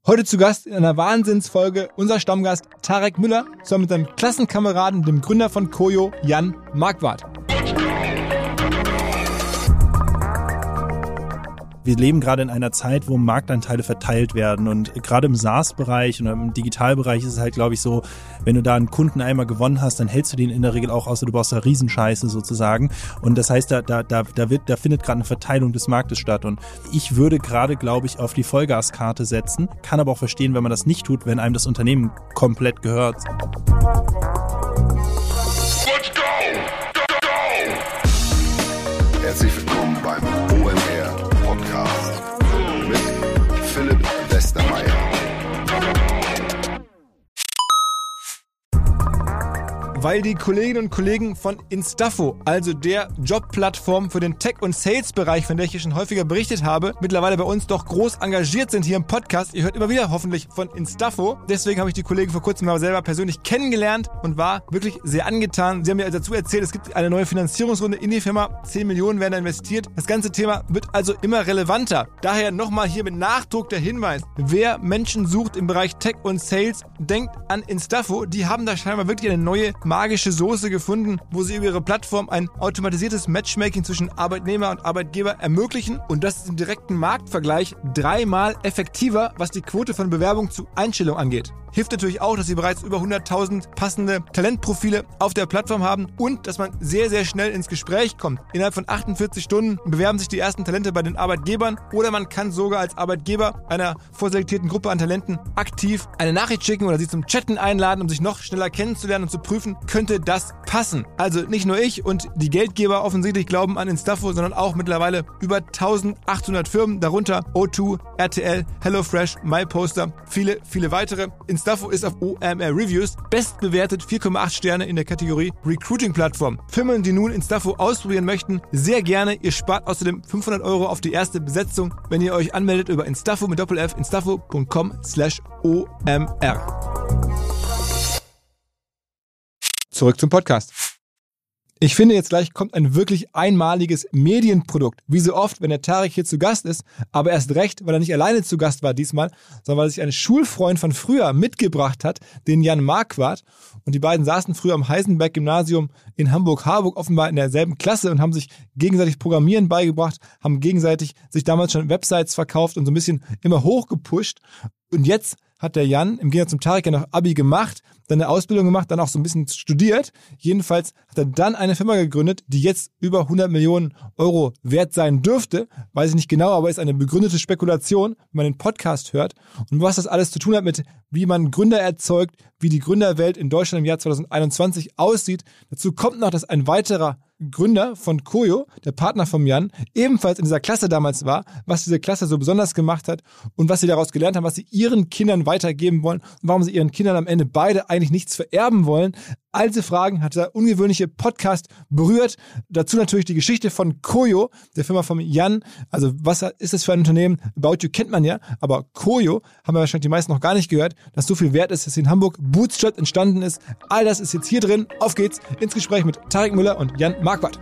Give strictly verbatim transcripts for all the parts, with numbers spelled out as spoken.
Heute zu Gast in einer Wahnsinnsfolge unser Stammgast Tarek Müller, zusammen mit seinem Klassenkameraden, dem Gründer von Koyo, Jan Marquardt. Wir leben gerade in einer Zeit, wo Marktanteile verteilt werden und gerade im SaaS-Bereich und im Digitalbereich ist es halt, glaube ich, so, wenn du da einen Kunden einmal gewonnen hast, dann hältst du den in der Regel auch, außer du baust da Riesenscheiße sozusagen und das heißt, da, da, da, da, wird, da findet gerade eine Verteilung des Marktes statt und ich würde gerade, glaube ich, auf die Vollgaskarte setzen, kann aber auch verstehen, wenn man das nicht tut, wenn einem das Unternehmen komplett gehört. Let's go! Go, go! Herzlich willkommen beim O M R Podcast mit Philipp Westermeier. Weil die Kolleginnen und Kollegen von Instafo, also der Jobplattform für den Tech- und Sales-Bereich, von der ich hier schon häufiger berichtet habe, mittlerweile bei uns doch groß engagiert sind hier im Podcast. Ihr hört immer wieder hoffentlich von Instafo. Deswegen habe ich die Kollegen vor kurzem mal selber persönlich kennengelernt und war wirklich sehr angetan. Sie haben mir dazu erzählt, es gibt eine neue Finanzierungsrunde in die Firma. zehn Millionen werden da investiert. Das ganze Thema wird also immer relevanter. Daher nochmal hier mit Nachdruck der Hinweis. Wer Menschen sucht im Bereich Tech und Sales, denkt an Instafo. Die haben da scheinbar wirklich eine neue magische Soße gefunden, wo sie über ihre Plattform ein automatisiertes Matchmaking zwischen Arbeitnehmer und Arbeitgeber ermöglichen und das ist im direkten Marktvergleich dreimal effektiver, was die Quote von Bewerbung zu Einstellung angeht. Hilft natürlich auch, dass sie bereits über hunderttausend passende Talentprofile auf der Plattform haben und dass man sehr, sehr schnell ins Gespräch kommt. Innerhalb von achtundvierzig Stunden bewerben sich die ersten Talente bei den Arbeitgebern oder man kann sogar als Arbeitgeber einer vorselektierten Gruppe an Talenten aktiv eine Nachricht schicken oder sie zum Chatten einladen, um sich noch schneller kennenzulernen und zu prüfen, könnte das passen. Also nicht nur ich und die Geldgeber offensichtlich glauben an Instafo, sondern auch mittlerweile über eintausendachthundert Firmen, darunter O zwei, R T L, HelloFresh, MyPoster, viele, viele weitere. Instafo ist auf O M R Reviews bestbewertet, vier Komma acht Sterne in der Kategorie Recruiting-Plattform. Firmen, die nun Instafo ausprobieren möchten, sehr gerne. Ihr spart außerdem fünfhundert Euro auf die erste Besetzung, wenn ihr euch anmeldet über Instafo mit Doppel-F, instafo punkt com slash O M R. Zurück zum Podcast. Ich finde, jetzt gleich kommt ein wirklich einmaliges Medienprodukt. Wie so oft, wenn der Tarek hier zu Gast ist, aber erst recht, weil er nicht alleine zu Gast war diesmal, sondern weil sich ein Schulfreund von früher mitgebracht hat, den Jan Marquardt. Und die beiden saßen früher am Heisenberg-Gymnasium in Hamburg-Harburg, offenbar in derselben Klasse und haben sich gegenseitig Programmieren beigebracht, haben gegenseitig sich damals schon Websites verkauft und so ein bisschen immer hochgepusht. Und jetzt hat der Jan im Gegensatz zum Tarek ja noch Abi gemacht, dann eine Ausbildung gemacht, dann auch so ein bisschen studiert. Jedenfalls hat er dann eine Firma gegründet, die jetzt über hundert Millionen Euro wert sein dürfte. Weiß ich nicht genau, aber ist eine begründete Spekulation, wenn man den Podcast hört. Und was das alles zu tun hat mit, wie man Gründer erzeugt, wie die Gründerwelt in Deutschland im Jahr zwanzig einundzwanzig aussieht. Dazu kommt noch, dass ein weiterer Gründer von Koyo, der Partner von Jan, ebenfalls in dieser Klasse damals war, was diese Klasse so besonders gemacht hat und was sie daraus gelernt haben, was sie ihren Kindern weitergeben wollen und warum sie ihren Kindern am Ende beide eigentlich nichts vererben wollen. All diese Fragen hat der ungewöhnliche Podcast berührt. Dazu natürlich die Geschichte von Koyo, der Firma von Jan. Also was ist das für ein Unternehmen? About You kennt man ja, aber Koyo haben wir wahrscheinlich die meisten noch gar nicht gehört, dass so viel wert ist, dass sie in Hamburg bootstrapped entstanden ist. All das ist jetzt hier drin. Auf geht's ins Gespräch mit Tarek Müller und Jan Marquardt.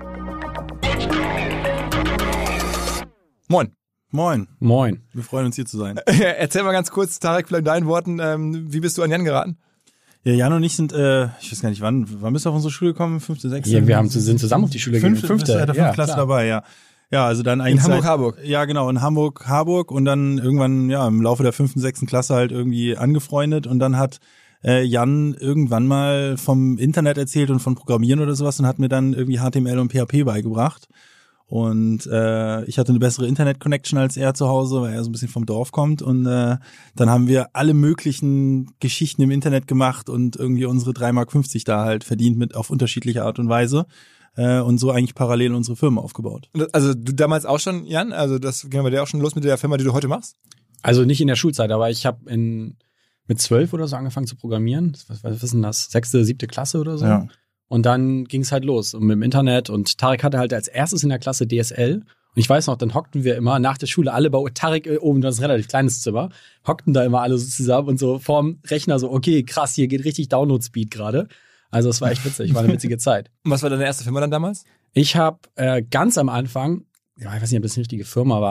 Moin. Moin. Moin. Wir freuen uns, hier zu sein. Erzähl mal ganz kurz, Tarek, vielleicht in deinen Worten, ähm, wie bist du an Jan geraten? Ja, Jan und ich sind, äh, ich weiß gar nicht wann, wann bist du auf unsere Schule gekommen? Fünfte, sechste? Ja, wir haben, sind zusammen auf die Schule gegangen. Fünfte, fünfte, ja, der fünfte Klasse dabei, ja. Ja, also dann eigentlich. In Hamburg-Harburg. Ja, genau, in Hamburg-Harburg und dann irgendwann, ja, im Laufe der fünften, sechsten Klasse halt irgendwie angefreundet und dann hat äh, Jan irgendwann mal vom Internet erzählt und von Programmieren oder sowas und hat mir dann irgendwie H T M L und P H P beigebracht. Und äh, ich hatte eine bessere Internet-Connection als er zu Hause, weil er so ein bisschen vom Dorf kommt. Und äh, dann haben wir alle möglichen Geschichten im Internet gemacht und irgendwie unsere drei Mark fünfzig da halt verdient mit auf unterschiedliche Art und Weise. Äh, und so eigentlich parallel unsere Firma aufgebaut. Also du damals auch schon, Jan? Also das ging bei dir auch schon los mit der Firma, die du heute machst? Also nicht in der Schulzeit, aber ich habe in mit zwölf oder so angefangen zu programmieren. Was, was ist denn das? Sechste, siebte Klasse oder so? Ja. Und dann ging es halt los und mit dem Internet und Tarek hatte halt als erstes in der Klasse D S L. Und ich weiß noch, dann hockten wir immer nach der Schule alle bei Tarek oben, das ist ein relativ kleines Zimmer, hockten da immer alle so zusammen und so vorm Rechner so, okay, krass, hier geht richtig Download-Speed gerade. Also es war echt witzig, war eine witzige Zeit. Und was war deine erste Firma dann damals? Ich habe äh, ganz am Anfang, ja, ich weiß nicht, ob das eine richtige Firma war,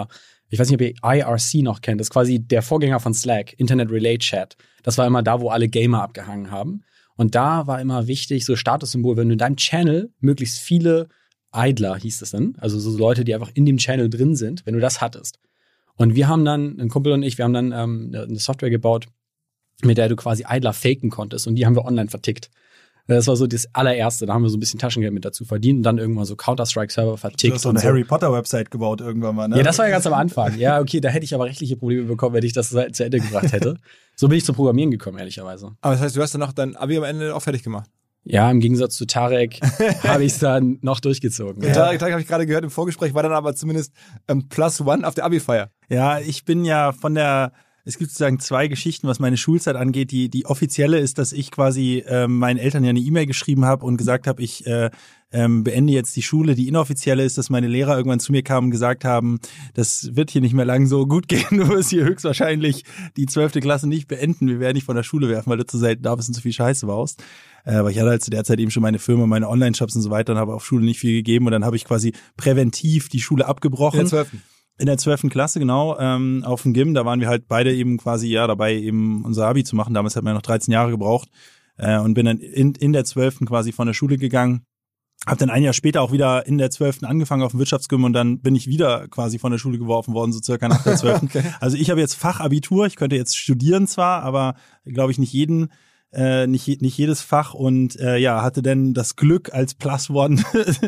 Ich weiß nicht, ob ihr I R C noch kennt. Das ist quasi der Vorgänger von Slack, Internet Relay Chat. Das war immer da, wo alle Gamer abgehangen haben. Und da war immer wichtig, so Statussymbol, wenn du in deinem Channel möglichst viele Idler, hieß es dann, also so Leute, die einfach in dem Channel drin sind, wenn du das hattest. Und wir haben dann, ein Kumpel und ich, wir haben dann ähm, eine Software gebaut, mit der du quasi Idler faken konntest. Und die haben wir online vertickt. Das war so das allererste. Da haben wir so ein bisschen Taschengeld mit dazu verdient und dann irgendwann so Counter-Strike-Server vertickt. Du hast so eine so. Harry Potter-Website gebaut irgendwann mal, ne? Ja, das war ja ganz am Anfang. Ja, okay, da hätte ich aber rechtliche Probleme bekommen, wenn ich das zu Ende gebracht hätte. So bin ich zum Programmieren gekommen, ehrlicherweise. Aber das heißt, du hast dann noch dein Abi am Ende auch fertig gemacht? Ja, im Gegensatz zu Tarek habe ich es dann noch durchgezogen. Ja. Tarek, Tarek habe ich gerade gehört im Vorgespräch, war dann aber zumindest ähm, plus one auf der Abi-Feier. Ja, ich bin ja von der... Es gibt sozusagen zwei Geschichten, was meine Schulzeit angeht. Die die offizielle ist, dass ich quasi äh, meinen Eltern ja eine E-Mail geschrieben habe und gesagt habe, ich äh, ähm, beende jetzt die Schule. Die inoffizielle ist, dass meine Lehrer irgendwann zu mir kamen und gesagt haben, das wird hier nicht mehr lang so gut gehen. Du wirst hier höchstwahrscheinlich die zwölfte Klasse nicht beenden. Wir werden dich von der Schule werfen, weil du zu selten da bist und zu viel Scheiße baust. Äh, aber ich hatte halt zu der Zeit eben schon meine Firma, meine Online-Shops und so weiter und habe auf Schule nicht viel gegeben. Und dann habe ich quasi präventiv die Schule abgebrochen. In der zwölften In der zwölften Klasse, genau, ähm, auf dem Gym, da waren wir halt beide eben quasi ja dabei, eben unser Abi zu machen. Damals hat man ja noch dreizehn Jahre gebraucht äh, und bin dann in, in der zwölften quasi von der Schule gegangen. Hab dann ein Jahr später auch wieder in der zwölften angefangen auf dem Wirtschaftsgym und dann bin ich wieder quasi von der Schule geworfen worden, so circa nach der zwölften Okay. Also ich habe jetzt Fachabitur, ich könnte jetzt studieren zwar, aber glaube ich nicht jeden Äh, nicht nicht jedes Fach und äh, ja, hatte denn das Glück als Plus One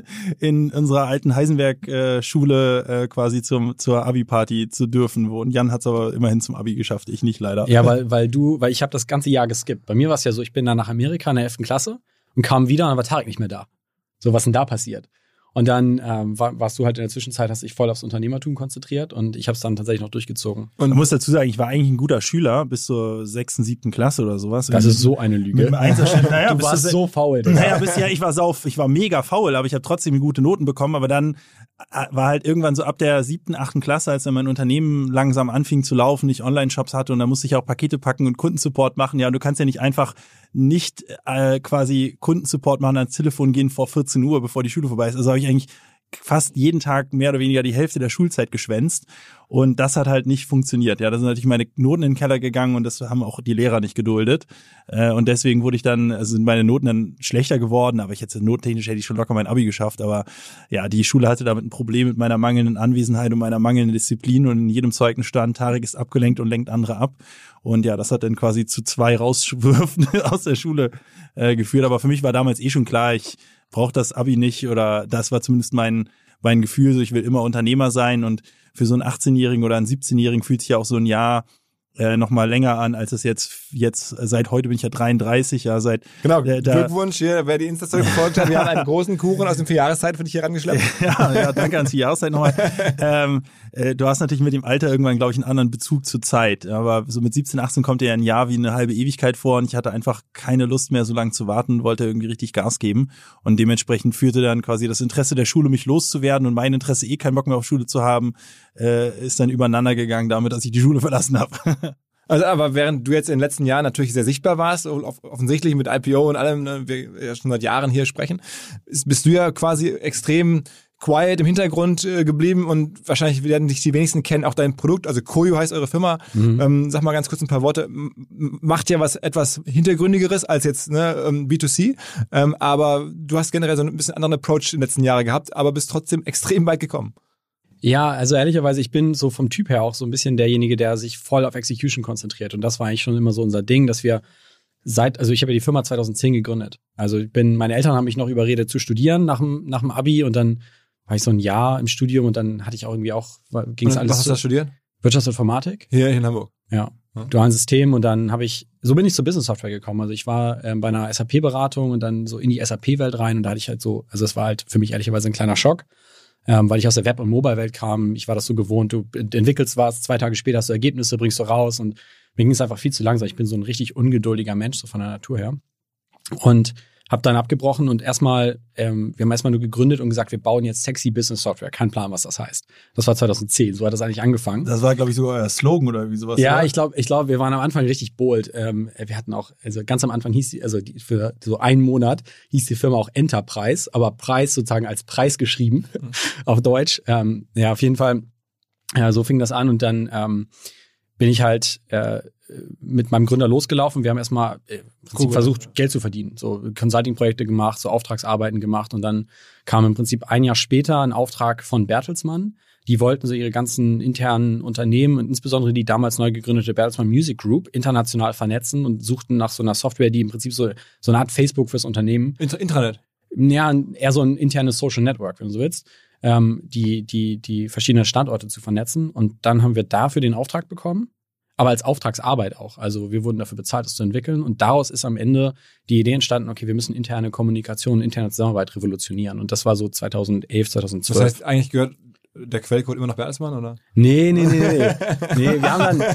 in unserer alten Heisenberg-Schule äh, äh, quasi zum, zur Abi-Party zu dürfen. Wo, und Jan hat es aber immerhin zum Abi geschafft, ich nicht leider. Ja, weil weil du, weil ich habe das ganze Jahr geskippt. Bei mir war es ja so, ich bin dann nach Amerika in der elften Klasse und kam wieder und dann war Tarek nicht mehr da. So, was denn da passiert? Und dann ähm, war, warst du halt in der Zwischenzeit, hast dich voll aufs Unternehmertum konzentriert und ich habe es dann tatsächlich noch durchgezogen. Und man muss dazu sagen, ich war eigentlich ein guter Schüler bis zur sechsten, siebten Klasse oder sowas. Das ist so eine Lüge. Mit dem naja, du warst so faul. Naja, bisher, ich war sauf, ich war mega faul, aber ich habe trotzdem gute Noten bekommen. Aber dann war halt irgendwann so ab der siebten, achten Klasse, als dann mein Unternehmen langsam anfing zu laufen, ich Online-Shops hatte und da musste ich auch Pakete packen und Kundensupport machen. Ja, und du kannst ja nicht einfach nicht äh, quasi Kundensupport machen, ans Telefon gehen vor vierzehn Uhr, bevor die Schule vorbei ist. Also habe ich eigentlich fast jeden Tag mehr oder weniger die Hälfte der Schulzeit geschwänzt und das hat halt nicht funktioniert. Ja, da sind natürlich meine Noten in den Keller gegangen und das haben auch die Lehrer nicht geduldet und deswegen wurde ich dann, also sind meine Noten dann schlechter geworden, aber ich hätte nottechnisch hätte ich schon locker mein Abi geschafft, aber ja, die Schule hatte damit ein Problem mit meiner mangelnden Anwesenheit und meiner mangelnden Disziplin und in jedem Zeugnis stand, Tarek ist abgelenkt und lenkt andere ab und ja, das hat dann quasi zu zwei Rausschwürfen aus der Schule äh, geführt, aber für mich war damals eh schon klar, ich brauche das Abi nicht oder das war zumindest mein mein Gefühl, so ich will immer Unternehmer sein und für so einen achtzehnjährigen oder einen siebzehnjährigen fühlt sich ja auch so ein Jahr äh, noch mal länger an, als es jetzt jetzt seit heute bin ich ja dreiunddreißig, ja seit genau äh, da, Glückwunsch hier, wer die Insta-Story verfolgt hat, wir haben einen großen Kuchen aus dem Vierjahreszeit für dich hier rangeschleppt. ja, ja, danke ans Vierjahreszeit nochmal. ähm, äh, du hast natürlich mit dem Alter irgendwann, glaube ich, einen anderen Bezug zur Zeit, aber so mit siebzehn, achtzehn kommt dir ja ein Jahr wie eine halbe Ewigkeit vor und ich hatte einfach keine Lust mehr, so lange zu warten, wollte irgendwie richtig Gas geben und dementsprechend führte dann quasi das Interesse der Schule, mich loszuwerden und mein Interesse, eh keinen Bock mehr auf Schule zu haben, äh, ist dann übereinander gegangen damit, dass ich die Schule verlassen habe. Also, aber während du jetzt in den letzten Jahren natürlich sehr sichtbar warst, offensichtlich mit I P O und allem, ne, wir ja schon seit Jahren hier sprechen, bist du ja quasi extrem quiet im Hintergrund äh, geblieben und wahrscheinlich werden dich die wenigsten kennen, auch dein Produkt, also Koyo heißt eure Firma, mhm. ähm, sag mal ganz kurz ein paar Worte, macht ja was etwas Hintergründigeres als jetzt ne, B zwei C, ähm, aber du hast generell so ein bisschen anderen Approach in den letzten Jahren gehabt, aber bist trotzdem extrem weit gekommen. Ja, also ehrlicherweise, ich bin so vom Typ her auch so ein bisschen derjenige, der sich voll auf Execution konzentriert. Und das war eigentlich schon immer so unser Ding, dass wir seit, also ich habe ja die Firma zweitausendzehn gegründet. Also ich bin, meine Eltern haben mich noch überredet zu studieren nach dem, nach dem Abi und dann war ich so ein Jahr im Studium und dann hatte ich auch irgendwie auch, ging es alles. Was hast du da studiert? Wirtschaftsinformatik. Hier in Hamburg. Ja. ja. Duales System und dann habe ich, so bin ich zur Business Software gekommen. Also ich war ähm, bei einer S A P-Beratung und dann so in die S A P-Welt rein und da hatte ich halt so, also es war halt für mich ehrlicherweise ein kleiner Schock. Ähm, weil ich aus der Web- und Mobile-Welt kam. Ich war das so gewohnt, du entwickelst was, zwei Tage später hast du Ergebnisse, bringst du raus und mir ging es einfach viel zu langsam. Ich bin so ein richtig ungeduldiger Mensch, so von der Natur her. Und habe dann abgebrochen und erstmal, ähm, wir haben erstmal nur gegründet und gesagt, wir bauen jetzt sexy Business Software. Kein Plan, was das heißt. Das war zweitausendzehn, so hat das eigentlich angefangen. Das war, glaube ich, so euer Slogan oder wie sowas. Ja, oder? ich glaube, ich glaube, wir waren am Anfang richtig bold. Ähm, wir hatten auch, also ganz am Anfang hieß die, also die, für so einen Monat hieß die Firma auch Enterprise, aber Preis sozusagen als Preis geschrieben, mhm. auf Deutsch. Ähm, ja, auf jeden Fall Ja, so fing das an und dann ähm, bin ich halt äh, mit meinem Gründer losgelaufen. Wir haben erstmal äh, im Prinzip cool. versucht, Geld zu verdienen. So Consulting-Projekte gemacht, so Auftragsarbeiten gemacht und dann kam im Prinzip ein Jahr später ein Auftrag von Bertelsmann. Die wollten so ihre ganzen internen Unternehmen und insbesondere die damals neu gegründete Bertelsmann Music Group international vernetzen und suchten nach so einer Software, die im Prinzip so, so eine Art Facebook fürs Unternehmen. Inter- Intranet? Ja, eher so ein internes Social Network, wenn du so willst, ähm, die, die, die verschiedenen Standorte zu vernetzen. Und dann haben wir dafür den Auftrag bekommen, aber als Auftragsarbeit auch. Also wir wurden dafür bezahlt, das zu entwickeln. Und daraus ist am Ende die Idee entstanden, okay, wir müssen interne Kommunikation, interne Zusammenarbeit revolutionieren. Und das war so zweitautelf, zweitausendzwölf. Das heißt, eigentlich gehört der Quellcode immer noch Bertelsmann, oder? Nee, nee, nee, nee. nee, wir haben dann,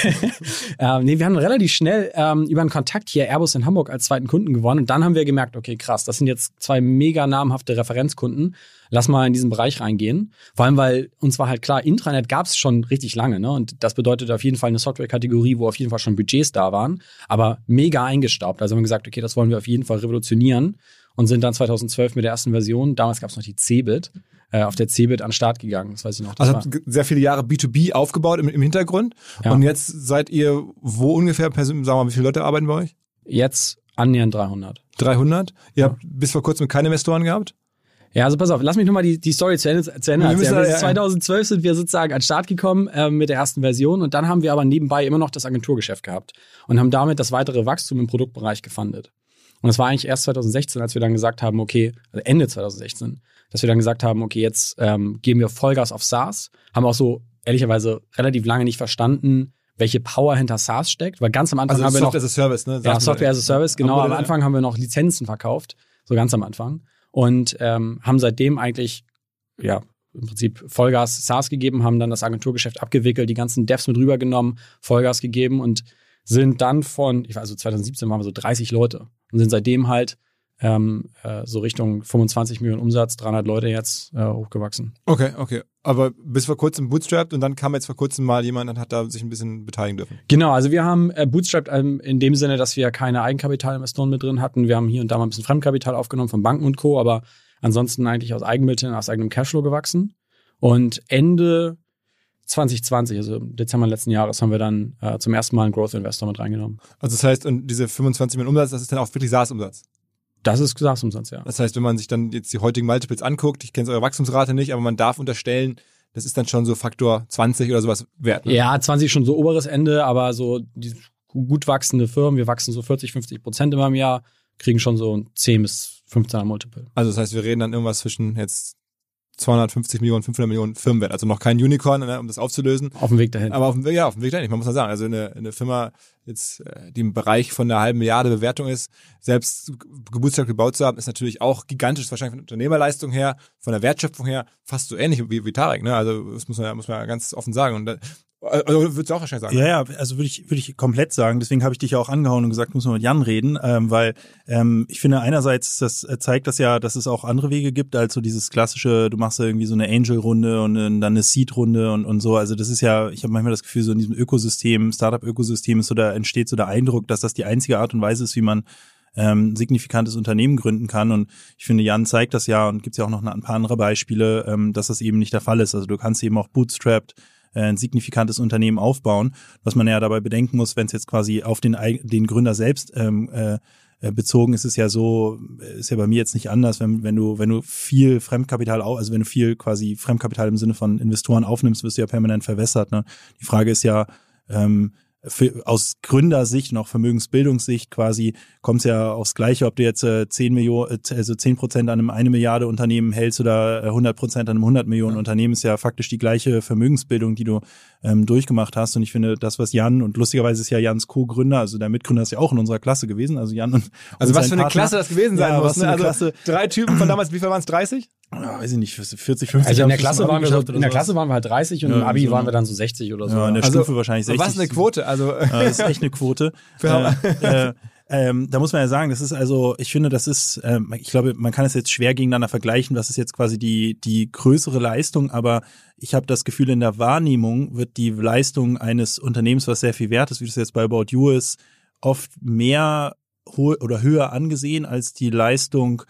ähm, nee, wir haben relativ schnell ähm, über einen Kontakt hier Airbus in Hamburg als zweiten Kunden gewonnen. Und dann haben wir gemerkt, okay, krass, das sind jetzt zwei mega namhafte Referenzkunden. Lass mal in diesen Bereich reingehen. Vor allem, weil uns war halt klar, Intranet gab es schon richtig lange, ne? Und das bedeutet auf jeden Fall eine Software-Kategorie, wo auf jeden Fall schon Budgets da waren, aber mega eingestaubt. Also haben wir gesagt, okay, das wollen wir auf jeden Fall revolutionieren und sind dann zweitausendzwölf mit der ersten Version, damals gab es noch die Cebit, äh, auf der Cebit an den Start gegangen. Das weiß ich noch. Das also habt sehr viele Jahre B zwei B aufgebaut im, im Hintergrund. Ja. Und jetzt seid ihr wo ungefähr, sagen wir mal, wie viele Leute arbeiten bei euch? Jetzt annähernd dreihundert. dreihundert? Ihr ja. habt bis vor kurzem keine Investoren gehabt? Ja, also pass auf, lass mich nochmal die, die Story zu Ende, zu Ende erzählen. Da, ja. zweitausendzwölf sind wir sozusagen an den Start gekommen äh, mit der ersten Version und dann haben wir aber nebenbei immer noch das Agenturgeschäft gehabt und haben damit das weitere Wachstum im Produktbereich gefundet. Und das war eigentlich erst zweitausendsechzehn, als wir dann gesagt haben, okay, also Ende zweitausendsechzehn, dass wir dann gesagt haben, okay, jetzt ähm, geben wir Vollgas auf SaaS, haben auch so ehrlicherweise relativ lange nicht verstanden, welche Power hinter SaaS steckt, weil ganz am Anfang also haben wir Software noch as a Service, ne? Ja, Software as a Service, genau. Am Anfang haben wir noch Lizenzen verkauft, so ganz am Anfang. Und ähm, haben seitdem eigentlich, ja, im Prinzip Vollgas SaaS gegeben, haben dann das Agenturgeschäft abgewickelt, die ganzen Devs mit rübergenommen, Vollgas gegeben und sind dann von, ich weiß, also zweitausendsiebzehn waren wir so dreißig Leute und sind seitdem halt ähm, äh, so Richtung fünfundzwanzig Millionen Umsatz, dreihundert Leute jetzt äh, hochgewachsen. Okay, okay. Aber bis vor kurzem bootstrapped und dann kam jetzt vor kurzem mal jemand und hat da sich ein bisschen beteiligen dürfen. Genau, also wir haben äh, bootstrapped ähm, in dem Sinne, dass wir keine Eigenkapitalinvestoren mit drin hatten. Wir haben hier und da mal ein bisschen Fremdkapital aufgenommen von Banken und Co., aber ansonsten eigentlich aus Eigenmitteln, aus eigenem Cashflow gewachsen. Und Ende zwanzig zwanzig, also im Dezember letzten Jahres, haben wir dann äh, zum ersten Mal einen Growth Investor mit reingenommen. Also das heißt, und diese fünfundzwanzig Millionen Umsatz, das ist dann auch wirklich SaaS-Umsatz? Das ist SaaS-Umsatz, ja. Das heißt, wenn man sich dann jetzt die heutigen Multiples anguckt, ich kenne eure Wachstumsrate nicht, aber man darf unterstellen, das ist dann schon so Faktor zwanzig oder sowas wert. Ne? Ja, zwanzig schon so oberes Ende, aber so die gut wachsende Firmen, wir wachsen so vierzig, fünfzig Prozent immer im Jahr, kriegen schon so ein zehn bis fünfzehner Multiple. Also das heißt, wir reden dann irgendwas zwischen jetzt zweihundertfünfzig Millionen, fünfhundert Millionen Firmenwert. Also noch kein Unicorn, ne, um das aufzulösen. Auf dem Weg dahin. Aber auf dem, ja, auf dem Weg dahin. Man muss mal sagen, also eine, eine Firma, jetzt, die im Bereich von einer halben Milliarde Bewertung ist, selbst Geburtstag gebaut zu haben, ist natürlich auch gigantisch, wahrscheinlich von der Unternehmerleistung her, von der Wertschöpfung her, fast so ähnlich wie, wie Tarek, ne? Also, das muss man, muss man ganz offen sagen. Und da, also würdest du auch wahrscheinlich sagen? Ja, ja, also würde ich würde ich komplett sagen. Deswegen habe ich dich ja auch angehauen und gesagt, muss man mit Jan reden, ähm, weil ähm, ich finde einerseits, das äh, zeigt das ja, dass es auch andere Wege gibt, als so dieses klassische, du machst ja irgendwie so eine Angel-Runde und äh, dann eine Seed-Runde und und so. Also das ist ja, ich habe manchmal das Gefühl, so in diesem Ökosystem, Startup-Ökosystem ist so, da entsteht so der Eindruck, dass das die einzige Art und Weise ist, wie man ähm, signifikantes Unternehmen gründen kann. Und ich finde, Jan zeigt das ja und gibt ja auch noch ein paar andere Beispiele, ähm, dass das eben nicht der Fall ist. Also du kannst eben auch bootstrapped ein signifikantes Unternehmen aufbauen. Was man ja dabei bedenken muss, wenn es jetzt quasi auf den, den Gründer selbst ähm, äh, bezogen ist, ist ja so, ist ja bei mir jetzt nicht anders, wenn, wenn du, wenn du viel Fremdkapital, also wenn du viel quasi Fremdkapital im Sinne von Investoren aufnimmst, wirst du ja permanent verwässert. Ne? Die Frage ist ja, ähm, für, aus Gründersicht und auch Vermögensbildungssicht quasi kommt es ja aufs Gleiche, ob du jetzt äh, zehn Millionen, also zehn Prozent an einem eine Milliarde Unternehmen hältst oder äh, hundert Prozent an einem hundert Millionen ja. Unternehmen, ist ja faktisch die gleiche Vermögensbildung, die du ähm, durchgemacht hast. Und ich finde, das, was Jan, und lustigerweise ist ja Jans Co-Gründer, also der Mitgründer ist ja auch in unserer Klasse gewesen, also Jan und Also und was für eine Partner. Klasse das gewesen sein ja, muss. Ne? Also Klasse. drei Typen von damals, wie viel waren es, dreißig? Ja, weiß ich nicht, vierzig, fünfzig. Also in der Klasse waren wir so, in der sowas. Klasse waren wir halt dreißig und ja, im Abi so waren wir dann so sechzig oder so. Ja, in der also, Stufe wahrscheinlich sechzig. Was eine Quote, also. Ja, das ist echt eine Quote. äh, äh, ähm, da muss man ja sagen, das ist also, ich finde, das ist, ähm, ich glaube, man kann es jetzt schwer gegeneinander vergleichen, das ist jetzt quasi die die größere Leistung, aber ich habe das Gefühl, in der Wahrnehmung wird die Leistung eines Unternehmens, was sehr viel wert ist, wie das jetzt bei About You ist, oft mehr ho- oder höher angesehen als die Leistung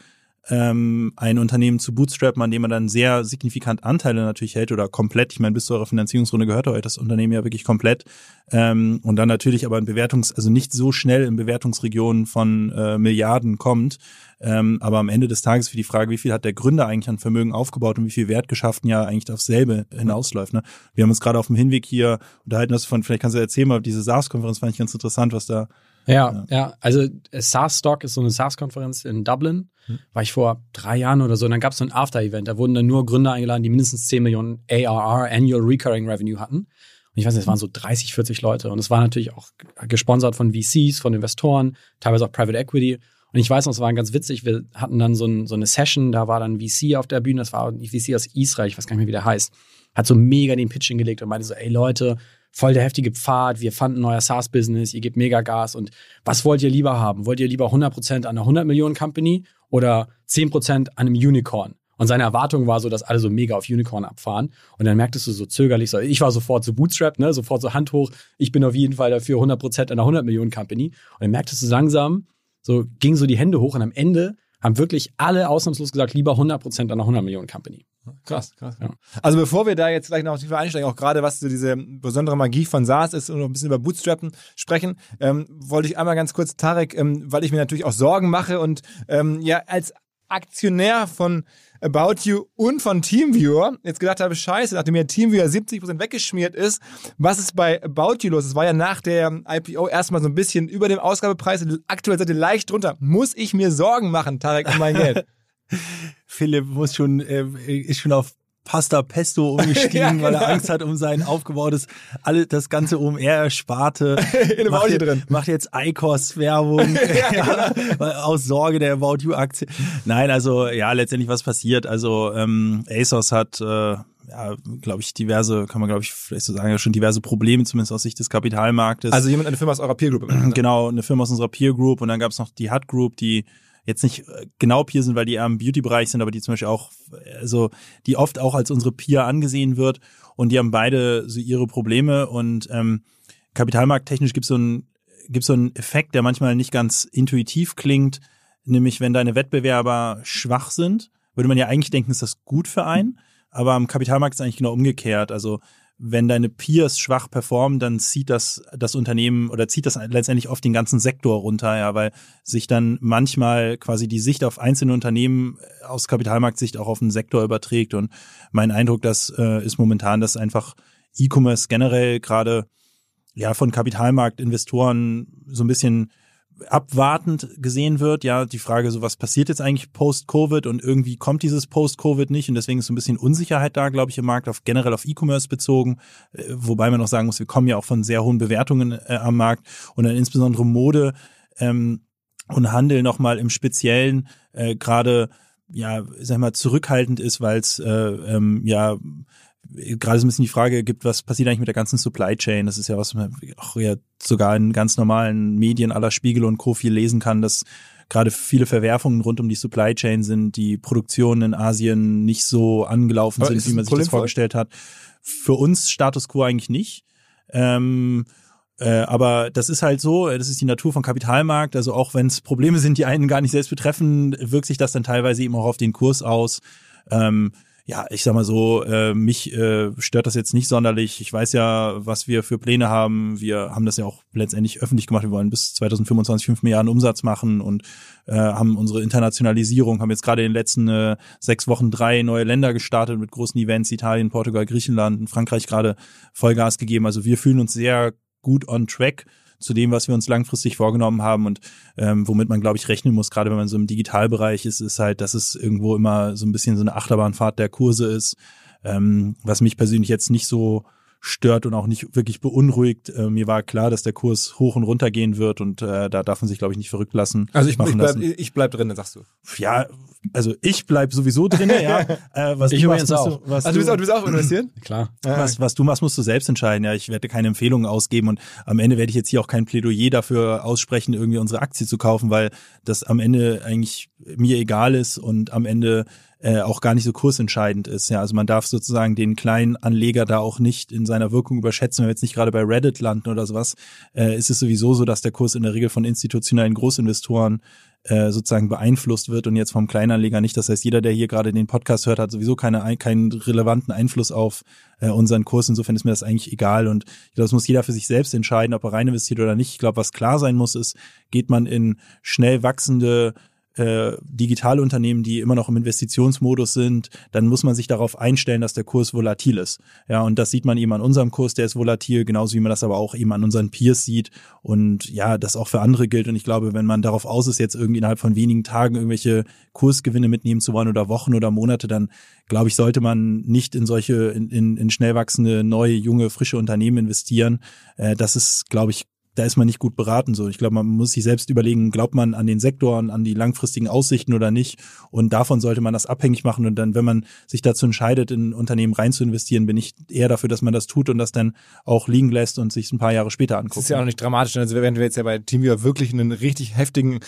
ähm, ein Unternehmen zu bootstrappen, an dem man dann sehr signifikant Anteile natürlich hält oder komplett. Ich meine, bis zu eurer Finanzierungsrunde gehört euch das Unternehmen ja wirklich komplett. Ähm, und dann natürlich aber in Bewertungs-, also nicht so schnell in Bewertungsregionen von äh, Milliarden kommt. Ähm, aber am Ende des Tages für die Frage, wie viel hat der Gründer eigentlich an Vermögen aufgebaut und wie viel Wert geschaffen, ja eigentlich auf selbe hinausläuft. Ne? Wir haben uns gerade auf dem Hinweg hier unterhalten, dass von, vielleicht kannst du erzählen, mal diese SaaS-Konferenz fand ich ganz interessant, was da. Ja, ja, ja, also SaaS-Stock ist so eine SaaS-Konferenz in Dublin, hm. war ich vor drei Jahren oder so, und dann gab es so ein After-Event, da wurden dann nur Gründer eingeladen, die mindestens zehn Millionen A R R, Annual Recurring Revenue hatten. Und ich weiß nicht, es waren so dreißig, vierzig Leute und es war natürlich auch gesponsert von V Cs, von Investoren, teilweise auch Private Equity. Und ich weiß noch, es war ganz witzig, wir hatten dann so, ein, so eine Session, da war dann ein V C auf der Bühne, das war ein V C aus Israel, ich weiß gar nicht mehr, wie der heißt, hat so mega den Pitch hingelegt und meinte so, ey Leute, voll der heftige Pfad, wir fanden euer SaaS-Business, ihr gebt mega Gas und was wollt ihr lieber haben? Wollt ihr lieber hundert Prozent an einer hundert Millionen Company oder zehn Prozent an einem Unicorn? Und seine Erwartung war so, dass alle so mega auf Unicorn abfahren. Und dann merktest du so zögerlich, so, ich war sofort so Bootstrap, ne, sofort so Hand hoch, ich bin auf jeden Fall dafür hundert Prozent an einer hundert Millionen Company. Und dann merktest du langsam, so gingen so die Hände hoch und am Ende haben wirklich alle ausnahmslos gesagt, lieber hundert Prozent an einer hundert Millionen Company. Krass, krass. Ja. Also bevor wir da jetzt gleich noch tiefer einsteigen, auch gerade was so diese besondere Magie von SaaS ist und noch ein bisschen über Bootstrappen sprechen, ähm, wollte ich einmal ganz kurz, Tarek, ähm, weil ich mir natürlich auch Sorgen mache und ähm, ja als Aktionär von About You und von TeamViewer jetzt gedacht habe, scheiße, nachdem ja TeamViewer siebzig Prozent weggeschmiert ist, was ist bei About You los? Es war ja nach der I P O erstmal so ein bisschen über dem Ausgabepreis, aktuell seid ihr leicht drunter. Muss ich mir Sorgen machen, Tarek, um mein Geld? Philipp muss schon, äh, ist schon auf Pasta Pesto umgestiegen, ja, genau. Weil er Angst hat um sein aufgebautes, alle, das ganze O M R-Sparte. macht, jetzt, drin. macht jetzt I C O S-Werbung. ja, genau. Aus Sorge der About You-Aktie. Nein, also, ja, letztendlich was passiert. Also, ähm, ASOS hat, äh, ja, glaube ich, diverse, kann man glaube ich vielleicht so sagen, schon diverse Probleme, zumindest aus Sicht des Kapitalmarktes. Also jemand, eine Firma aus eurer Peer Group. Genau, eine Firma aus unserer Peer Group und dann gab es noch die Hut Group, die jetzt nicht genau Peer sind, weil die eher im Beauty-Bereich sind, aber die zum Beispiel auch, also die oft auch als unsere Peer angesehen wird und die haben beide so ihre Probleme und ähm, kapitalmarkttechnisch gibt es so einen gibt's so einen Effekt, der manchmal nicht ganz intuitiv klingt, nämlich wenn deine Wettbewerber schwach sind, würde man ja eigentlich denken, ist das gut für einen, aber am Kapitalmarkt ist es eigentlich genau umgekehrt, also wenn deine Peers schwach performen, dann zieht das das Unternehmen oder zieht das letztendlich oft den ganzen Sektor runter, ja, weil sich dann manchmal quasi die Sicht auf einzelne Unternehmen aus Kapitalmarktsicht auch auf den Sektor überträgt. Und mein Eindruck, das äh, ist momentan, dass einfach E-Commerce generell gerade ja von Kapitalmarktinvestoren so ein bisschen abwartend gesehen wird, ja, die Frage so, was passiert jetzt eigentlich post-Covid und irgendwie kommt dieses Post-Covid nicht und deswegen ist so ein bisschen Unsicherheit da, glaube ich, im Markt, auf generell auf E-Commerce bezogen, äh, wobei man auch sagen muss, wir kommen ja auch von sehr hohen Bewertungen äh, am Markt und dann insbesondere Mode ähm, und Handel nochmal im Speziellen äh, gerade, ja, sag mal, zurückhaltend ist, weil es äh, ähm, ja gerade so ein bisschen die Frage gibt, was passiert eigentlich mit der ganzen Supply Chain? Das ist ja was man auch ja sogar in ganz normalen Medien aller Spiegel und Co. viel lesen kann, dass gerade viele Verwerfungen rund um die Supply Chain sind, die Produktionen in Asien nicht so angelaufen Aber sind, wie man sich das vorgestellt hat. Für uns Status Quo eigentlich nicht. Ähm, äh, aber das ist halt so, das ist die Natur von Kapitalmarkt. Also auch wenn es Probleme sind, die einen gar nicht selbst betreffen, wirkt sich das dann teilweise eben auch auf den Kurs aus. Ähm, Ja, ich sag mal so, äh, mich äh, stört das jetzt nicht sonderlich. Ich weiß ja, was wir für Pläne haben. Wir haben das ja auch letztendlich öffentlich gemacht. Wir wollen bis zwanzig fünfundzwanzig fünf Milliarden Umsatz machen und äh, haben unsere Internationalisierung, haben jetzt gerade in den letzten äh, sechs Wochen drei neue Länder gestartet mit großen Events, Italien, Portugal, Griechenland und Frankreich gerade Vollgas gegeben. Also wir fühlen uns sehr gut on track zu dem, was wir uns langfristig vorgenommen haben und ähm, womit man, glaube ich, rechnen muss, gerade wenn man so im Digitalbereich ist, ist halt, dass es irgendwo immer so ein bisschen so eine Achterbahnfahrt der Kurse ist, ähm, was mich persönlich jetzt nicht so stört und auch nicht wirklich beunruhigt. Äh, mir war klar, dass der Kurs hoch und runter gehen wird und äh, da darf man sich, glaube ich, nicht verrückt lassen. Also ich, ich, bleib, ich bleib drin, sagst du. Ja, also ich bleib sowieso drin, ja. Äh, was ich du machst, machst, auch. Du, was also du bist auch, du bist auch investieren? Klar. Was, was du machst, musst du selbst entscheiden. Ja, ich werde keine Empfehlungen ausgeben und am Ende werde ich jetzt hier auch kein Plädoyer dafür aussprechen, irgendwie unsere Aktie zu kaufen, weil das am Ende eigentlich mir egal ist und am Ende äh, auch gar nicht so kursentscheidend ist. Ja, also man darf sozusagen den kleinen Anleger da auch nicht in seiner Wirkung überschätzen. Wenn wir jetzt nicht gerade bei Reddit landen oder sowas, äh, ist es sowieso so, dass der Kurs in der Regel von institutionellen Großinvestoren äh, sozusagen beeinflusst wird und jetzt vom Kleinanleger nicht. Das heißt, jeder, der hier gerade den Podcast hört, hat sowieso keine, keinen relevanten Einfluss auf äh, unseren Kurs. Insofern ist mir das eigentlich egal und ich glaube, das muss jeder für sich selbst entscheiden, ob er rein investiert oder nicht. Ich glaube, was klar sein muss, ist, geht man in schnell wachsende Äh, digitale Unternehmen, die immer noch im Investitionsmodus sind, dann muss man sich darauf einstellen, dass der Kurs volatil ist. Ja, und das sieht man eben an unserem Kurs, der ist volatil, genauso wie man das aber auch eben an unseren Peers sieht und ja, das auch für andere gilt und ich glaube, wenn man darauf aus ist, jetzt irgendwie innerhalb von wenigen Tagen irgendwelche Kursgewinne mitnehmen zu wollen oder Wochen oder Monate, dann glaube ich, sollte man nicht in solche, in, in, in schnell wachsende, neue, junge, frische Unternehmen investieren. Äh, das ist, glaube ich, da ist man nicht gut beraten. So, ich glaube, man muss sich selbst überlegen, glaubt man an den Sektor und an die langfristigen Aussichten oder nicht? Und davon sollte man das abhängig machen. Und dann, wenn man sich dazu entscheidet, in ein Unternehmen rein zu investieren, bin ich eher dafür, dass man das tut und das dann auch liegen lässt und sich ein paar Jahre später anguckt. Das ist ja auch nicht dramatisch. Also wenn wir jetzt ja bei TeamViewer wirklich einen richtig heftigen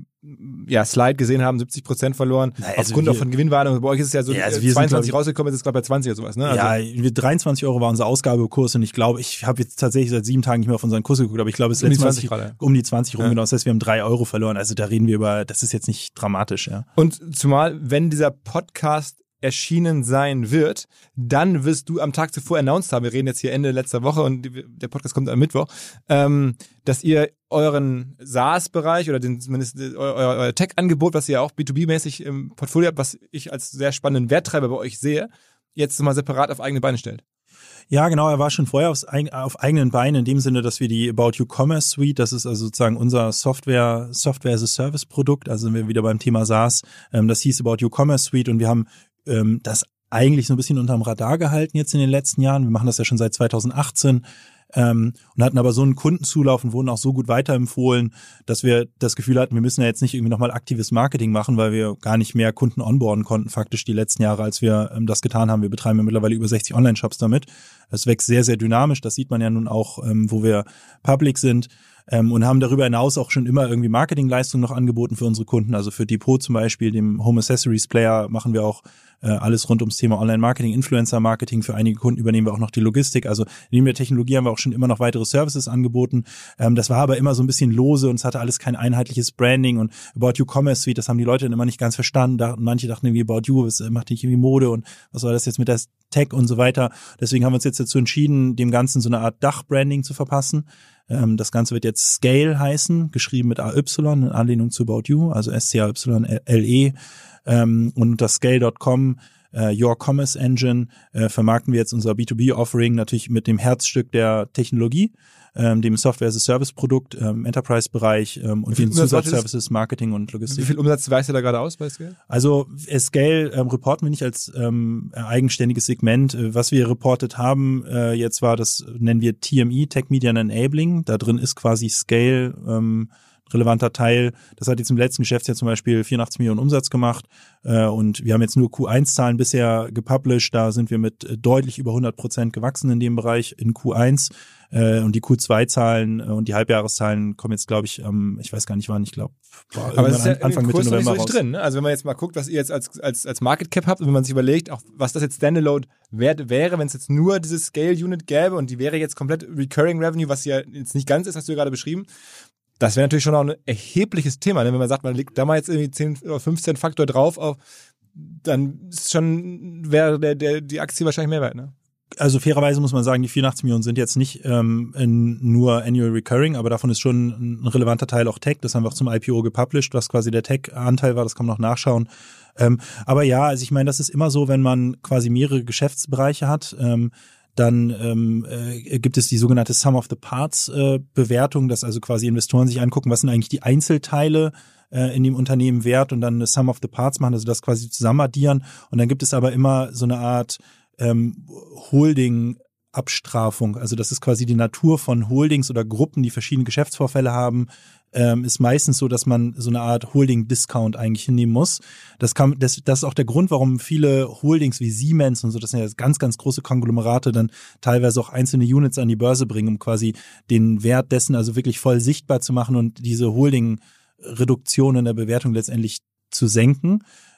ja, Slide gesehen haben, siebzig Prozent verloren, Na, also aufgrund wir, auch von Gewinnwarnung. Bei euch ist es ja so, ja, also wir zweiundzwanzig sind, rausgekommen, jetzt ist es glaube ich bei zwanzig oder sowas. Ne? Also ja, dreiundzwanzig Euro war unser Ausgabekurs und ich glaube, ich habe jetzt tatsächlich seit sieben Tagen nicht mehr auf unseren Kurs geguckt, aber ich glaube, es ist um die letztes zwanzig Mal gerade. um die zwanzig rum, Ja. genau. Das heißt, wir haben drei Euro verloren. Also da reden wir über, das ist jetzt nicht dramatisch, ja. Und zumal, wenn dieser Podcast erschienen sein wird, dann wirst du am Tag zuvor announced haben, wir reden jetzt hier Ende letzter Woche und der Podcast kommt am Mittwoch, ähm, dass ihr euren SaaS-Bereich oder den, zumindest euer, euer Tech-Angebot, was ihr ja auch B zwei B-mäßig im Portfolio habt, was ich als sehr spannenden Werttreiber bei euch sehe, jetzt mal separat auf eigene Beine stellt. Ja, genau, er war schon vorher aufs, auf eigenen Beinen in dem Sinne, dass wir die About You Commerce Suite, das ist also sozusagen unser Software, Software as a Service Produkt, also sind wir wieder beim Thema SaaS, ähm, das hieß About You Commerce Suite und wir haben ähm, das eigentlich so ein bisschen unterm Radar gehalten jetzt in den letzten Jahren. Wir machen das ja schon seit zweitausendachtzehn ähm, und hatten aber so einen Kundenzulauf und wurden auch so gut weiterempfohlen, dass wir das Gefühl hatten, wir müssen ja jetzt nicht irgendwie nochmal aktives Marketing machen, weil wir gar nicht mehr Kunden onboarden konnten faktisch die letzten Jahre, als wir ähm, das getan haben. Wir betreiben ja mittlerweile über sechzig Online-Shops damit. Es wächst sehr, sehr dynamisch. Das sieht man ja nun auch, ähm, wo wir public sind. Ähm, und haben darüber hinaus auch schon immer irgendwie Marketingleistungen noch angeboten für unsere Kunden. Also für Depot zum Beispiel, dem Home Accessories Player, machen wir auch äh, alles rund ums Thema Online-Marketing, Influencer-Marketing. Für einige Kunden übernehmen wir auch noch die Logistik. Also neben der Technologie haben wir auch schon immer noch weitere Services angeboten. Ähm, das war aber immer so ein bisschen lose und es hatte alles kein einheitliches Branding. Und About You Commerce Suite, das haben die Leute dann immer nicht ganz verstanden. Da, manche dachten irgendwie, About You, was macht nicht irgendwie Mode und was soll das jetzt mit der Tech und so weiter. Deswegen haben wir uns jetzt dazu entschieden, dem Ganzen so eine Art Dach-Branding zu verpassen. Das Ganze wird jetzt Scale heißen, geschrieben mit A Y in Anlehnung zu About You, also S C A Y L E. Und unter scale Punkt com, Your Commerce Engine, vermarkten wir jetzt unser B zwei B-Offering natürlich mit dem Herzstück der Technologie, dem Software-as-a-Service-Produkt, Enterprise-Bereich und den Zusatzservices, Marketing und Logistik. Wie viel Umsatz weist ihr da gerade aus bei Scale? Also Scale ähm, reporten wir nicht als ähm, eigenständiges Segment. Was wir reportet haben äh, jetzt war, das nennen wir T M E, Tech Media and Enabling. Da drin ist quasi Scale ähm, relevanter Teil. Das hat jetzt im letzten Geschäftsjahr zum Beispiel vierundachtzig Millionen Umsatz gemacht äh, und wir haben jetzt nur Q eins Zahlen bisher gepublished. Da sind wir mit äh, deutlich über hundert Prozent gewachsen in dem Bereich in Q eins äh, und die Q zwei Zahlen äh, und die Halbjahreszahlen kommen jetzt, glaube ich, ähm, ich weiß gar nicht wann, ich glaube aber es ist ja Anfang Mitte November raus. Drin, ne? Also wenn man jetzt mal guckt, was ihr jetzt als als als Market Cap habt und wenn man sich überlegt, auch was das jetzt Standalone wert wäre, wenn es jetzt nur diese Scale Unit gäbe und die wäre jetzt komplett Recurring Revenue, was ja jetzt nicht ganz ist, hast du ja gerade beschrieben. Das wäre natürlich schon auch ein erhebliches Thema, ne? Wenn man sagt, man legt da mal jetzt irgendwie zehn oder fünfzehn Faktor drauf, auf, dann ist schon, wäre der, der, die Aktie wahrscheinlich mehr wert, ne? Also fairerweise muss man sagen, die vierundachtzig Millionen sind jetzt nicht ähm, in nur Annual Recurring, aber davon ist schon ein relevanter Teil auch Tech. Das haben wir auch zum I P O gepublished, was quasi der Tech-Anteil war, das kann man noch nachschauen. Ähm, aber ja, also ich meine, das ist immer so, wenn man quasi mehrere Geschäftsbereiche hat, ähm, dann ähm, äh, gibt es die sogenannte Sum of the Parts äh, Bewertung, dass also quasi Investoren sich angucken, was sind eigentlich die Einzelteile äh, in dem Unternehmen wert und dann eine Sum of the Parts machen, also das quasi zusammen addieren. Und dann gibt es aber immer so eine Art ähm, Holding Abstrafung. Also das ist quasi die Natur von Holdings oder Gruppen, die verschiedene Geschäftsvorfälle haben, ähm, ist meistens so, dass man so eine Art Holding-Discount eigentlich hinnehmen muss. Das kann, das, das ist auch der Grund, warum viele Holdings wie Siemens und so, das sind ja ganz, ganz große Konglomerate, dann teilweise auch einzelne Units an die Börse bringen, um quasi den Wert dessen also wirklich voll sichtbar zu machen und diese Holding-Reduktion in der Bewertung letztendlich zu senken.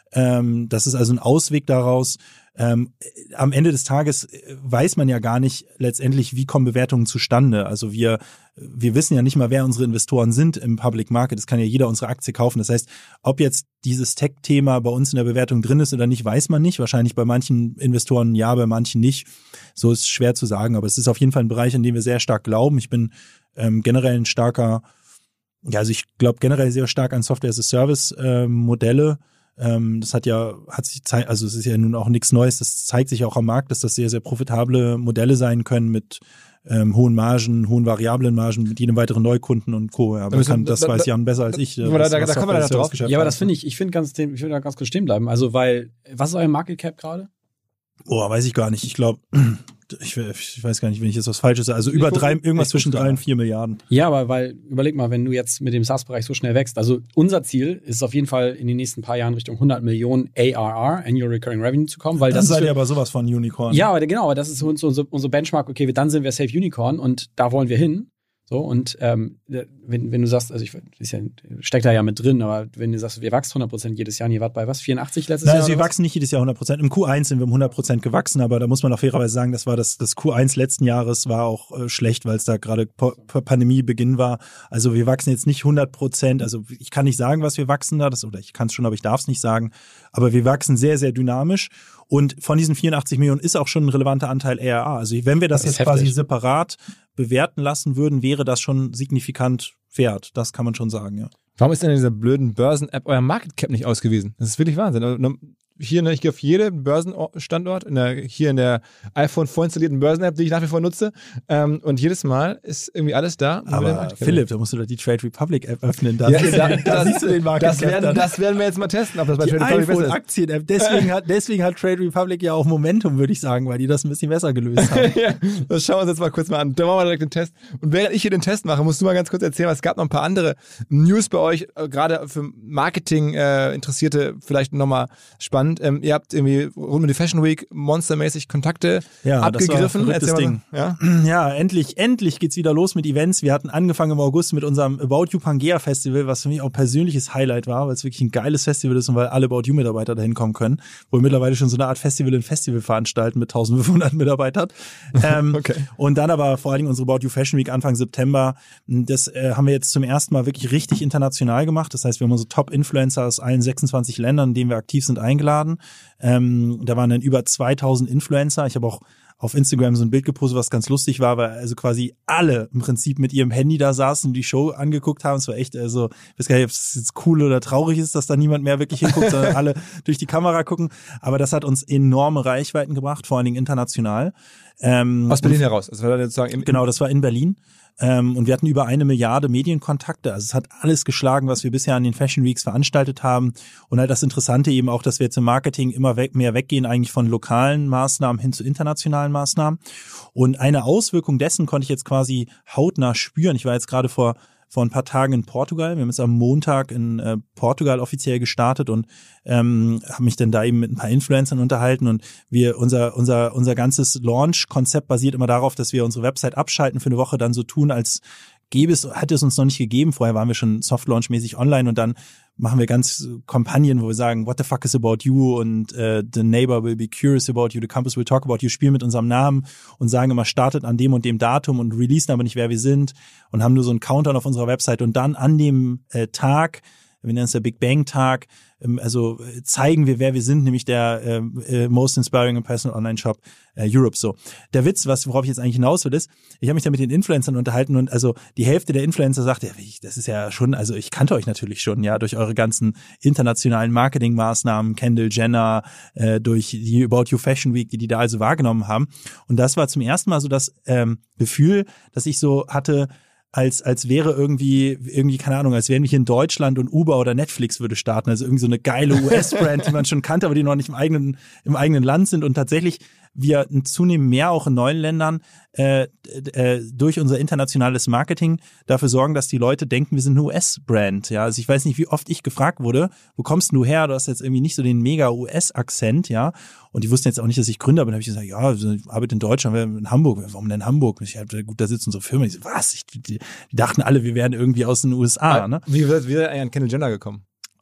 Ähm, das ist also ein Ausweg daraus. Ähm, am Ende des Tages weiß man ja gar nicht letztendlich, wie kommen Bewertungen zustande. Also wir wir wissen ja nicht mal, wer unsere Investoren sind im Public Market. Das kann ja jeder unsere Aktie kaufen. Das heißt, ob jetzt dieses Tech-Thema bei uns in der Bewertung drin ist oder nicht, weiß man nicht. Wahrscheinlich bei manchen Investoren ja, bei manchen nicht. So ist schwer zu sagen. Aber es ist auf jeden Fall ein Bereich, in dem wir sehr stark glauben. Ich bin ähm, generell ein starker, ja, also ich glaube generell sehr stark an Software-as-a-Service-Modelle. Ähm, das hat ja, hat sich zei- also es ist ja nun auch nichts Neues. Das zeigt sich auch am Markt, dass das sehr, sehr profitable Modelle sein können mit ähm, hohen Margen, hohen variablen Margen, mit jedem weiteren Neukunden und Co. Ja, aber das, kann, das da, weiß Jan besser als ich. Da, da, da, da kommen wir da drauf. Ja, aber das finde ich, ich finde ganz, ich finde da ganz kurz stehen bleiben. Also, weil, was ist euer Market Cap gerade? Oh, weiß ich gar nicht. Ich glaube, ich, ich weiß gar nicht, wenn ich jetzt was Falsches sage. Also über drei, irgendwas zwischen drei und vier Milliarden. Ja, aber weil, überleg mal, wenn du jetzt mit dem SaaS-Bereich so schnell wächst, also unser Ziel ist auf jeden Fall in den nächsten paar Jahren Richtung hundert Millionen A R R, Annual Recurring Revenue zu kommen, weil das, das ist seid ihr aber sowas von Unicorn. Ja, aber genau, aber das ist uns unsere, unsere Benchmark, okay, dann sind wir Safe Unicorn und da wollen wir hin. So, und ähm, wenn, wenn du sagst, also ich ist ja, steckt da ja mit drin, aber wenn du sagst, wir wachsen hundert Prozent jedes Jahr, und ihr wart bei was, vierundachtzig letztes Nein, Jahr? Also wir wachsen nicht jedes Jahr hundert Prozent. Im Q eins sind wir um hundert Prozent gewachsen, aber da muss man auch fairerweise sagen, das war das, das Q eins letzten Jahres war auch äh, schlecht, weil es da gerade po- Pandemiebeginn war. Also wir wachsen jetzt nicht hundert Prozent. Also ich kann nicht sagen, was wir wachsen da, das, oder ich kann es schon, aber ich darf es nicht sagen. Aber wir wachsen sehr, sehr dynamisch. Und von diesen vierundachtzig Millionen ist auch schon ein relevanter Anteil A R R. Also wenn wir das, das jetzt heftig. quasi separat bewerten lassen würden, wäre das schon signifikant wert. Das kann man schon sagen, ja. Warum ist denn in dieser blöden Börsen-App euer Market Cap nicht ausgewiesen? Das ist wirklich Wahnsinn. Hier, ne, ich gehe auf jeden Börsenstandort, in der, hier in der iPhone vorinstallierten Börsen-App, die ich nach wie vor nutze. Ähm, und jedes Mal ist irgendwie alles da. Aber Philipp, da musst du doch die Trade Republic App öffnen. Da, ja, siehst, da, da, da siehst du den Market das Cap. Werden, das werden wir jetzt mal testen, ob das bei die Trade Republic besser ist. iPhone-Aktien-App. Deswegen hat, deswegen hat Trade Republic ja auch Momentum, würde ich sagen, weil die das ein bisschen besser gelöst haben. Ja, das schauen wir uns jetzt mal kurz mal an. Dann machen wir direkt den Test. Und während ich hier den Test mache, musst du mal ganz kurz erzählen, weil es gab noch ein paar andere News bei euch, äh, gerade für Marketing-Interessierte äh, vielleicht nochmal spannend. Ähm, ihr habt irgendwie rund um die Fashion Week monstermäßig Kontakte ja, abgegriffen. Das war ein Ding. Ja? ja, endlich, endlich geht's wieder los mit Events. Wir hatten angefangen im August mit unserem About You Pangea Festival, was für mich auch ein persönliches Highlight war, weil es wirklich ein geiles Festival ist und weil alle About You Mitarbeiter dahin kommen können, wo wir mittlerweile schon so eine Art Festival in Festival veranstalten mit eintausendfünfhundert Mitarbeitern. ähm, okay. Und dann aber vor allen Dingen unsere About You Fashion Week Anfang September. Das äh, haben wir jetzt zum ersten Mal wirklich richtig international gemacht. Das heißt, wir haben unsere Top-Influencer aus allen sechsundzwanzig Ländern, in denen wir aktiv sind, eingeladen. Ähm, da waren dann über zweitausend Influencer. Ich habe auch auf Instagram so ein Bild gepostet, was ganz lustig war, weil also quasi alle im Prinzip mit ihrem Handy da saßen und die Show angeguckt haben. Es war echt, also ich weiß gar nicht, ob es jetzt cool oder traurig ist, dass da niemand mehr wirklich hinguckt, sondern alle durch die Kamera gucken. Aber das hat uns enorme Reichweiten gebracht, vor allen Dingen international. Ähm, Aus Berlin heraus. Also war sozusagen genau, das war in Berlin. Ähm, und wir hatten über eine Milliarde Medienkontakte. Also es hat alles geschlagen, was wir bisher an den Fashion Weeks veranstaltet haben. Und halt das Interessante eben auch, dass wir jetzt im Marketing immer weg, mehr weggehen eigentlich von lokalen Maßnahmen hin zu internationalen Maßnahmen. Und eine Auswirkung dessen konnte ich jetzt quasi hautnah spüren. Ich war jetzt gerade vor vor ein paar Tagen in Portugal. Wir haben jetzt am Montag in äh, Portugal offiziell gestartet und ähm, haben mich dann da eben mit ein paar Influencern unterhalten und wir unser unser unser ganzes Launch-Konzept basiert immer darauf, dass wir unsere Website abschalten für eine Woche, dann so tun, als gäbe es, hat es uns noch nicht gegeben. Vorher waren wir schon Soft-Launch-mäßig online und dann machen wir ganz Kampagnen, wo wir sagen, what the fuck is about you und uh, the neighbor will be curious about you, the campus will talk about you, spielen mit unserem Namen und sagen immer, startet an dem und dem Datum und releasen aber nicht, wer wir sind und haben nur so einen Countdown auf unserer Website und dann an dem äh, Tag, wir nennen es der Big Bang Tag, ähm, also äh, zeigen wir, wer wir sind, nämlich der äh, äh, Most Inspiring and Personal Online Shop äh, Europe. So, der Witz, was worauf ich jetzt eigentlich hinaus will, ist, ich habe mich da mit den Influencern unterhalten und also die Hälfte der Influencer sagt, ja, das ist ja schon, also ich kannte euch natürlich schon, ja, durch eure ganzen internationalen Marketingmaßnahmen, Kendall Jenner, äh, durch die About You Fashion Week, die die da also wahrgenommen haben. Und das war zum ersten Mal so das ähm, Gefühl, dass ich so hatte, als als wäre irgendwie, irgendwie keine Ahnung, als wären wir hier in Deutschland und Uber oder Netflix würde starten. Also irgendwie so eine geile U S-Brand, die man schon kannte, aber die noch nicht im eigenen im eigenen Land sind. Und tatsächlich wir zunehmend mehr auch in neuen Ländern äh, äh, durch unser internationales Marketing dafür sorgen, dass die Leute denken, wir sind eine U S-Brand. Ja, also ich weiß nicht, wie oft ich gefragt wurde, wo kommst du her? Du hast jetzt irgendwie nicht so den mega U S-Akzent, ja. Und die wussten jetzt auch nicht, dass ich Gründer bin. Da habe ich gesagt, ja, ich arbeite in Deutschland, in Hamburg. Warum denn Hamburg? Ich hab, gut, da sitzt unsere Firma. Ich so, was? Ich, die, die dachten alle, wir wären irgendwie aus den U S A. Ne? Wie wird wie eigentlich an Kendall Jenner gekommen?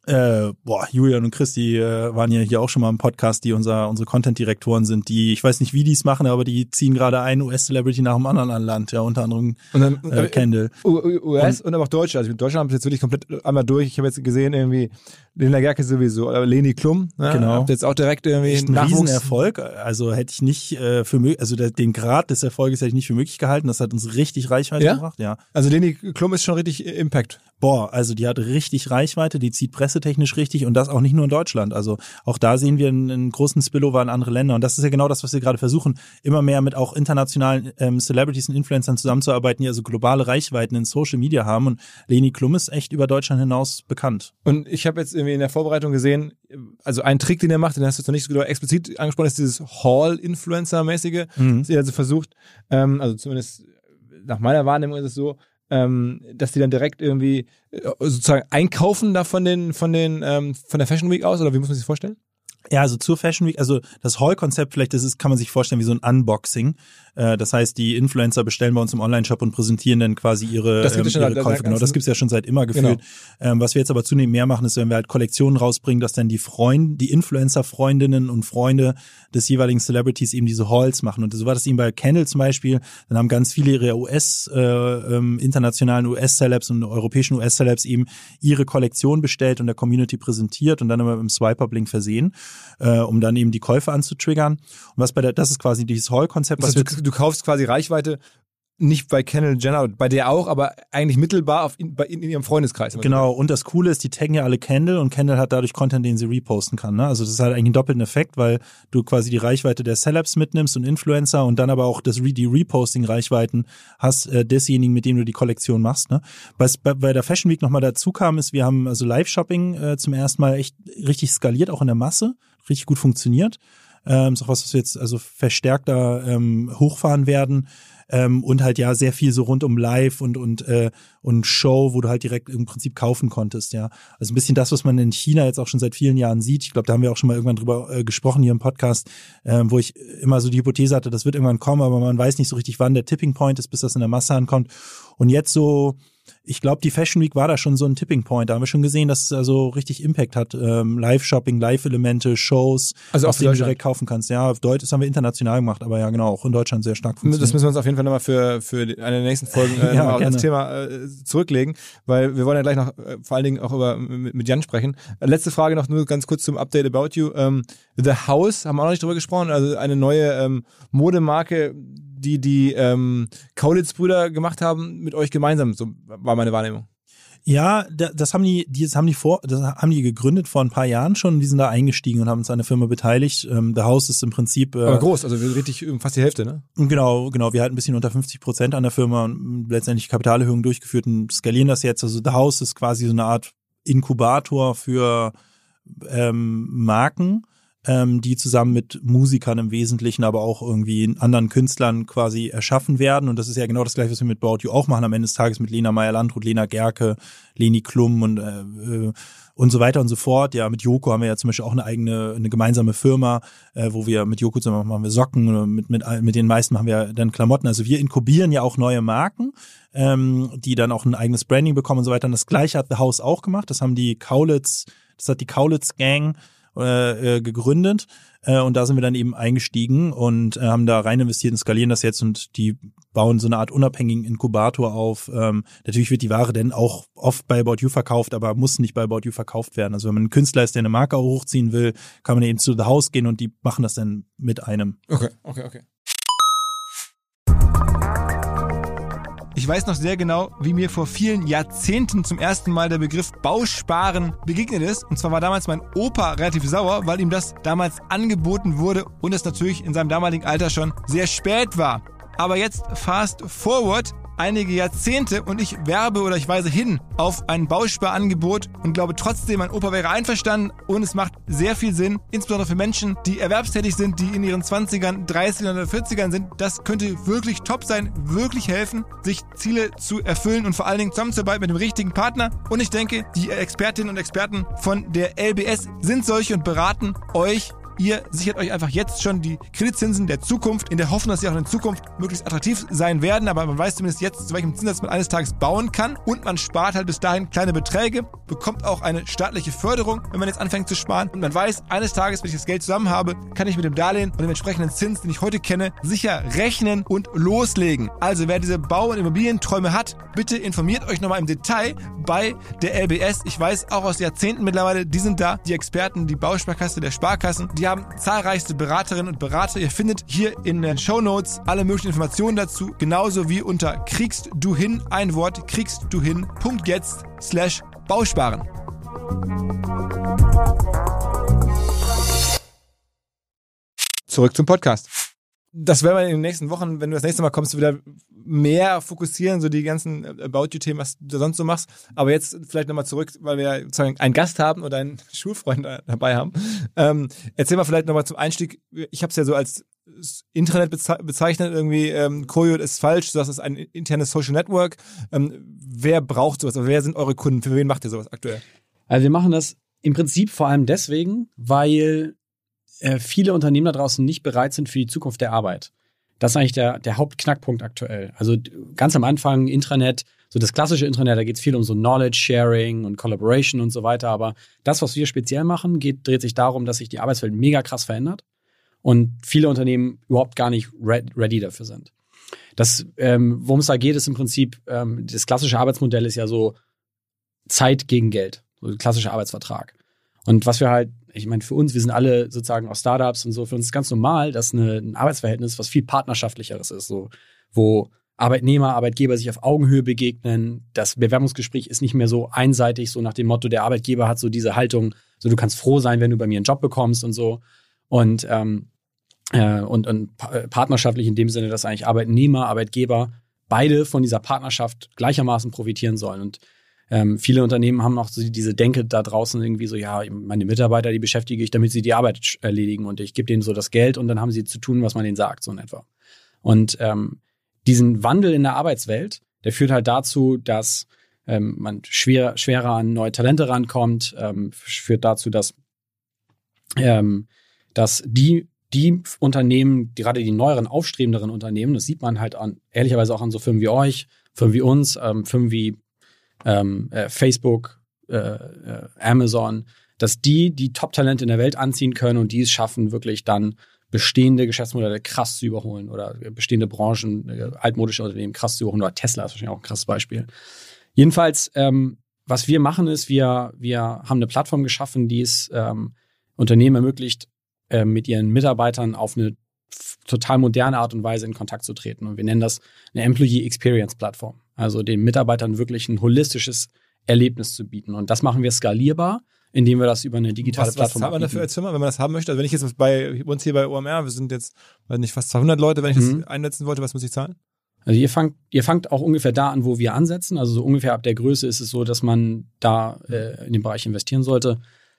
Äh, boah, Julian und Chris, die äh, waren ja hier auch schon mal im Podcast, die unser unsere Content-Direktoren sind, die, ich weiß nicht, wie die es machen, aber die ziehen gerade einen U S-Celebrity nach dem anderen an Land, ja, unter anderem und dann, äh, Kendall. U S und, und aber auch Deutschland. Also mit Deutschland haben wir jetzt wirklich komplett einmal durch. Ich habe jetzt gesehen, irgendwie Lena Gerke sowieso, aber Leni Klum, ne? Genau. Habt jetzt auch direkt irgendwie Echt ein Nachwuchs. Riesenerfolg. Also hätte ich nicht äh, für möglich, also der, den Grad des Erfolges hätte ich nicht für möglich gehalten. Das hat uns richtig Reichweite Ja? gebracht, ja. Also Leni Klum ist schon richtig Impact. Boah, also die hat richtig Reichweite, die zieht pressetechnisch richtig und das auch nicht nur in Deutschland. Also auch da sehen wir einen, einen großen Spillover in andere Länder und das ist ja genau das, was wir gerade versuchen, immer mehr mit auch internationalen ähm, Celebrities und Influencern zusammenzuarbeiten, die also globale Reichweiten in Social Media haben und Leni Klum ist echt über Deutschland hinaus bekannt. Und ich habe jetzt irgendwie in der Vorbereitung gesehen, also ein Trick, den er macht, den hast du jetzt noch nicht so explizit angesprochen, ist dieses Hall-Influencer-mäßige, Mhm. dass er also versucht, ähm, also zumindest nach meiner Wahrnehmung ist es so, ähm, dass die dann direkt irgendwie äh, sozusagen einkaufen da von den, von den, ähm, von der Fashion Week aus, oder wie muss man sich das vorstellen? Ja, also zur Fashion Week, also das Haul-Konzept vielleicht, das ist, kann man sich vorstellen wie so ein Unboxing. Äh, das heißt, die Influencer bestellen bei uns im Online-Shop und präsentieren dann quasi ihre, Das gibt ähm, es schon ihre da- da- Käufe. Genau, das gibt's ja schon seit immer gefühlt. Genau. Ähm, was wir jetzt aber zunehmend mehr machen, ist, wenn wir halt Kollektionen rausbringen, dass dann die Freunde, die Influencer-Freundinnen und Freunde des jeweiligen Celebrities eben diese Hauls machen. Und so war das eben bei Kendall zum Beispiel. Dann haben ganz viele ihre U S, äh, ähm, internationalen U S-Celebs und europäischen U S-Celebs eben ihre Kollektion bestellt und der Community präsentiert und dann immer mit einem Swipe-Up-Link versehen, äh, um dann eben die Käufe anzutriggern. Und was bei der, das ist quasi dieses Haul-Konzept. Das Was heißt, wir du, du kaufst quasi Reichweite nicht bei Kendall Jenner, bei der auch, aber eigentlich mittelbar auf in, bei, in ihrem Freundeskreis. Genau, und das Coole ist, die taggen ja alle Kendall und Kendall hat dadurch Content, den sie reposten kann. Ne? Also das ist halt eigentlich einen doppelten Effekt, weil du quasi die Reichweite der Celebs mitnimmst und Influencer und dann aber auch das, die Reposting-Reichweiten hast äh, desjenigen, mit dem du die Kollektion machst. Ne? Was bei, bei der Fashion Week nochmal dazu kam, ist, wir haben also Live-Shopping äh, zum ersten Mal echt richtig skaliert, auch in der Masse, richtig gut funktioniert. Ähm, ist auch was, was wir jetzt also verstärkter ähm, hochfahren werden. Ähm, und halt ja sehr viel so rund um Live und und äh, und Show, wo du halt direkt im Prinzip kaufen konntest, ja. Also ein bisschen das, was man in China jetzt auch schon seit vielen Jahren sieht. Ich glaube, da haben wir auch schon mal irgendwann drüber äh, gesprochen hier im Podcast, ähm, wo ich immer so die Hypothese hatte, das wird irgendwann kommen, aber man weiß nicht so richtig, wann der Tipping Point ist, bis das in der Masse ankommt. Und jetzt so, ich glaube, die Fashion Week war da schon so ein Tipping Point. Da haben wir schon gesehen, dass es also richtig Impact hat. Ähm, Live-Shopping, Live-Elemente, Shows, Also auf auch denen du Deutschland. direkt kaufen kannst. Ja, auf Deutsch, das haben wir international gemacht, aber ja genau, auch in Deutschland sehr stark funktioniert. Das müssen wir uns auf jeden Fall nochmal für, für die- eine der nächsten Folgen äh, Ja, nochmal gerne. als Thema äh, zurücklegen, weil wir wollen ja gleich noch äh, vor allen Dingen auch über mit, mit Jan sprechen. Äh, letzte Frage noch nur ganz kurz zum Update About You. Ähm, The House, haben wir auch noch nicht drüber gesprochen, also eine neue ähm, Modemarke, die die ähm, Kaulitz-Brüder gemacht haben mit euch gemeinsam, so war meine Wahrnehmung. Ja, da- das haben die, die das haben die vor, das haben die gegründet vor ein paar Jahren schon. Die sind da eingestiegen und haben uns an der Firma beteiligt. Ähm, The House ist im Prinzip äh, Aber groß, also richtig ähm, fast die Hälfte, ne? genau, genau. Wir halten ein bisschen unter fünfzig Prozent an der Firma und letztendlich Kapitalerhöhung durchgeführt und skalieren das jetzt. Also The House ist quasi so eine Art Inkubator für ähm, Marken, ähm, die zusammen mit Musikern im Wesentlichen, aber auch irgendwie anderen Künstlern quasi erschaffen werden. Und das ist ja genau das Gleiche, was wir mit About You auch machen am Ende des Tages mit Lena Meyer-Landrut, Lena Gerke, Leni Klum und äh, äh, und so weiter und so fort. Ja, mit Joko haben wir ja zum Beispiel auch eine eigene, eine gemeinsame Firma, äh, wo wir mit Joko zusammen machen wir Socken, oder mit, mit, mit den meisten machen wir dann Klamotten. Also wir inkubieren ja auch neue Marken, ähm, die dann auch ein eigenes Branding bekommen und so weiter. Und das Gleiche hat The House auch gemacht. Das haben die Kaulitz, das hat die Kaulitz Gang äh, gegründet. Äh, und da sind wir dann eben eingestiegen und äh, haben da rein investiert und skalieren das jetzt und die bauen so eine Art unabhängigen Inkubator auf. Ähm, natürlich wird die Ware dann auch oft bei About You verkauft, aber muss nicht bei About You verkauft werden. Also wenn man ein Künstler ist, der eine Marke auch hochziehen will, kann man eben zu The House gehen und die machen das dann mit einem. Okay, okay, okay. Ich weiß noch sehr genau, wie mir vor vielen Jahrzehnten zum ersten Mal der Begriff Bausparen begegnet ist. Und zwar war damals mein Opa relativ sauer, weil ihm das damals angeboten wurde und es natürlich in seinem damaligen Alter schon sehr spät war. Aber jetzt fast forward einige Jahrzehnte und ich werbe oder ich weise hin auf ein Bausparangebot und glaube trotzdem, mein Opa wäre einverstanden und es macht sehr viel Sinn, insbesondere für Menschen, die erwerbstätig sind, die in ihren zwanzigern, dreißigern oder vierzigern sind. Das könnte wirklich top sein, wirklich helfen, sich Ziele zu erfüllen und vor allen Dingen zusammenzuarbeiten mit dem richtigen Partner. Und ich denke, die Expertinnen und Experten von der L B S sind solche und beraten euch Ihr sichert euch einfach jetzt schon die Kreditzinsen der Zukunft, in der Hoffnung, dass sie auch in Zukunft möglichst attraktiv sein werden. Aber man weiß zumindest jetzt, zu welchem Zinssatz man eines Tages bauen kann. Und man spart halt bis dahin kleine Beträge, bekommt auch eine staatliche Förderung, wenn man jetzt anfängt zu sparen. Und man weiß, eines Tages, wenn ich das Geld zusammen habe, kann ich mit dem Darlehen und dem entsprechenden Zins, den ich heute kenne, sicher rechnen und loslegen. Also wer diese Bau- und Immobilienträume hat, bitte informiert euch nochmal im Detail bei der L B S. Ich weiß auch aus Jahrzehnten mittlerweile, die sind da, die Experten, die Bausparkasse der Sparkassen. Die haben zahlreichste Beraterinnen und Berater. Ihr findet hier in den Shownotes alle möglichen Informationen dazu, genauso wie unter kriegst du hin, ein Wort, kriegst du hin, Punkt jetzt, slash Bausparen. Zurück zum Podcast. Das werden wir in den nächsten Wochen, wenn du das nächste Mal kommst, wieder mehr fokussieren, so die ganzen About You-Themen, was du sonst so machst. Aber jetzt vielleicht nochmal zurück, weil wir sozusagen einen Gast haben oder einen Schulfreund dabei haben. Ähm, erzähl mal vielleicht nochmal zum Einstieg. Ich habe es ja so als Intranet bezeichnet, irgendwie ähm, Koyot ist falsch, du sagst, es ist ein internes Social Network. Ähm, wer braucht sowas? Wer sind eure Kunden? Für wen macht ihr sowas aktuell? Also wir machen das im Prinzip vor allem deswegen, weil äh, viele Unternehmen da draußen nicht bereit sind für die Zukunft der Arbeit. Das ist eigentlich der, der Hauptknackpunkt aktuell. Also ganz am Anfang Intranet, so das klassische Intranet, da geht es viel um so Knowledge Sharing und Collaboration und so weiter. Aber das, was wir speziell machen, geht, dreht sich darum, dass sich die Arbeitswelt mega krass verändert und viele Unternehmen überhaupt gar nicht ready dafür sind. Das, ähm, worum es da geht, ist im Prinzip, ähm, das klassische Arbeitsmodell ist ja so Zeit gegen Geld, so ein klassischer Arbeitsvertrag. Und was wir halt, ich meine, für uns, wir sind alle sozusagen aus Startups und so, für uns ist ganz normal, dass eine, ein Arbeitsverhältnis was viel partnerschaftlicheres ist, so, wo Arbeitnehmer, Arbeitgeber sich auf Augenhöhe begegnen. Das Bewerbungsgespräch ist nicht mehr so einseitig, so nach dem Motto, der Arbeitgeber hat so diese Haltung, so du kannst froh sein, wenn du bei mir einen Job bekommst und so. Und, ähm, äh, und, und partnerschaftlich in dem Sinne, dass eigentlich Arbeitnehmer, Arbeitgeber beide von dieser Partnerschaft gleichermaßen profitieren sollen. Und Ähm, viele Unternehmen haben auch so diese Denke da draußen irgendwie so, ja, meine Mitarbeiter, die beschäftige ich, damit sie die Arbeit erledigen und ich gebe denen so das Geld und dann haben sie zu tun, was man denen sagt, so in etwa. Und ähm, diesen Wandel in der Arbeitswelt, der führt halt dazu, dass ähm, man schwer, schwerer an neue Talente rankommt, ähm, führt dazu, dass, ähm, dass die die Unternehmen, gerade die neueren, aufstrebenderen Unternehmen, das sieht man halt an, ehrlicherweise auch an so Firmen wie euch, Firmen wie uns, ähm, Firmen wie Ähm, äh, Facebook, äh, äh, Amazon, dass die die Top-Talente in der Welt anziehen können und die es schaffen, wirklich dann bestehende Geschäftsmodelle krass zu überholen oder bestehende Branchen, äh, altmodische Unternehmen krass zu überholen. Oder Tesla ist wahrscheinlich auch ein krasses Beispiel. Jedenfalls, ähm, was wir machen ist, wir, wir haben eine Plattform geschaffen, die es ähm, Unternehmen ermöglicht, äh, mit ihren Mitarbeitern auf eine f- total moderne Art und Weise in Kontakt zu treten. Und wir nennen das eine Employee Experience Plattform. Also den Mitarbeitern wirklich ein holistisches Erlebnis zu bieten. Und das machen wir skalierbar, indem wir das über eine digitale was, Plattform Was hat man dafür als Firma, wenn man das haben möchte? Also wenn ich jetzt bei uns hier bei O M R, wir sind jetzt, weiß nicht, fast zweihundert Leute, wenn ich Mhm. das einsetzen wollte, was muss ich zahlen? Also ihr fangt, ihr fangt auch ungefähr da an, wo wir ansetzen. Also so ungefähr ab der Größe ist es so, dass man da äh, in den Bereich investieren sollte.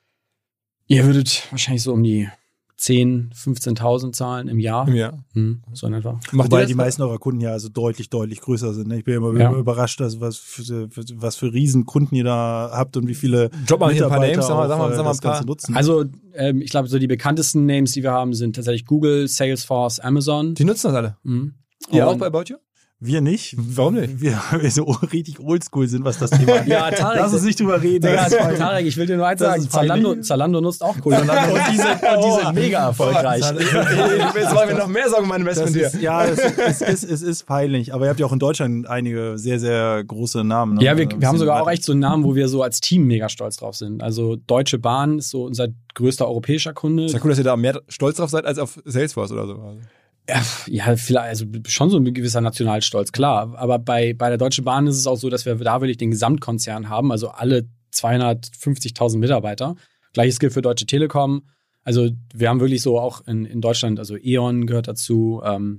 Ihr würdet wahrscheinlich so um die zehntausend, fünfzehntausend zahlen im Jahr. Im Jahr. Hm, so in etwa. Macht Wobei ihr das? die meisten eurer Kunden ja also deutlich, deutlich größer sind. Ne? Ich bin immer Ja. überrascht, also was für, für, was für Riesenkunden ihr da habt und wie viele Drop mal hier ein paar Mitarbeiter Names, sag mal, sag mal, auch, äh, sag mal das ein paar. Ganze nutzen. Also ähm, ich glaube, so die bekanntesten Names, die wir haben, sind tatsächlich Google, Salesforce, Amazon. Die nutzen das alle. Mhm. Ihr auch Und- bei About You? Wir nicht. Warum nicht? Wir, weil wir so richtig oldschool sind, was das Thema angeht. Ja, Tarek. Lass uns nicht drüber reden. Digga, Das ist peinlich. Tarek, ich will dir nur eins Das sagen, ist peinlich. Zalando, Zalando nutzt auch Kohle. Und die sind, und die sind mega erfolgreich. Jetzt machen wir noch mehr Sorgen um mein Das Investment hier. ist, ja, es, es, ist, es ist peinlich. Aber ihr habt ja auch in Deutschland einige sehr, sehr große Namen. Ne? Ja, wir, Also, wir haben sind sogar auch weit- echt so einen Namen, wo wir so als Team mega stolz drauf sind. Also Deutsche Bahn ist so unser größter europäischer Kunde. Ist ja cool, dass ihr da mehr stolz drauf seid als auf Salesforce oder so. Also. Ja, ja, vielleicht, also schon so ein gewisser Nationalstolz, klar. Aber bei, bei der Deutschen Bahn ist es auch so, dass wir da wirklich den Gesamtkonzern haben, also alle zweihundertfünfzigtausend Mitarbeiter. Gleiches gilt für Deutsche Telekom. Also wir haben wirklich so auch in, in Deutschland, also E.ON gehört dazu, ähm,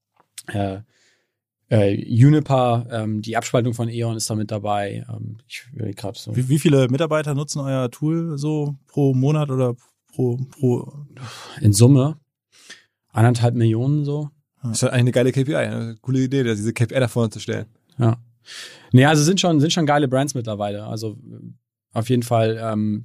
äh, äh, Uniper, ähm, die Abspaltung von E.ON ist da mit dabei. Ähm, ich will gerade so. Wie, wie viele Mitarbeiter nutzen euer Tool so pro Monat oder pro, pro In Summe anderthalb Millionen so. Das ist halt eigentlich eine geile K P I, eine coole Idee, diese K P I da vorne zu stellen. Ja. Nee, also sind schon, sind schon geile Brands mittlerweile. Also auf jeden Fall, ähm,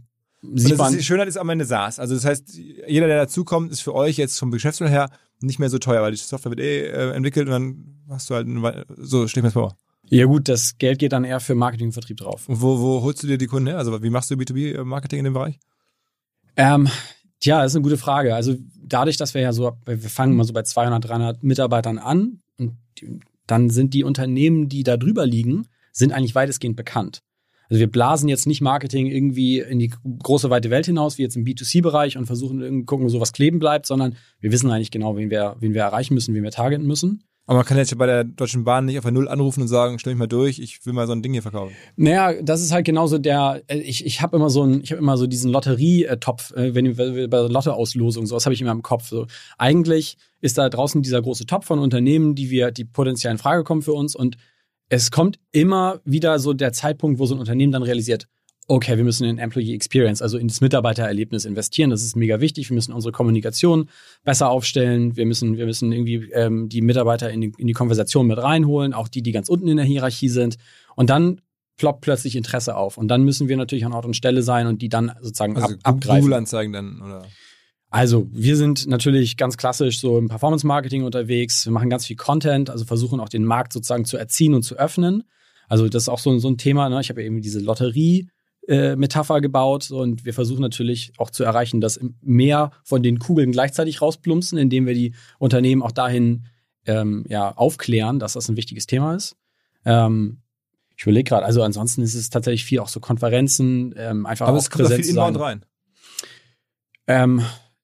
sieht das man. Ist, die Schönheit ist am Ende SaaS. Also das heißt, jeder, der dazukommt, ist für euch jetzt vom Geschäftsmodell her nicht mehr so teuer, weil die Software wird eh äh, entwickelt und dann hast du halt, eine, so stell ich mir das vor. Ja gut, das Geld geht dann eher für Marketing und Vertrieb drauf. Und wo, wo holst du dir die Kunden her? Also wie machst du B zwei B-Marketing in dem Bereich? Ähm, tja, das ist eine gute Frage. Also dadurch, dass wir ja so, wir fangen mal so bei zweihundert, dreihundert Mitarbeitern an und die, dann sind die Unternehmen, die da drüber liegen, sind eigentlich weitestgehend bekannt. Also wir blasen jetzt nicht Marketing irgendwie in die große, weite Welt hinaus, wie jetzt im B zwei C-Bereich und versuchen irgendwie gucken, so was kleben bleibt, sondern wir wissen eigentlich genau, wen wir, wen wir erreichen müssen, wen wir targeten müssen. Aber man kann jetzt bei der Deutschen Bahn nicht auf der Null anrufen und sagen, stell mich mal durch, ich will mal so ein Ding hier verkaufen. Naja, das ist halt genauso der, ich, ich habe immer so ein, ich habe immer so diesen Lotterietopf, wenn wir bei der Lottoauslosung, sowas habe ich immer im Kopf. So. Eigentlich ist da draußen dieser große Topf von Unternehmen, die wir, die potenziell in Frage kommen für uns, und es kommt immer wieder so der Zeitpunkt, wo so ein Unternehmen dann realisiert, okay, wir müssen in Employee Experience, also in das Mitarbeitererlebnis investieren. Das ist mega wichtig. Wir müssen unsere Kommunikation besser aufstellen. Wir müssen, wir müssen irgendwie ähm, die Mitarbeiter in die, in die Konversation mit reinholen, auch die, die ganz unten in der Hierarchie sind. Und dann ploppt plötzlich Interesse auf. Und dann müssen wir natürlich an Ort und Stelle sein und die dann sozusagen also ab, abgreifen. Google-Anzeigen dann, oder? Also wir sind natürlich ganz klassisch so im Performance-Marketing unterwegs. Wir machen ganz viel Content, also versuchen auch den Markt sozusagen zu erziehen und zu öffnen. Also das ist auch so, so ein Thema. Ne? Ich habe ja eben diese Lotterie Äh, Metapher gebaut und wir versuchen natürlich auch zu erreichen, dass mehr von den Kugeln gleichzeitig rausplumpsen, indem wir die Unternehmen auch dahin ähm, ja, aufklären, dass das ein wichtiges Thema ist. Ähm, ich überlege gerade, also ansonsten ist es tatsächlich viel auch so Konferenzen, ähm, einfach aber auch es kommt präsent viel zu sein. Inbound rein. Ähm,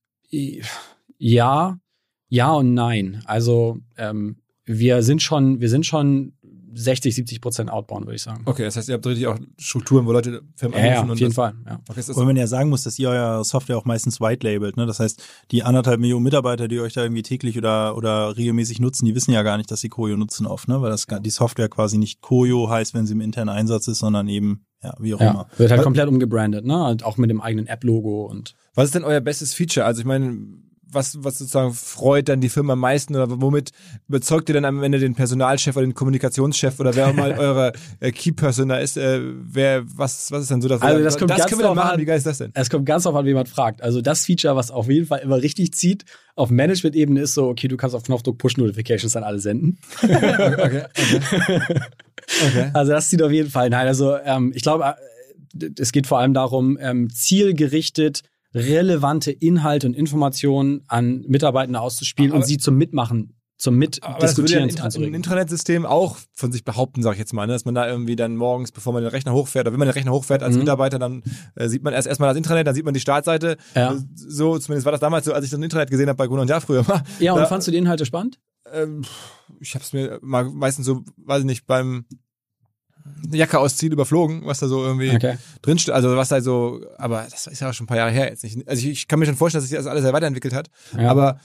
ja, ja und nein. Also ähm, wir sind schon, wir sind schon sechzig, siebzig Prozent outbound, würde ich sagen. Okay, das heißt, ihr habt richtig auch Strukturen, wo Leute Firmen Ja, ja, anrufen. auf und jeden das, Fall. Ja. Okay, ist das Weil man ja sagen muss, dass ihr eure Software auch meistens white-labelt, ne? Das heißt, die anderthalb Millionen Mitarbeiter, die euch da irgendwie täglich oder oder regelmäßig nutzen, die wissen ja gar nicht, dass sie Koyo nutzen oft, ne? Weil das die Software quasi nicht Koyo heißt, wenn sie im internen Einsatz ist, sondern eben, ja, wie auch Ja, immer. wird halt Was- komplett umgebrandet, ne? Und auch mit dem eigenen App-Logo und Was ist denn euer bestes Feature? Also ich meine, was, was sozusagen freut dann die Firma am meisten oder womit überzeugt ihr dann am Ende den Personalchef oder den Kommunikationschef oder wer auch mal eure äh, Key-Person da ist? Äh, wer, was, was ist denn so das? Also das kommt das ganz können wir dann drauf machen. an. Wie geil ist das denn? es kommt ganz darauf an, wie man fragt. Also das Feature, was auf jeden Fall immer richtig zieht, auf Management-Ebene ist so, okay, du kannst auf Knopfdruck Push-Notifications an alle senden. Okay, okay. okay. Also das zieht auf jeden Fall. Nein, also ähm, ich glaube, äh, es geht vor allem darum, ähm, zielgerichtet relevante Inhalte und Informationen an Mitarbeitende auszuspielen Aber- und sie zum Mitmachen, zum Aber das würde ja Mitdiskutieren ein, zu Intra- ein anzuregen. Intranet-System auch von sich behaupten, sag ich jetzt mal, ne? Dass man da irgendwie dann morgens, bevor man den Rechner hochfährt, oder wenn man den Rechner hochfährt als Mhm. Mitarbeiter, dann äh, sieht man erst erstmal das Intranet, dann sieht man die Startseite. Ja. Äh, So, zumindest war das damals so, als ich das Intranet gesehen habe bei Gunnar und Jahr früher mal. Ja, und da, fandst du die Inhalte spannend? ähm, ich habe es mir mal meistens so, weiß ich nicht, beim Jacke ausziehen überflogen, was da so irgendwie Okay. drinsteht. Also was da so, aber das ist ja auch schon ein paar Jahre her jetzt nicht. Also ich, ich kann mir schon vorstellen, dass sich das alles sehr weiterentwickelt hat. Ja. Aber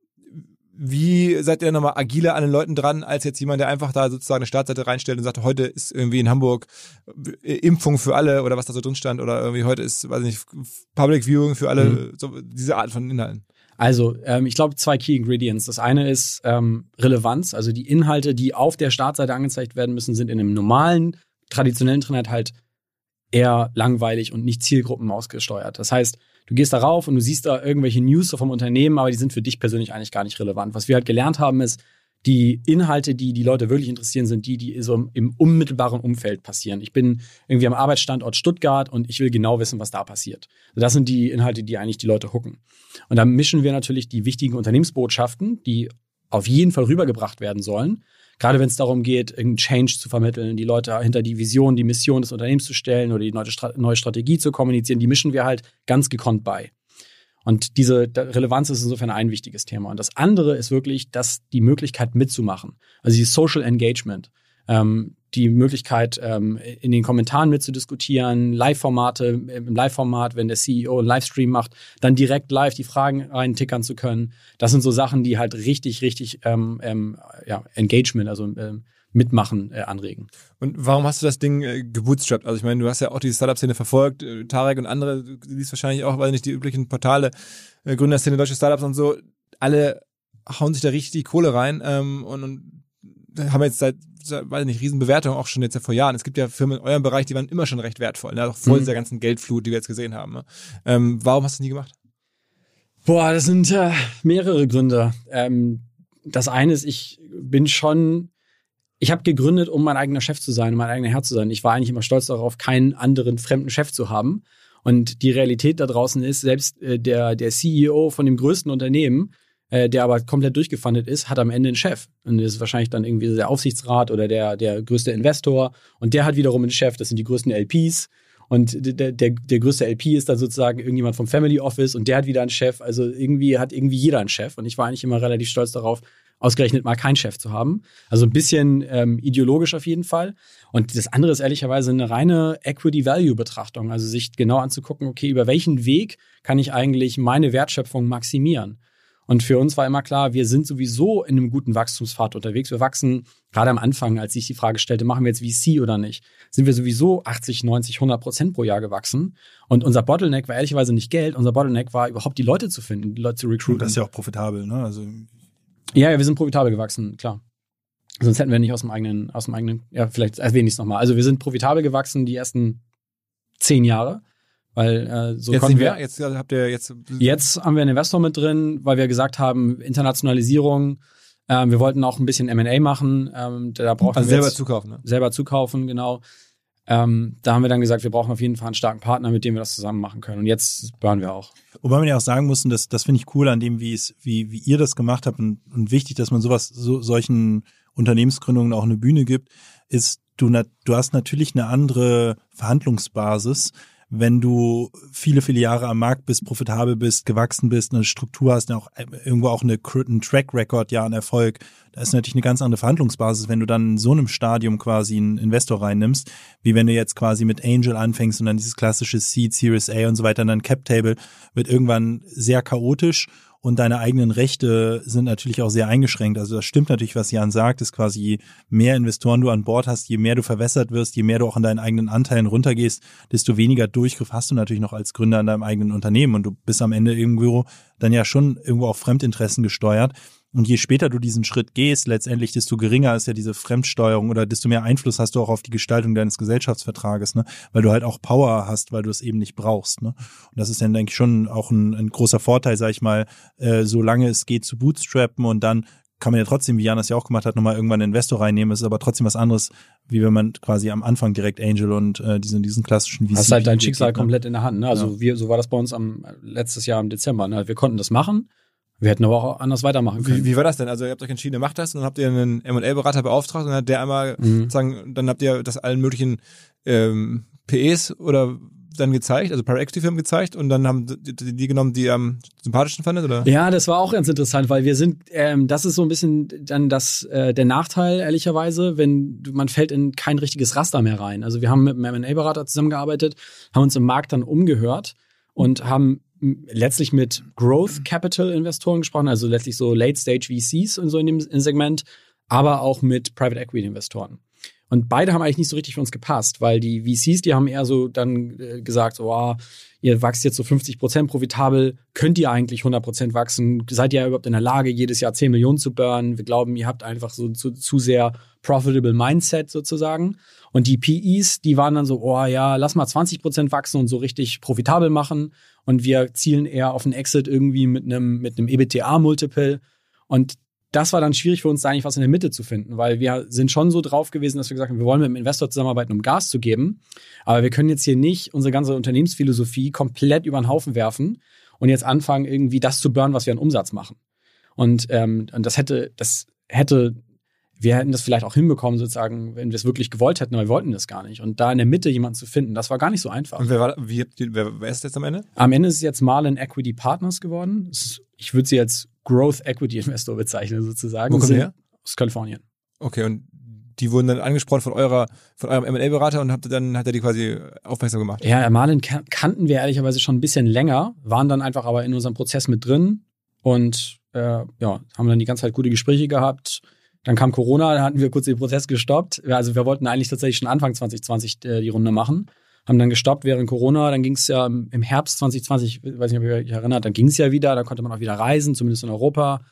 wie seid ihr nochmal agiler an den Leuten dran, als jetzt jemand, der einfach da sozusagen eine Startseite reinstellt und sagt, heute ist irgendwie in Hamburg äh, Impfung für alle oder was da so drin stand oder irgendwie heute ist, weiß ich nicht, Public Viewing für alle, Mhm. so diese Art von Inhalten. Also, ähm, ich glaube, zwei Key Ingredients. Das eine ist ähm, Relevanz, also die Inhalte, die auf der Startseite angezeigt werden müssen, sind in einem normalen, traditionellen Internet halt eher langweilig und nicht Zielgruppen ausgesteuert. Das heißt, du gehst da rauf und du siehst da irgendwelche News vom Unternehmen, aber die sind für dich persönlich eigentlich gar nicht relevant. Was wir halt gelernt haben, ist, die Inhalte, die die Leute wirklich interessieren, sind die, die so im, im unmittelbaren Umfeld passieren. Ich bin irgendwie am Arbeitsstandort Stuttgart und ich will genau wissen, was da passiert. Das sind die Inhalte, die eigentlich die Leute hooken. Und dann mischen wir natürlich die wichtigen Unternehmensbotschaften, die auf jeden Fall rübergebracht werden sollen. Gerade wenn es darum geht, irgendeinen Change zu vermitteln, die Leute hinter die Vision, die Mission des Unternehmens zu stellen oder die neue, Stra- neue Strategie zu kommunizieren, die mischen wir halt ganz gekonnt bei. Und diese Relevanz ist insofern ein wichtiges Thema. Und das andere ist wirklich, dass die Möglichkeit mitzumachen. Also die Social Engagement. Ähm, die Möglichkeit, ähm, in den Kommentaren mitzudiskutieren, Live-Formate, im Live-Format, wenn der C E O einen Livestream macht, dann direkt live die Fragen reintickern zu können. Das sind so Sachen, die halt richtig, richtig ähm, ähm, ja, Engagement, also ähm, Mitmachen äh, anregen. Und warum hast du das Ding äh, gebootstrapped? Also ich meine, du hast ja auch die Startup-Szene verfolgt, äh, Tarek und andere, du liest wahrscheinlich auch, weil nicht die üblichen Portale, äh, Gründerszene, deutsche Startups und so, alle hauen sich da richtig die Kohle rein ähm, und, und haben wir jetzt seit, seit weiß nicht, Riesenbewertungen auch schon jetzt ja vor Jahren. Es gibt ja Firmen in eurem Bereich, die waren immer schon recht wertvoll, ne? Auch vor mhm. dieser ganzen Geldflut, die wir jetzt gesehen haben. Ne? Ähm, warum hast du nie gemacht? Boah, das sind äh, mehrere Gründe. Ähm, das eine ist, ich bin schon, ich habe gegründet, um mein eigener Chef zu sein, um mein eigener Herr zu sein. Ich war eigentlich immer stolz darauf, keinen anderen fremden Chef zu haben. Und die Realität da draußen ist, selbst äh, der, der C E O von dem größten Unternehmen, äh, der aber komplett durchgefundet ist, hat am Ende einen Chef. Und das ist wahrscheinlich dann irgendwie der Aufsichtsrat oder der, der größte Investor. Und der hat wiederum einen Chef, das sind die größten L Ps. Und der, der, der größte L P ist dann sozusagen irgendjemand vom Family Office und der hat wieder einen Chef. Also irgendwie hat irgendwie jeder einen Chef. Und ich war eigentlich immer relativ stolz darauf, ausgerechnet mal keinen Chef zu haben. Also ein bisschen ähm, ideologisch auf jeden Fall. Und das andere ist ehrlicherweise eine reine Equity-Value-Betrachtung. Also sich genau anzugucken, okay, über welchen Weg kann ich eigentlich meine Wertschöpfung maximieren? Und für uns war immer klar, wir sind sowieso in einem guten Wachstumspfad unterwegs. Wir wachsen, gerade am Anfang, als ich die Frage stellte, machen wir jetzt V C oder nicht, sind wir sowieso achtzig, neunzig, hundert Prozent pro Jahr gewachsen. Und unser Bottleneck war ehrlicherweise nicht Geld, unser Bottleneck war überhaupt die Leute zu finden, die Leute zu recruiten. Das ist ja auch profitabel, ne? Also ja, ja, wir sind profitabel gewachsen, klar. Sonst hätten wir nicht aus dem eigenen, aus dem eigenen, ja, vielleicht erwähne ich es nochmal. Also wir sind profitabel gewachsen die ersten zehn Jahre. Weil äh, so jetzt konnten wir, wir jetzt habt ihr jetzt jetzt haben wir einen Investor mit drin, weil wir gesagt haben, Internationalisierung, ähm, wir wollten auch ein bisschen M and A machen, ähm, da brauchen also wir selber jetzt, zukaufen, ne? selber zukaufen, genau. Ähm, da haben wir dann gesagt, wir brauchen auf jeden Fall einen starken Partner, mit dem wir das zusammen machen können. Und jetzt burnen wir auch. Wobei man ja auch sagen muss, und das, das finde ich cool an dem, wie es, wie, wie ihr das gemacht habt und, und wichtig, dass man sowas, so, solchen Unternehmensgründungen auch eine Bühne gibt, ist, du, du hast natürlich eine andere Verhandlungsbasis, wenn du viele, viele Jahre am Markt bist, profitabel bist, gewachsen bist, eine Struktur hast, auch irgendwo auch eine, einen Track Record, ja, an Erfolg. Da ist natürlich eine ganz andere Verhandlungsbasis, wenn du dann in so einem Stadium quasi einen Investor reinnimmst, wie wenn du jetzt quasi mit Angel anfängst und dann dieses klassische Seed, Series A und so weiter, dann Cap Table wird irgendwann sehr chaotisch. Und deine eigenen Rechte sind natürlich auch sehr eingeschränkt. Also das stimmt natürlich, was Jan sagt, ist quasi, je mehr Investoren du an Bord hast, je mehr du verwässert wirst, je mehr du auch an deinen eigenen Anteilen runtergehst, desto weniger Durchgriff hast du natürlich noch als Gründer an deinem eigenen Unternehmen. Und du bist am Ende irgendwo dann ja schon irgendwo auf Fremdinteressen gesteuert. Und je später du diesen Schritt gehst, letztendlich, desto geringer ist ja diese Fremdsteuerung oder desto mehr Einfluss hast du auch auf die Gestaltung deines Gesellschaftsvertrages, ne? Weil du halt auch Power hast, weil du es eben nicht brauchst, ne? Und das ist dann, denke ich, schon auch ein, ein großer Vorteil, sag ich mal, äh, solange es geht zu bootstrappen und dann kann man ja trotzdem, wie Jan das ja auch gemacht hat, nochmal irgendwann einen Investor reinnehmen, ist aber trotzdem was anderes, wie wenn man quasi am Anfang direkt Angel und äh, diesen, diesen klassischen V C. Das ist halt dein Schicksal geht, ne? Komplett in der Hand, ne? Also ja. wir, so war das bei uns am letztes Jahr im Dezember, ne? Wir konnten das machen. Wir hätten aber auch anders weitermachen können. Wie, wie war das denn? Also ihr habt euch entschieden, ihr macht das und dann habt ihr einen M und A-Berater beauftragt und dann hat der einmal Mhm. sozusagen, dann habt ihr das allen möglichen ähm, P Es oder dann gezeigt, also Private Equity Firmen gezeigt und dann haben die, die, die genommen, die ihr am sympathischsten fandet, oder? Ja, das war auch ganz interessant, weil wir sind, ähm, das ist so ein bisschen dann das äh, der Nachteil, ehrlicherweise, wenn du, man fällt in kein richtiges Raster mehr rein. Also wir haben mit einem M und A-Berater zusammengearbeitet, haben uns im Markt dann umgehört und haben letztlich mit Growth Capital Investoren gesprochen, also letztlich so Late Stage V Cs und so in dem Segment, aber auch mit Private Equity Investoren. Und beide haben eigentlich nicht so richtig für uns gepasst, weil die V Cs, die haben eher so dann äh, gesagt, oh, ihr wachst jetzt so fünfzig Prozent profitabel, könnt ihr eigentlich hundert Prozent wachsen? Seid ihr überhaupt in der Lage, jedes Jahr zehn Millionen zu burnen? Wir glauben, ihr habt einfach so zu, zu sehr profitable Mindset sozusagen. Und die P Es, die waren dann so, oh ja, lass mal zwanzig Prozent wachsen und so richtig profitabel machen. Und wir zielen eher auf einen Exit irgendwie mit einem, mit einem E B T A-Multiple. Und das war dann schwierig für uns, da eigentlich was in der Mitte zu finden, weil wir sind schon so drauf gewesen, dass wir gesagt haben, wir wollen mit dem Investor zusammenarbeiten, um Gas zu geben. Aber wir können jetzt hier nicht unsere ganze Unternehmensphilosophie komplett über den Haufen werfen und jetzt anfangen, irgendwie das zu burnen, was wir an Umsatz machen. Und, ähm, und das hätte, das hätte, wir hätten das vielleicht auch hinbekommen, sozusagen, wenn wir es wirklich gewollt hätten, aber wir wollten das gar nicht. Und da in der Mitte jemanden zu finden, das war gar nicht so einfach. Und wer war, wie, wer, wer ist jetzt am Ende? Am Ende ist es jetzt Marlin Equity Partners geworden. Ist, ich würde sie als Growth Equity Investor bezeichnen, sozusagen. Wo kommen die her? Aus Kalifornien. Okay, und die wurden dann angesprochen von eurer, von eurem M und A-Berater und habt ihr dann, hat er die quasi aufmerksam gemacht? Ja, Marlin kan- kannten wir ehrlicherweise schon ein bisschen länger, waren dann einfach aber in unserem Prozess mit drin und äh, ja, haben dann die ganze Zeit gute Gespräche gehabt. Dann kam Corona, da hatten wir kurz den Prozess gestoppt. Also wir wollten eigentlich tatsächlich schon Anfang zwanzig zwanzig äh, die Runde machen. Haben dann gestoppt während Corona. Dann ging es ja im Herbst zwanzig zwanzig, ich weiß nicht, ob ihr euch erinnert, dann ging es ja wieder. Da konnte man auch wieder reisen, zumindest in Europa.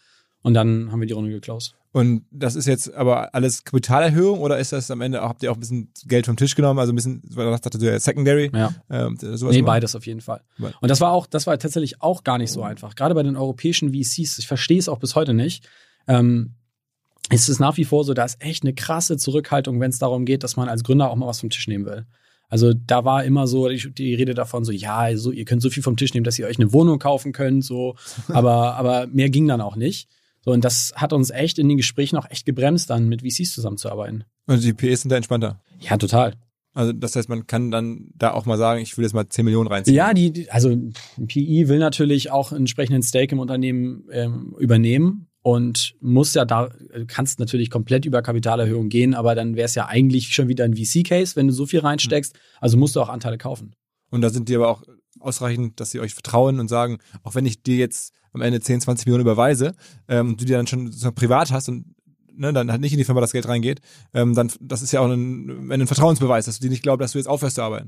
Und dann haben wir die Runde geclosed. Und das ist jetzt aber alles Kapitalerhöhung oder ist das am Ende, habt ihr auch ein bisschen Geld vom Tisch genommen, also ein bisschen, weil du sagtest, ja, Secondary? Ja. Ähm, sowas nee, immer? beides auf jeden Fall. Und das war auch, das war tatsächlich auch gar nicht so einfach. Gerade bei den europäischen V Cs, ich verstehe es auch bis heute nicht, ähm, ist es nach wie vor so, da ist echt eine krasse Zurückhaltung, wenn es darum geht, dass man als Gründer auch mal was vom Tisch nehmen will. Also da war immer so die, die Rede davon so, ja, so, ihr könnt so viel vom Tisch nehmen, dass ihr euch eine Wohnung kaufen könnt, so, aber, aber mehr ging dann auch nicht. So, und das hat uns echt in den Gesprächen auch echt gebremst, dann mit V Cs zusammenzuarbeiten. Und die P Es sind da entspannter? Ja, total. Also das heißt, man kann dann da auch mal sagen, ich will jetzt mal zehn Millionen reinziehen. Ja, die, die also ein P I will natürlich auch einen entsprechenden Stake im Unternehmen ähm, übernehmen und muss ja da, kannst natürlich komplett über Kapitalerhöhung gehen, aber dann wäre es ja eigentlich schon wieder ein V C-Case, wenn du so viel reinsteckst. Also musst du auch Anteile kaufen. Und da sind die aber auch ausreichend, dass sie euch vertrauen und sagen, auch wenn ich dir jetzt am Ende zehn, zwanzig Millionen überweise ähm, und du die dann schon so privat hast und ne, dann halt nicht in die Firma das Geld reingeht, ähm, dann das ist ja auch ein, ein Vertrauensbeweis, dass du dir nicht glaubst, dass du jetzt aufhörst zu arbeiten.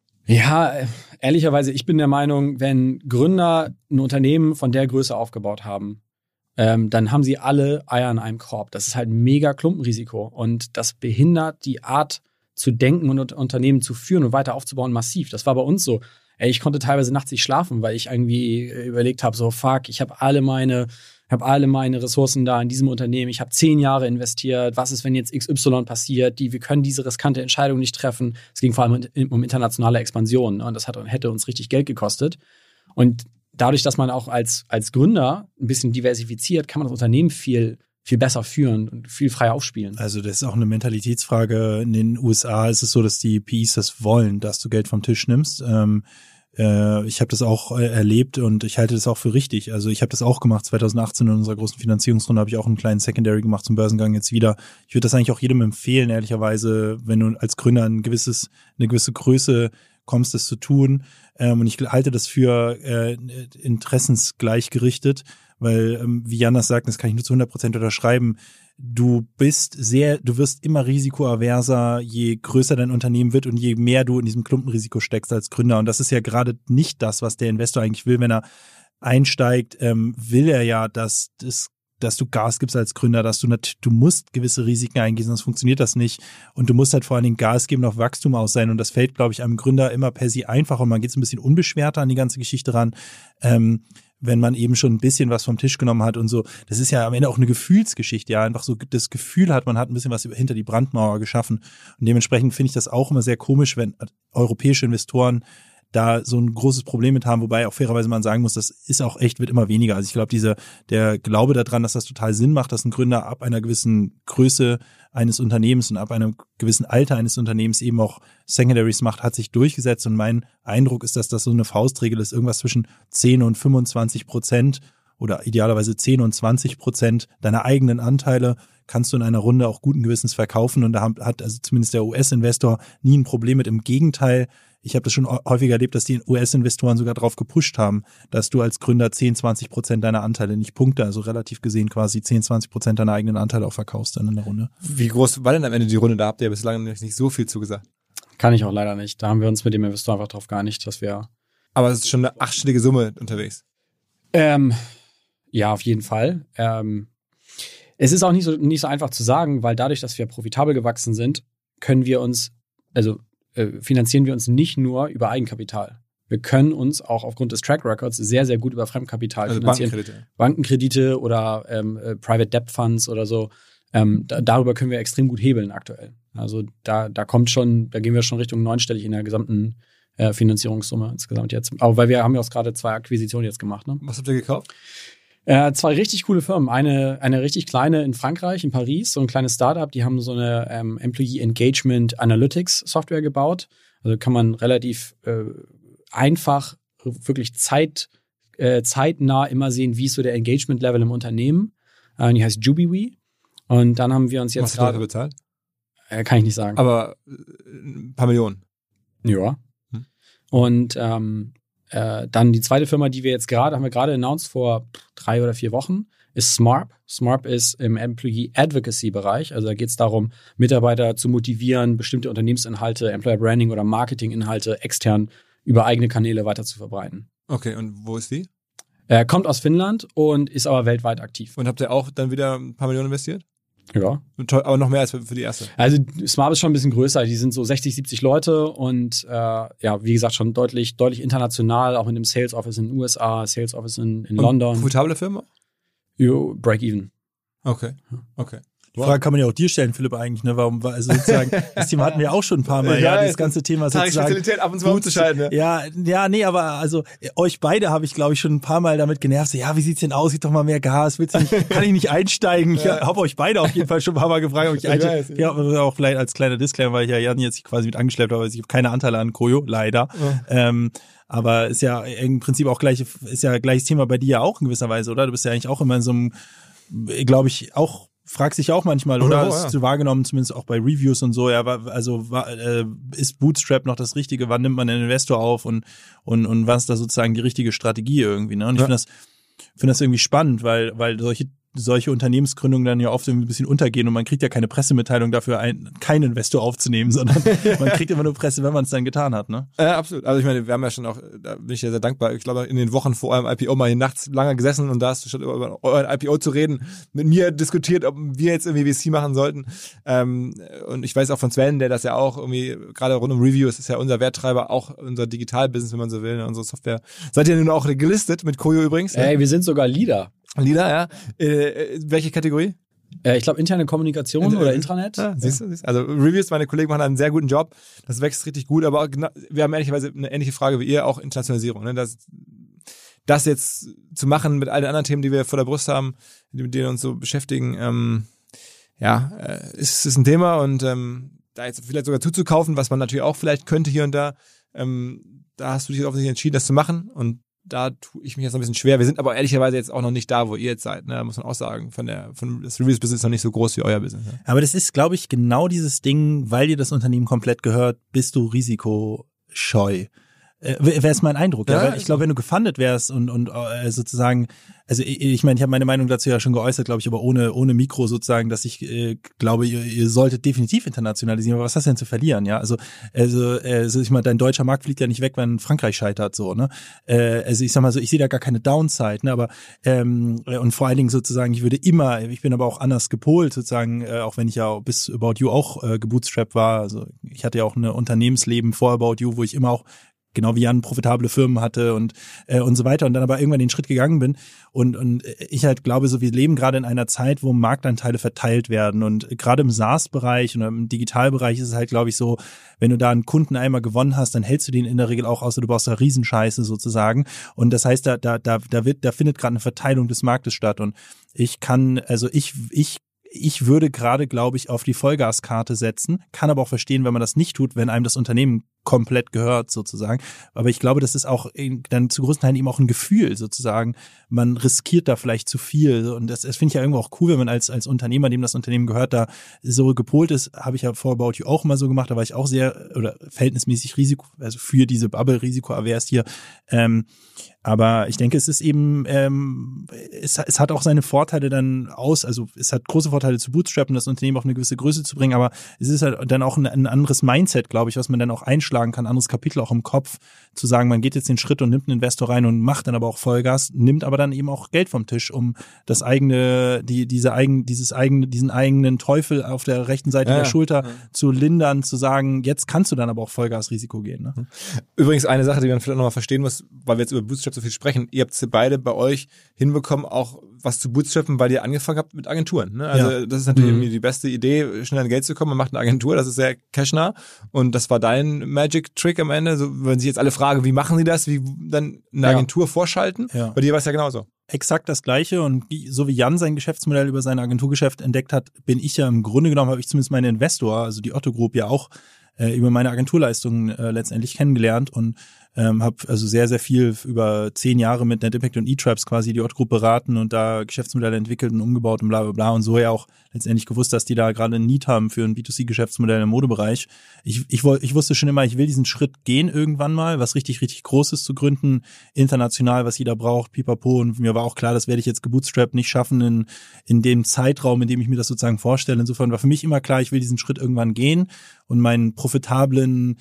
Ja, ehrlicherweise, ich bin der Meinung, wenn Gründer ein Unternehmen von der Größe aufgebaut haben, ähm, dann haben sie alle Eier in einem Korb. Das ist halt ein mega Klumpenrisiko und das behindert die Art zu denken und Unternehmen zu führen und weiter aufzubauen massiv. Das war bei uns so. Ey, ich konnte teilweise nachts nicht schlafen, weil ich irgendwie überlegt habe, so fuck, ich habe alle meine, habe alle meine Ressourcen da in diesem Unternehmen. Ich habe zehn Jahre investiert. Was ist, wenn jetzt X Y passiert? Die, wir können diese riskante Entscheidung nicht treffen. Es ging vor allem um, um internationale Expansion und das hat, hätte uns richtig Geld gekostet. Und dadurch, dass man auch als als Gründer ein bisschen diversifiziert, kann man das Unternehmen viel viel besser führen und viel freier aufspielen. Also das ist auch eine Mentalitätsfrage. In den U S A ist es so, dass die P Is das wollen, dass du Geld vom Tisch nimmst. Ähm, äh, ich habe das auch äh, erlebt und ich halte das auch für richtig. Also ich habe das auch gemacht. zwanzig achtzehn in unserer großen Finanzierungsrunde habe ich auch einen kleinen Secondary gemacht zum Börsengang jetzt wieder. Ich würde das eigentlich auch jedem empfehlen, ehrlicherweise, wenn du als Gründer ein gewisses, eine gewisse Größe kommst, das zu tun. Ähm, und ich halte das für äh, interessensgleichgerichtet. Weil, ähm, wie Jan das sagt, das kann ich nur zu hundert Prozent unterschreiben, du bist sehr, du wirst immer risikoaverser, je größer dein Unternehmen wird und je mehr du in diesem Klumpenrisiko steckst als Gründer. Und das ist ja gerade nicht das, was der Investor eigentlich will, wenn er einsteigt, ähm, will er ja, dass das dass du Gas gibst als Gründer, dass du nat- du musst gewisse Risiken eingehen, sonst funktioniert das nicht. Und du musst halt vor allen Dingen Gas geben, auf Wachstum aus sein. Und das fällt, glaube ich, einem Gründer immer per se einfacher und man geht so ein bisschen unbeschwerter an die ganze Geschichte ran. Ähm, wenn man eben schon ein bisschen was vom Tisch genommen hat und so. Das ist ja am Ende auch eine Gefühlsgeschichte, ja, einfach so das Gefühl hat, man hat ein bisschen was hinter die Brandmauer geschaffen. Und dementsprechend finde ich das auch immer sehr komisch, wenn europäische Investoren da so ein großes Problem mit haben, wobei auch fairerweise man sagen muss, das ist auch echt, wird immer weniger. Also ich glaube, dieser, der Glaube daran, dass das total Sinn macht, dass ein Gründer ab einer gewissen Größe eines Unternehmens und ab einem gewissen Alter eines Unternehmens eben auch Secondaries macht, hat sich durchgesetzt. Und mein Eindruck ist, dass das so eine Faustregel ist, irgendwas zwischen zehn und fünfundzwanzig Prozent oder idealerweise zehn und zwanzig Prozent deiner eigenen Anteile kannst du in einer Runde auch guten Gewissens verkaufen. Und da hat also zumindest der U S-Investor nie ein Problem mit. Im Gegenteil, ich habe das schon häufiger erlebt, dass die U S-Investoren sogar drauf gepusht haben, dass du als Gründer zehn, zwanzig Prozent deiner Anteile, nicht Punkte, also relativ gesehen quasi zehn, zwanzig Prozent deiner eigenen Anteile auch verkaufst dann in der Runde. Wie groß war denn am Ende die Runde? Da habt ihr bislang nicht so viel zugesagt. Kann ich auch leider nicht. Da haben wir uns mit dem Investor einfach drauf geeinigt, dass wir... Aber es ist schon eine achtstellige Summe unterwegs. Ähm, ja, auf jeden Fall. Ähm, es ist auch nicht so, nicht so einfach zu sagen, weil dadurch, dass wir profitabel gewachsen sind, können wir uns, also äh, finanzieren wir uns nicht nur über Eigenkapital. Wir können uns auch aufgrund des Track Records sehr, sehr gut über Fremdkapital Also finanzieren. Bankenkredite. Bankenkredite oder ähm, äh, Private Debt Funds oder so. Ähm, da, darüber können wir extrem gut hebeln aktuell. Also da, da kommt schon, da gehen wir schon Richtung neunstellig in der gesamten äh, Finanzierungssumme insgesamt jetzt. Aber weil wir haben ja auch gerade zwei Akquisitionen jetzt gemacht. Ne? Was habt ihr gekauft? Äh, zwei richtig coole Firmen. Eine, eine richtig kleine in Frankreich, in Paris, so ein kleines Startup, die haben so eine ähm, Employee Engagement Analytics Software gebaut. Also kann man relativ äh, einfach, wirklich zeit, äh, zeitnah immer sehen, wie ist so der Engagement-Level im Unternehmen. Äh, die heißt Jubiwee. Und dann haben wir uns jetzt Was hast du dafür gerade... bezahlt? Äh, kann ich nicht sagen. Aber äh, ein paar Millionen. Ja. Hm. Und ähm, äh, dann die zweite Firma, die wir jetzt gerade, haben wir gerade announced vor drei oder vier Wochen, ist Smarp. Smarp ist im Employee Advocacy Bereich. Also da geht es darum, Mitarbeiter zu motivieren, bestimmte Unternehmensinhalte, Employer Branding oder Marketinginhalte extern über eigene Kanäle weiter zu verbreiten. Okay, und wo ist die? Er kommt aus Finnland und ist aber weltweit aktiv. Und habt ihr auch dann wieder ein paar Millionen investiert? Ja. Aber noch mehr als für, für die erste. Also Smart ist schon ein bisschen größer. Die sind so sechzig, siebzig Leute und äh, ja, wie gesagt, schon deutlich, deutlich international, auch mit einem Sales Office in den U S A, Sales Office in, in und London. Profitable Firma? Jo, break even. Okay, okay. Die Frage kann man ja auch dir stellen, Philipp, eigentlich, ne? Warum, also sozusagen, das Thema hatten wir auch schon ein paar Mal, ja, ja das ganze Thema sozusagen. Spezialität ab und zu mal umzuschalten, ne? Ja, ja, nee, aber also euch beide habe ich, glaube ich, schon ein paar Mal damit genervt. So, ja, wie sieht's denn aus? Gib doch mal mehr Gas. Willst du nicht, kann ich nicht einsteigen? Ich Ja. habe euch beide auf jeden Fall schon ein paar Mal gefragt, ob ich, ich einsteige. Ja, auch vielleicht als kleiner Disclaimer, weil ich ja Jan jetzt quasi mit angeschleppt habe, ich habe keine Anteile an Koyo, leider. Ja. Ähm, aber ist ja im Prinzip auch gleich, ist ja gleiches Thema bei dir ja auch in gewisser Weise, oder? Du bist ja eigentlich auch immer in so einem, glaube ich, auch fragst dich auch manchmal, oder? Oh, das ja. ist so wahrgenommen, zumindest auch bei Reviews und so, ja, also äh, ist Bootstrap noch das Richtige? Wann nimmt man einen Investor auf und und und was ist da sozusagen die richtige Strategie irgendwie, ne? Und ich ja. finde das finde das irgendwie spannend, weil weil solche solche Unternehmensgründungen dann ja oft ein bisschen untergehen und man kriegt ja keine Pressemitteilung dafür, ein, keinen Investor aufzunehmen, sondern man kriegt immer nur Presse, wenn man es dann getan hat, ne? Ja, absolut. Also ich meine, wir haben ja schon auch, da bin ich ja sehr dankbar, ich glaube, in den Wochen vor eurem I P O mal hier nachts lange gesessen und da hast du schon über euren I P O zu reden, mit mir diskutiert, ob wir jetzt irgendwie V C machen sollten. Ähm, und ich weiß auch von Sven, der das ja auch irgendwie, gerade rund um Reviews, ist ja unser Werttreiber, auch unser Digital-Business, wenn man so will, unsere Software. Seid ihr nun auch gelistet mit Koyo übrigens? Ey, wir sind sogar Leader. Leader, ja. Äh, welche Kategorie? Äh, ich glaube, interne Kommunikation Äh, oder Intranet. Ja, siehst du, siehst du. Also Reviews, meine Kollegen machen einen sehr guten Job. Das wächst richtig gut, aber genau, wir haben ehrlicherweise eine ähnliche Frage wie ihr, auch Internationalisierung. Ne? Das, das jetzt zu machen mit all den anderen Themen, die wir vor der Brust haben, mit denen uns so beschäftigen, ähm, ja, äh, ist, ist ein Thema und ähm, da jetzt vielleicht sogar zuzukaufen, was man natürlich auch vielleicht könnte hier und da, ähm, da hast du dich offensichtlich entschieden, das zu machen und da tue ich mich jetzt noch ein bisschen schwer. Wir sind aber ehrlicherweise jetzt auch noch nicht da, wo ihr jetzt seid, ne? Muss man auch sagen. Von der, von das Reviews-Business ist noch nicht so groß wie euer Business. Ne? Aber das ist, glaube ich, genau dieses Ding, weil dir das Unternehmen komplett gehört, bist du risikoscheu. Äh, Wäre es mein Eindruck. Ja, ja, ich glaube, wenn du gefundet wärst und und äh, sozusagen, also ich, ich meine, ich habe meine Meinung dazu ja schon geäußert, glaube ich, aber ohne ohne Mikro sozusagen, dass ich äh, glaube, ihr, ihr solltet definitiv internationalisieren. Aber was hast du denn zu verlieren? Ja, also also, also ich meine, dein deutscher Markt fliegt ja nicht weg, wenn Frankreich scheitert, so ne. Äh, also ich sag mal so, ich sehe da gar keine Downside, ne. Aber ähm, und vor allen Dingen sozusagen, ich würde immer, ich bin aber auch anders gepolt sozusagen, äh, auch wenn ich ja bis About You auch äh, gebootstrapped war. Also ich hatte ja auch ein Unternehmensleben vor About You, wo ich immer auch genau wie Jan profitable Firmen hatte und äh, und so weiter und dann aber irgendwann den Schritt gegangen bin und und ich halt glaube, so wir leben gerade in einer Zeit, wo Marktanteile verteilt werden und gerade im SaaS-Bereich und im Digitalbereich ist es halt, glaube ich, so, wenn du da einen Kunden einmal gewonnen hast, dann hältst du den in der Regel auch, außer du baust da Riesenscheiße sozusagen und das heißt, da da da da wird da findet gerade eine Verteilung des Marktes statt und ich kann, also ich ich Ich würde gerade, glaube ich, auf die Vollgaskarte setzen, kann aber auch verstehen, wenn man das nicht tut, wenn einem das Unternehmen komplett gehört sozusagen. Aber ich glaube, das ist auch dann zu größten Teilen eben auch ein Gefühl sozusagen. Man riskiert da vielleicht zu viel und das, das finde ich ja irgendwo auch cool, wenn man als als Unternehmer, dem das Unternehmen gehört, da so gepolt ist. Habe ich ja vor About You auch mal so gemacht, da war ich auch sehr oder verhältnismäßig Risiko, also für diese Bubble risikoavers hier. Ähm, aber ich denke, es ist eben, ähm, es, es hat auch seine Vorteile dann aus, also es hat große Vorteile zu bootstrappen, das Unternehmen auf eine gewisse Größe zu bringen, aber es ist halt dann auch ein, ein anderes Mindset, glaube ich, was man dann auch einschlagen kann, ein anderes Kapitel auch im Kopf, zu sagen, man geht jetzt den Schritt und nimmt einen Investor rein und macht dann aber auch Vollgas, nimmt aber dann eben auch Geld vom Tisch, um das eigene, die, diese eigen, dieses eigene, diesen eigenen Teufel auf der rechten Seite ja, der Schulter ja. zu lindern, zu sagen, jetzt kannst du dann aber auch Vollgasrisiko gehen. Ne? Übrigens eine Sache, die man vielleicht nochmal verstehen muss, weil wir jetzt über Bootstrap so viel sprechen, ihr habt sie beide bei euch hinbekommen, auch was zu bootstrappen, weil ihr angefangen habt mit Agenturen. Ne? Also ja. das ist natürlich mhm. irgendwie die beste Idee, schnell an Geld zu kommen. Man macht eine Agentur, das ist sehr cashnah und das war dein Magic-Trick am Ende. So, wenn sich jetzt alle fragen, wie machen sie das, wie dann eine Agentur ja. vorschalten? Ja. Bei dir war es ja genauso. Exakt das Gleiche und so wie Jan sein Geschäftsmodell über sein Agenturgeschäft entdeckt hat, bin ich ja im Grunde genommen, habe ich zumindest meinen Investor, also die Otto Group ja auch äh, über meine Agenturleistungen äh, letztendlich kennengelernt und ähm, habe also sehr, sehr viel über zehn Jahre mit NetImpact und eTribes quasi die Otto Group beraten und da Geschäftsmodelle entwickelt und umgebaut und bla bla bla und so ja auch letztendlich gewusst, dass die da gerade einen Need haben für ein B zwei C-Geschäftsmodell im Modebereich. Ich, ich, ich wusste schon immer, ich will diesen Schritt gehen irgendwann mal, was richtig, richtig Großes zu gründen, international, was jeder braucht, pipapo und mir war auch klar, das werde ich jetzt gebootstrapped nicht schaffen in, in dem Zeitraum, in dem ich mir das sozusagen vorstelle. Insofern war für mich immer klar, ich will diesen Schritt irgendwann gehen und meinen profitablen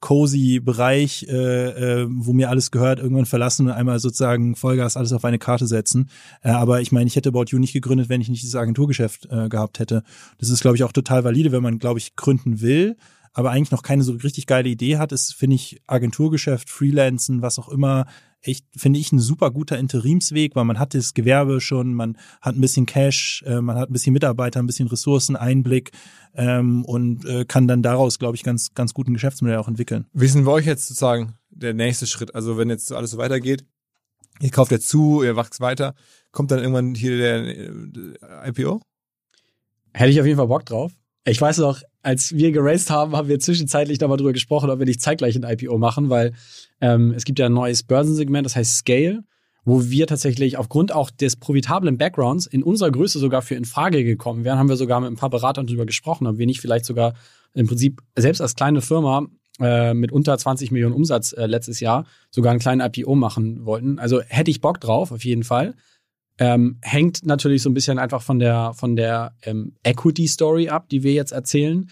cozy Bereich, äh, äh, wo mir alles gehört, irgendwann verlassen und einmal sozusagen Vollgas alles auf eine Karte setzen. Äh, aber ich meine, ich hätte About You nicht gegründet, wenn ich nicht dieses Agenturgeschäft äh, gehabt hätte. Das ist, glaube ich, auch total valide, wenn man, glaube ich, gründen will, aber eigentlich noch keine so richtig geile Idee hat, ist, finde ich, Agenturgeschäft, Freelancen, was auch immer, echt, finde ich, ein super guter Interimsweg, weil man hat das Gewerbe schon, man hat ein bisschen Cash, äh, man hat ein bisschen Mitarbeiter, ein bisschen Ressourcen, Einblick ähm, und äh, kann dann daraus, glaube ich, ganz ganz guten Geschäftsmodell auch entwickeln. Wie ist denn bei euch jetzt sozusagen der nächste Schritt? Also wenn jetzt alles so weitergeht, ihr kauft jetzt zu, ihr wächst weiter, kommt dann irgendwann hier der äh, I P O? Hätte ich auf jeden Fall Bock drauf. Ich weiß noch, als wir geraced haben, haben wir zwischenzeitlich da mal drüber gesprochen, ob wir nicht zeitgleich ein I P O machen, weil ähm, es gibt ja ein neues Börsensegment, das heißt Scale, wo wir tatsächlich aufgrund auch des profitablen Backgrounds in unserer Größe sogar für in Frage gekommen wären, haben wir sogar mit ein paar Beratern drüber gesprochen, ob wir nicht vielleicht sogar im Prinzip selbst als kleine Firma äh, mit unter zwanzig Millionen Umsatz äh, letztes Jahr sogar einen kleinen I P O machen wollten. Also hätte ich Bock drauf, auf jeden Fall. Ähm, hängt natürlich so ein bisschen einfach von der von der ähm, Equity-Story ab, die wir jetzt erzählen.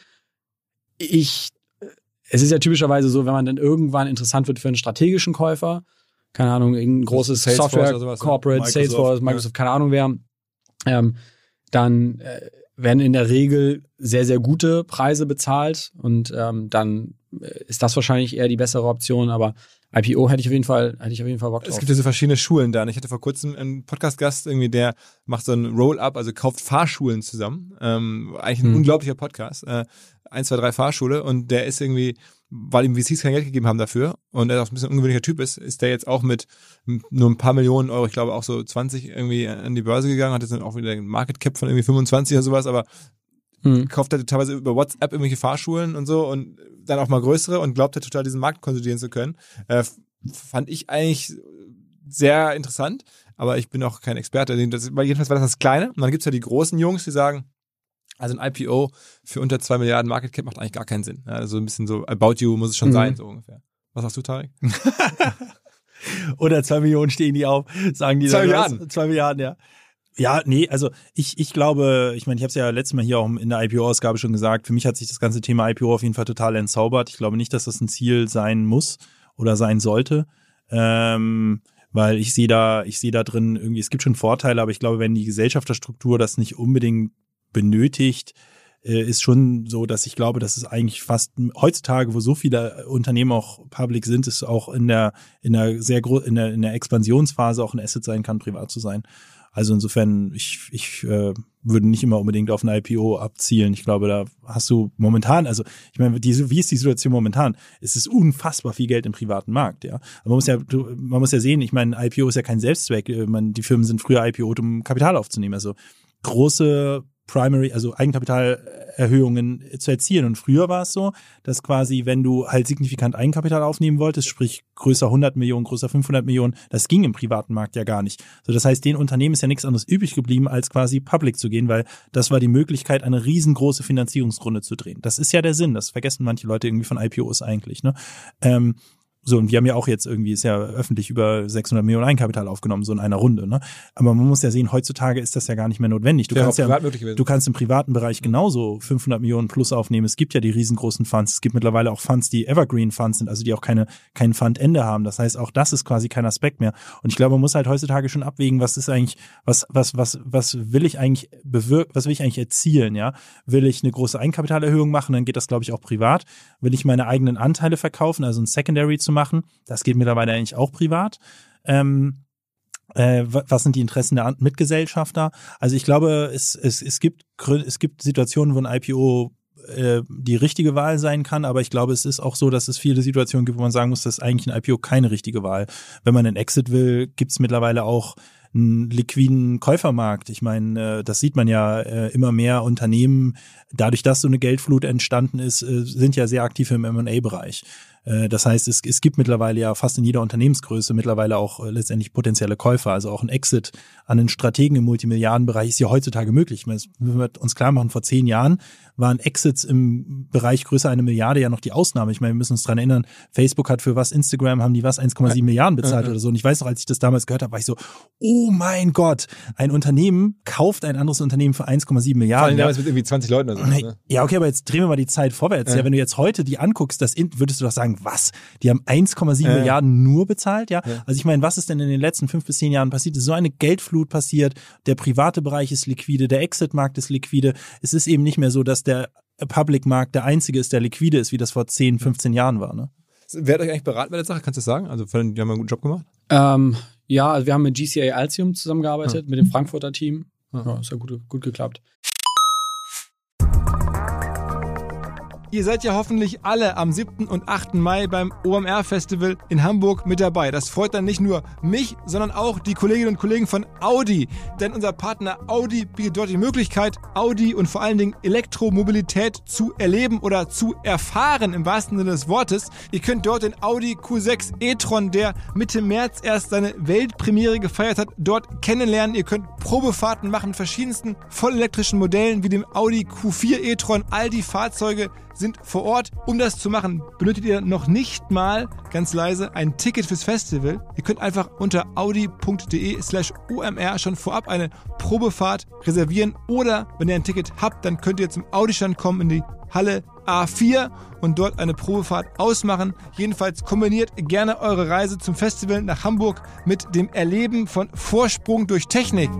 Ich, es ist ja typischerweise so, wenn man dann irgendwann interessant wird für einen strategischen Käufer, keine Ahnung, irgendein großes Software-Corporate, Microsoft, Salesforce, Microsoft, keine Ahnung wer, ähm, dann äh, werden in der Regel sehr, sehr gute Preise bezahlt und ähm, dann ist das wahrscheinlich eher die bessere Option, aber I P O hätte ich auf jeden Fall, hätte ich auf jeden Fall Bock drauf. Es gibt ja so verschiedene Schulen da. Ich hatte vor kurzem einen Podcast-Gast irgendwie, der macht so ein Roll-Up, also kauft Fahrschulen zusammen. Ähm, eigentlich ein hm. unglaublicher Podcast. Äh, eins, zwei, drei Fahrschule und der ist irgendwie, weil ihm V Cs kein Geld gegeben haben dafür und er auch ein bisschen ein ungewöhnlicher Typ ist, ist der jetzt auch mit nur ein paar Millionen Euro, ich glaube auch so zwanzig irgendwie an die Börse gegangen, hat jetzt dann auch wieder einen Market Cap von irgendwie fünfundzwanzig oder sowas, aber hm. kauft er teilweise über WhatsApp irgendwelche Fahrschulen und so und dann auch mal größere und glaubt er total diesen Markt konsolidieren zu können. Äh, fand ich eigentlich sehr interessant, aber ich bin auch kein Experte. Das, weil jedenfalls war das das Kleine und dann gibt's ja die großen Jungs, die sagen, also ein I P O für unter zwei Milliarden Market Cap macht eigentlich gar keinen Sinn. Also ein bisschen so About You muss es schon mhm. sein, so ungefähr. Was sagst du, Tarek? Oder zwei Millionen stehen die auf, sagen die. Zwei Milliarden? Zwei Milliarden, ja. Ja, nee, also ich ich glaube, ich meine, ich habe es ja letztes Mal hier auch in der I P O-Ausgabe schon gesagt, für mich hat sich das ganze Thema I P O auf jeden Fall total entzaubert. Ich glaube nicht, dass das ein Ziel sein muss oder sein sollte, ähm, weil ich sehe da, ich sehe da drin irgendwie, es gibt schon Vorteile, aber ich glaube, wenn die Gesellschafterstruktur das nicht unbedingt benötigt, äh, ist schon so, dass ich glaube, dass es eigentlich fast heutzutage, wo so viele Unternehmen auch public sind, ist auch in der in der sehr groß in der in der Expansionsphase auch ein Asset sein kann, privat zu sein. Also insofern, ich ich äh, würde nicht immer unbedingt auf ein I P O abzielen. Ich glaube, da hast du momentan, also ich meine, die, wie ist die Situation momentan? Es ist unfassbar viel Geld im privaten Markt, ja. Aber man muss ja, du, man muss ja sehen, ich meine, I P O ist ja kein Selbstzweck. Man, die Firmen sind früher I P O, um Kapital aufzunehmen. Also große Primary, also Eigenkapitalerhöhungen zu erzielen. Und früher war es so, dass quasi, wenn du halt signifikant Eigenkapital aufnehmen wolltest, sprich größer hundert Millionen, größer fünfhundert Millionen, das ging im privaten Markt ja gar nicht. So, das heißt, den Unternehmen ist ja nichts anderes übrig geblieben, als quasi public zu gehen, weil das war die Möglichkeit, eine riesengroße Finanzierungsrunde zu drehen. Das ist ja der Sinn, das vergessen manche Leute irgendwie von I P Os eigentlich, ne? Ähm, So, und wir haben ja auch jetzt irgendwie, ist ja öffentlich über sechshundert Millionen Eigenkapital aufgenommen, so in einer Runde, ne? Aber man muss ja sehen, heutzutage ist das ja gar nicht mehr notwendig. Du kannst ja, du kannst im privaten Bereich genauso fünfhundert Millionen plus aufnehmen. Es gibt ja die riesengroßen Funds. Es gibt mittlerweile auch Funds, die Evergreen Funds sind, also die auch keine, kein Fundende haben. Das heißt, auch das ist quasi kein Aspekt mehr. Und ich glaube, man muss halt heutzutage schon abwägen, was ist eigentlich, was, was, was, was will ich eigentlich bewirken, was will ich eigentlich erzielen, ja? Will ich eine große Eigenkapitalerhöhung machen, dann geht das, glaube ich, auch privat. Will ich meine eigenen Anteile verkaufen, also ein Secondary zu machen. Das geht mittlerweile eigentlich auch privat. Ähm, äh, was sind die Interessen der Mitgesellschafter? Also ich glaube, es, es, es gibt, es gibt Situationen, wo ein I P O äh, die richtige Wahl sein kann, aber ich glaube, es ist auch so, dass es viele Situationen gibt, wo man sagen muss, das ist eigentlich ein I P O keine richtige Wahl. Wenn man einen Exit will, gibt es mittlerweile auch einen liquiden Käufermarkt. Ich meine, das sieht man ja immer mehr Unternehmen, dadurch, dass so eine Geldflut entstanden ist, sind ja sehr aktiv im M und A-Bereich. Das heißt, es, es gibt mittlerweile ja fast in jeder Unternehmensgröße mittlerweile auch letztendlich potenzielle Käufer. Also auch ein Exit an einen Strategen im Multimilliardenbereich ist ja heutzutage möglich. Wenn wir uns klar machen, vor zehn Jahren waren Exits im Bereich größer eine Milliarde ja noch die Ausnahme. Ich meine, wir müssen uns dran erinnern, Facebook hat für was, Instagram haben die was, eins Komma sieben Milliarden bezahlt oder so. Und ich weiß noch, als ich das damals gehört habe, war ich so, oh mein Gott, ein Unternehmen kauft ein anderes Unternehmen für eins Komma sieben Milliarden. Vor allem damals mit irgendwie zwanzig Leuten oder so. Ne? Ja, okay, aber jetzt drehen wir mal die Zeit vorwärts. Ja. Ja, wenn du jetzt heute die anguckst, das würdest du doch sagen, sagen, was? Die haben eins Komma sieben Ja. Milliarden nur bezahlt, ja? Ja. Also ich meine, was ist denn in den letzten fünf bis zehn Jahren passiert? Es ist so eine Geldflut passiert, der private Bereich ist liquide, der Exit-Markt ist liquide. Es ist eben nicht mehr so, dass der Public-Markt der einzige ist, der liquide ist, wie das vor zehn, fünfzehn Jahren war, ne? Wer hat euch eigentlich beraten bei der Sache? Kannst du das sagen? Also, die haben einen guten Job gemacht. Ähm, ja, also wir haben mit G C A Altium zusammengearbeitet, Ja. mit dem Frankfurter Team. Ja. Ja, ist ja gut, gut geklappt. Ihr seid ja hoffentlich alle am siebten und achten Mai beim O M R-Festival in Hamburg mit dabei. Das freut dann nicht nur mich, sondern auch die Kolleginnen und Kollegen von Audi. Denn unser Partner Audi bietet dort die Möglichkeit, Audi und vor allen Dingen Elektromobilität zu erleben oder zu erfahren, im wahrsten Sinne des Wortes. Ihr könnt dort den Audi Q sechs e-tron, der Mitte März erst seine Weltpremiere gefeiert hat, dort kennenlernen. Ihr könnt Probefahrten machen mit verschiedensten vollelektrischen Modellen wie dem Audi Q vier e-tron. All die Fahrzeuge sind vor Ort. Um das zu machen, benötigt ihr noch nicht mal, ganz leise, ein Ticket fürs Festival. Ihr könnt einfach unter audi.de slash omr schon vorab eine Probefahrt reservieren oder, wenn ihr ein Ticket habt, dann könnt ihr zum Audi-Stand kommen in die Halle A vier und dort eine Probefahrt ausmachen. Jedenfalls kombiniert gerne eure Reise zum Festival nach Hamburg mit dem Erleben von Vorsprung durch Technik.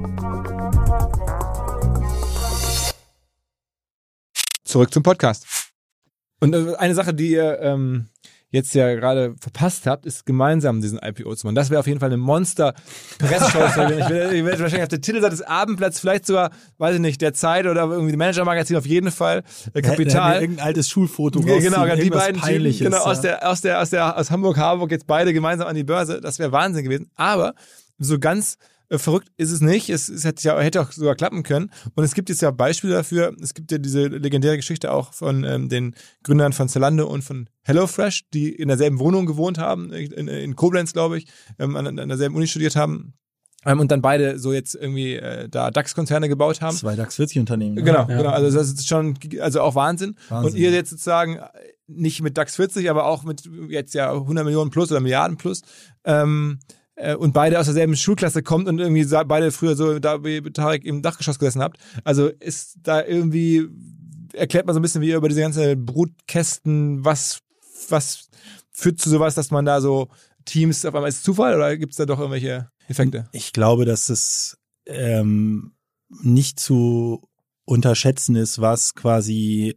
Zurück zum Podcast. Und eine Sache, die ihr ähm, jetzt ja gerade verpasst habt, ist gemeinsam diesen I P O zu machen. Das wäre auf jeden Fall eine Monster-Pressshow. ich werde ich werd wahrscheinlich auf der Titelseite des Abendblatts, vielleicht sogar, weiß ich nicht, der Zeit oder irgendwie Manager-Magazin auf jeden Fall, äh, Kapital. Ja, irgendein altes Schulfoto Ja, rausziehen, genau, die beiden Peinliches, Typen, genau, ja. aus der, aus der, aus der, aus Hamburg-Harburg jetzt beide gemeinsam an die Börse. Das wäre Wahnsinn gewesen. Aber so ganz äh, verrückt ist es nicht. Es, es hätte, ja, hätte auch sogar klappen können. Und es gibt jetzt ja Beispiele dafür. Es gibt ja diese legendäre Geschichte auch von ähm, den Gründern von Zalando und von HelloFresh, die in derselben Wohnung gewohnt haben, in, in Koblenz, glaube ich, ähm, an, an derselben Uni studiert haben. Ähm, und dann beide so jetzt irgendwie äh, da DAX-Konzerne gebaut haben. Zwei DAX vierzig Unternehmen. Ne? Genau, Ja. genau. Also das ist schon, also auch Wahnsinn. Wahnsinn. Und ihr jetzt sozusagen nicht mit DAX vierzig, aber auch mit jetzt ja hundert Millionen plus oder Milliarden plus. Ähm, äh, und beide aus derselben Schulklasse kommt und irgendwie sa- beide früher so da wie Tarek im Dachgeschoss gesessen habt. Also ist da irgendwie, erklärt man so ein bisschen, wie ihr über diese ganze Brutkästen, was, was führt zu sowas, dass man da so Teams auf einmal, ist es Zufall oder gibt es da doch irgendwelche Effekte? Ich glaube, dass es ähm, nicht zu unterschätzen ist, was quasi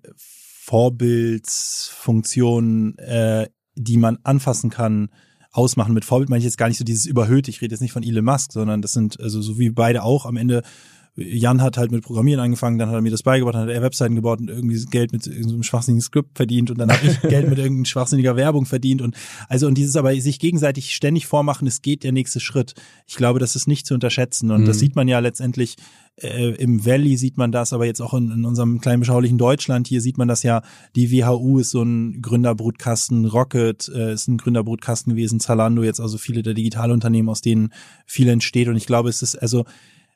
Vorbildsfunktionen, äh, die man anfassen kann, ausmachen. Mit Vorbild meine ich jetzt gar nicht so dieses überhöht. Ich rede jetzt nicht von Elon Musk, sondern das sind, also so wie beide auch am Ende. Jan hat halt mit Programmieren angefangen, dann hat er mir das beigebracht, dann hat er Webseiten gebaut und irgendwie Geld mit so einem schwachsinnigen Skript verdient und dann habe ich Geld mit irgendeiner schwachsinniger Werbung verdient und also und dieses aber sich gegenseitig ständig vormachen, es geht der nächste Schritt. Ich glaube, das ist nicht zu unterschätzen und Mhm. das sieht man ja letztendlich äh, im Valley sieht man das, aber jetzt auch in, in unserem kleinen beschaulichen Deutschland hier sieht man das ja, die W H U ist so ein Gründerbrutkasten, Rocket äh, ist ein Gründerbrutkasten gewesen, Zalando jetzt also viele der Digitalunternehmen, aus denen viel entsteht und ich glaube, es ist also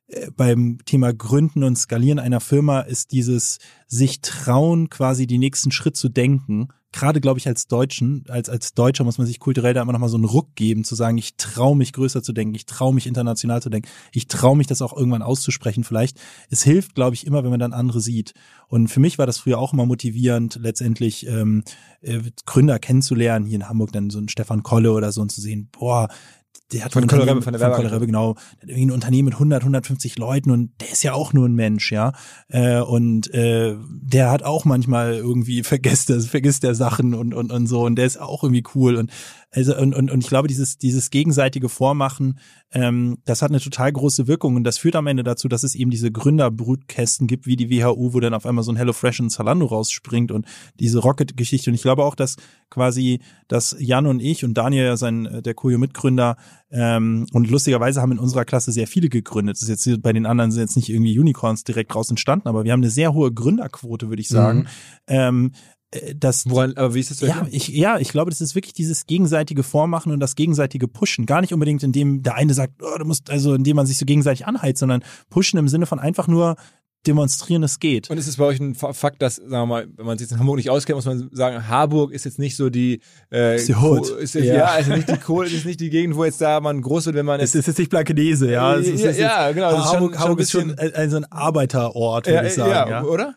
beim Thema Gründen und Skalieren einer Firma ist dieses sich trauen, quasi die nächsten Schritt zu denken. Gerade, glaube ich, als Deutschen, als als Deutscher muss man sich kulturell da immer noch mal so einen Ruck geben, zu sagen, ich traue mich größer zu denken, ich traue mich international zu denken, ich traue mich das auch irgendwann auszusprechen vielleicht. Es hilft, glaube ich, immer, wenn man dann andere sieht. Und für mich war das früher auch immer motivierend, letztendlich ähm, äh, Gründer kennenzulernen, hier in Hamburg dann so einen Stefan Kolle oder so und zu sehen, boah, der hat Von ein Kolle Unternehmen- Rebbe, von der von Werbeagentur. Kolle Rebbe, genau. Der hat irgendwie ein Unternehmen mit hundert, hundertfünfzig Leuten und der ist ja auch nur ein Mensch, ja. Äh, und äh, der hat auch manchmal irgendwie vergisst der, vergisst der Sachen und und und so und der ist auch irgendwie cool und also und und und ich glaube dieses dieses gegenseitige Vormachen, ähm, das hat eine total große Wirkung und das führt am Ende dazu, dass es eben diese Gründerbrutkästen gibt wie die W H U, wo dann auf einmal so ein HelloFresh und Zalando rausspringt und diese Rocket-Geschichte und ich glaube auch, dass quasi, dass Jan und ich und Daniel ja sein der Koyo-Mitgründer ähm, und lustigerweise haben in unserer Klasse sehr viele gegründet. Das ist jetzt bei den anderen sind jetzt nicht irgendwie Unicorns direkt raus entstanden, aber wir haben eine sehr hohe Gründerquote, würde ich sagen. Mhm. Ähm, äh, das Woran, aber wie ist das? ja, ich, ja, ich glaube, das ist wirklich dieses gegenseitige Vormachen und das gegenseitige Pushen. Gar nicht unbedingt, indem der eine sagt, oh, du musst, also indem man sich so gegenseitig anheizt, sondern pushen im Sinne von einfach nur demonstrieren, es geht. Und ist es bei euch ein Fa- Fakt, dass, sagen wir mal, wenn man sich in Hamburg nicht auskennt, muss man sagen, Harburg ist jetzt nicht so die, äh, Ist die Hood. Ko- ist jetzt, Ja. ja, ist nicht die Kohle, ist nicht die Gegend, wo jetzt da man groß wird, wenn man Es ist jetzt nicht Blankenese, ja. Es ist, Ja, es ist ja, jetzt, genau, das ist schon- Hamburg, schon Hamburg ein ist schon bisschen- ein, ein, so ein Arbeiterort, würde ja, ich sagen. ja, Ja, oder?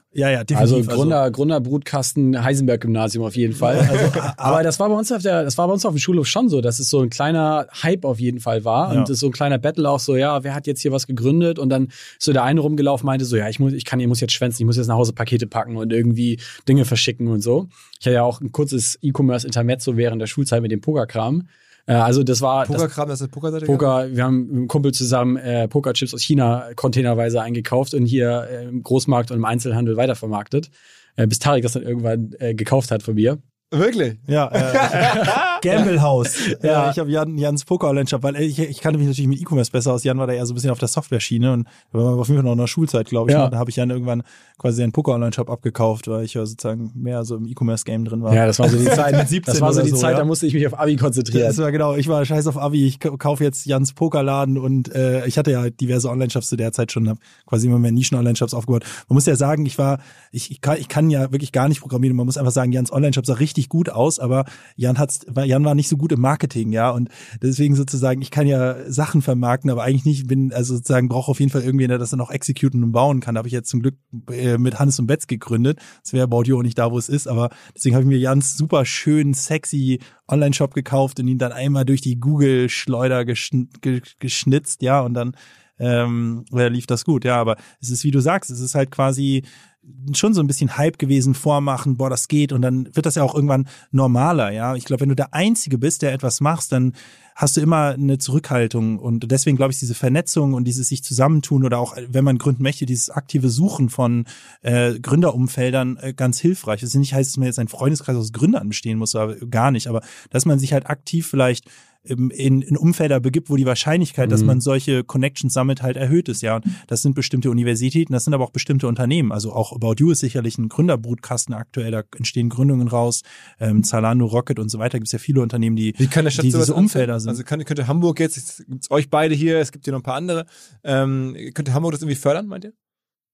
Ja, ja, definitiv. Also Gründer, also. Gründer Brutkasten, Heisenberg-Gymnasium auf jeden Fall. Also, aber das war bei uns auf der, das war bei uns auf dem Schulhof schon so, dass es so ein kleiner Hype auf jeden Fall war. Ja. Und es so ein kleiner Battle auch so, ja, wer hat jetzt hier was gegründet? Und dann ist so der eine rumgelaufen, meinte so, ja, ich muss, ich kann, ich muss jetzt schwänzen, ich muss jetzt nach Hause Pakete packen und irgendwie Dinge verschicken und so. Ich hatte ja auch ein kurzes E-Commerce-Intermezzo während der Schulzeit mit dem Pokerkram. Also das war Pokerkram, das ist Pokerseite. Poker, wir haben mit einem Kumpel zusammen äh, Pokerchips aus China containerweise eingekauft und hier äh, im Großmarkt und im Einzelhandel weitervermarktet, äh, bis Tarek das dann irgendwann äh, gekauft hat von mir. Wirklich? Ja, äh, Gamblehaus. Ja, äh, ich habe Jan, Jans Poker-Online-Shop, weil ich, ich kannte mich natürlich mit E-Commerce besser aus. Jan war da eher so ein bisschen auf der Software-Schiene und wir waren auf jeden Fall noch in der Schulzeit, glaube ich. Ja. Da habe ich Jan irgendwann quasi seinen Poker-Online-Shop abgekauft, weil ich ja sozusagen mehr so im E-Commerce-Game drin war. Ja, das war so die Zeit mit siebzehn. Das war so die so, Zeit, ja. Da musste ich mich auf Abi konzentrieren. Das war genau, ich war scheiß auf Abi, ich kaufe jetzt Jans Pokerladen und äh, ich hatte ja diverse Online-Shops zu der Zeit schon, habe quasi immer mehr Nischen-Online-Shops aufgebaut. Man muss ja sagen, ich war, ich, ich, kann, ich kann ja wirklich gar nicht programmieren. Man muss einfach sagen, Jans Online-Shop sah richtig gut aus, aber Jan hat's, Jan war nicht so gut im Marketing, ja, und deswegen sozusagen, ich kann ja Sachen vermarkten, aber eigentlich nicht, bin, also sozusagen brauche auf jeden Fall irgendwen, der das dann auch executen und bauen kann. Da habe ich jetzt zum Glück äh, mit Hannes und Betz gegründet. Das wäre About You auch nicht da, wo es ist, aber deswegen habe ich mir Jans super schön, sexy Online-Shop gekauft und ihn dann einmal durch die Google-Schleuder geschn- ge- geschnitzt, ja, und dann ähm, lief das gut, ja, aber es ist, wie du sagst, es ist halt quasi schon so ein bisschen Hype gewesen, vormachen, boah, das geht, und dann wird das ja auch irgendwann normaler, ja. Ich glaube, wenn du der Einzige bist, der etwas machst, dann hast du immer eine Zurückhaltung, und deswegen glaube ich, diese Vernetzung und dieses sich zusammentun oder auch, wenn man gründen möchte, dieses aktive Suchen von äh, Gründerumfeldern äh, ganz hilfreich. Das nicht heißt, dass man jetzt ein Freundeskreis aus Gründern bestehen muss, aber gar nicht, aber dass man sich halt aktiv vielleicht in, in Umfelder begibt, wo die Wahrscheinlichkeit, mhm. dass man solche Connections sammelt, halt erhöht ist, ja. Und das sind bestimmte Universitäten, das sind aber auch bestimmte Unternehmen. Also auch About You ist sicherlich ein Gründerbrutkasten aktuell, da entstehen Gründungen raus, ähm, Zalando, Rocket und so weiter. Gibt es ja viele Unternehmen, die, Wie kann der Stadt die diese Umfelder anfangen? sind. Also kann, könnte Hamburg jetzt, jetzt gibt's euch beide hier, es gibt hier noch ein paar andere, ähm, könnte Hamburg das irgendwie fördern, meint ihr?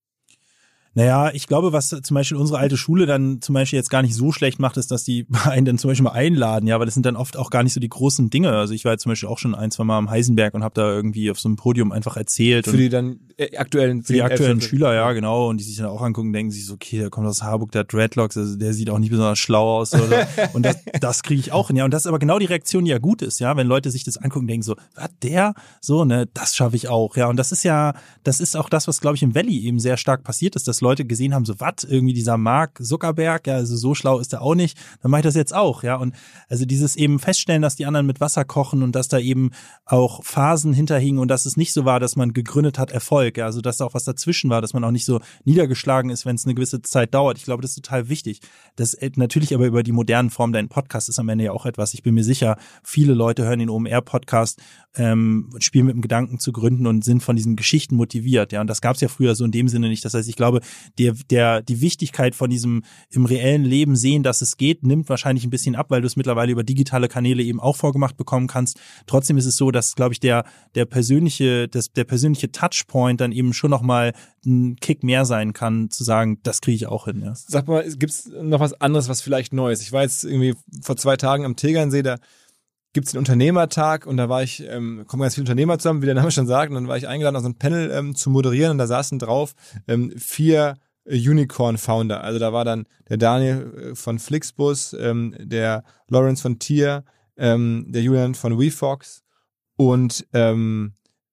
Naja, ich glaube, was zum Beispiel unsere alte Schule dann zum Beispiel jetzt gar nicht so schlecht macht, ist, dass die einen dann zum Beispiel mal einladen, ja, weil das sind dann oft auch gar nicht so die großen Dinge. Also ich war jetzt zum Beispiel auch schon ein, zwei Mal am Heisenberg und habe da irgendwie auf so einem Podium einfach erzählt. Für die dann äh, aktuellen Für die aktuellen Schüler, ja, genau. Und die sich dann auch angucken, denken sich so, okay, der kommt aus Harburg, der hat Dreadlocks, also der sieht auch nicht besonders schlau aus. Oder? Und das, das kriege ich auch hin, ja. Und das ist aber genau die Reaktion, die ja gut ist, ja. Wenn Leute sich das angucken, denken so, was, der? So, ne, das schaffe ich auch, ja. Und das ist ja, das ist auch das, was, glaube ich, im Valley eben sehr stark passiert ist, dass Leute gesehen haben, so, was, irgendwie dieser Mark Zuckerberg, ja, also so schlau ist er auch nicht, dann mache ich das jetzt auch, ja, und also dieses eben feststellen, dass die anderen mit Wasser kochen und dass da eben auch Phasen hinterhingen und dass es nicht so war, dass man gegründet hat, Erfolg, ja, also dass da auch was dazwischen war, dass man auch nicht so niedergeschlagen ist, wenn es eine gewisse Zeit dauert. Ich glaube, das ist total wichtig. Das natürlich aber über die modernen Formen, dein Podcast ist am Ende ja auch etwas, ich bin mir sicher, viele Leute hören den O M R-Podcast, ähm, spielen mit dem Gedanken zu gründen und sind von diesen Geschichten motiviert, ja, und das gab es ja früher so in dem Sinne nicht. Das heißt, ich glaube, der, der die Wichtigkeit von diesem im reellen Leben sehen, dass es geht, nimmt wahrscheinlich ein bisschen ab, weil du es mittlerweile über digitale Kanäle eben auch vorgemacht bekommen kannst. Trotzdem ist es so, dass, glaube ich, der der persönliche das, der persönliche Touchpoint dann eben schon nochmal ein Kick mehr sein kann, zu sagen, das kriege ich auch hin. Ja. Sag mal, gibt's noch was anderes, was vielleicht Neues? Ich war jetzt irgendwie vor zwei Tagen am Tegernsee, da gibt's den Unternehmertag und da war ich, ähm, kommen ganz viele Unternehmer zusammen, wie der Name schon sagt, und dann war ich eingeladen, auf so ein Panel ähm, zu moderieren, und da saßen drauf ähm, vier Unicorn-Founder. Also da war dann der Daniel von Flixbus, ähm, der Lawrence von Tier, ähm, der Julian von WeFox und ähm,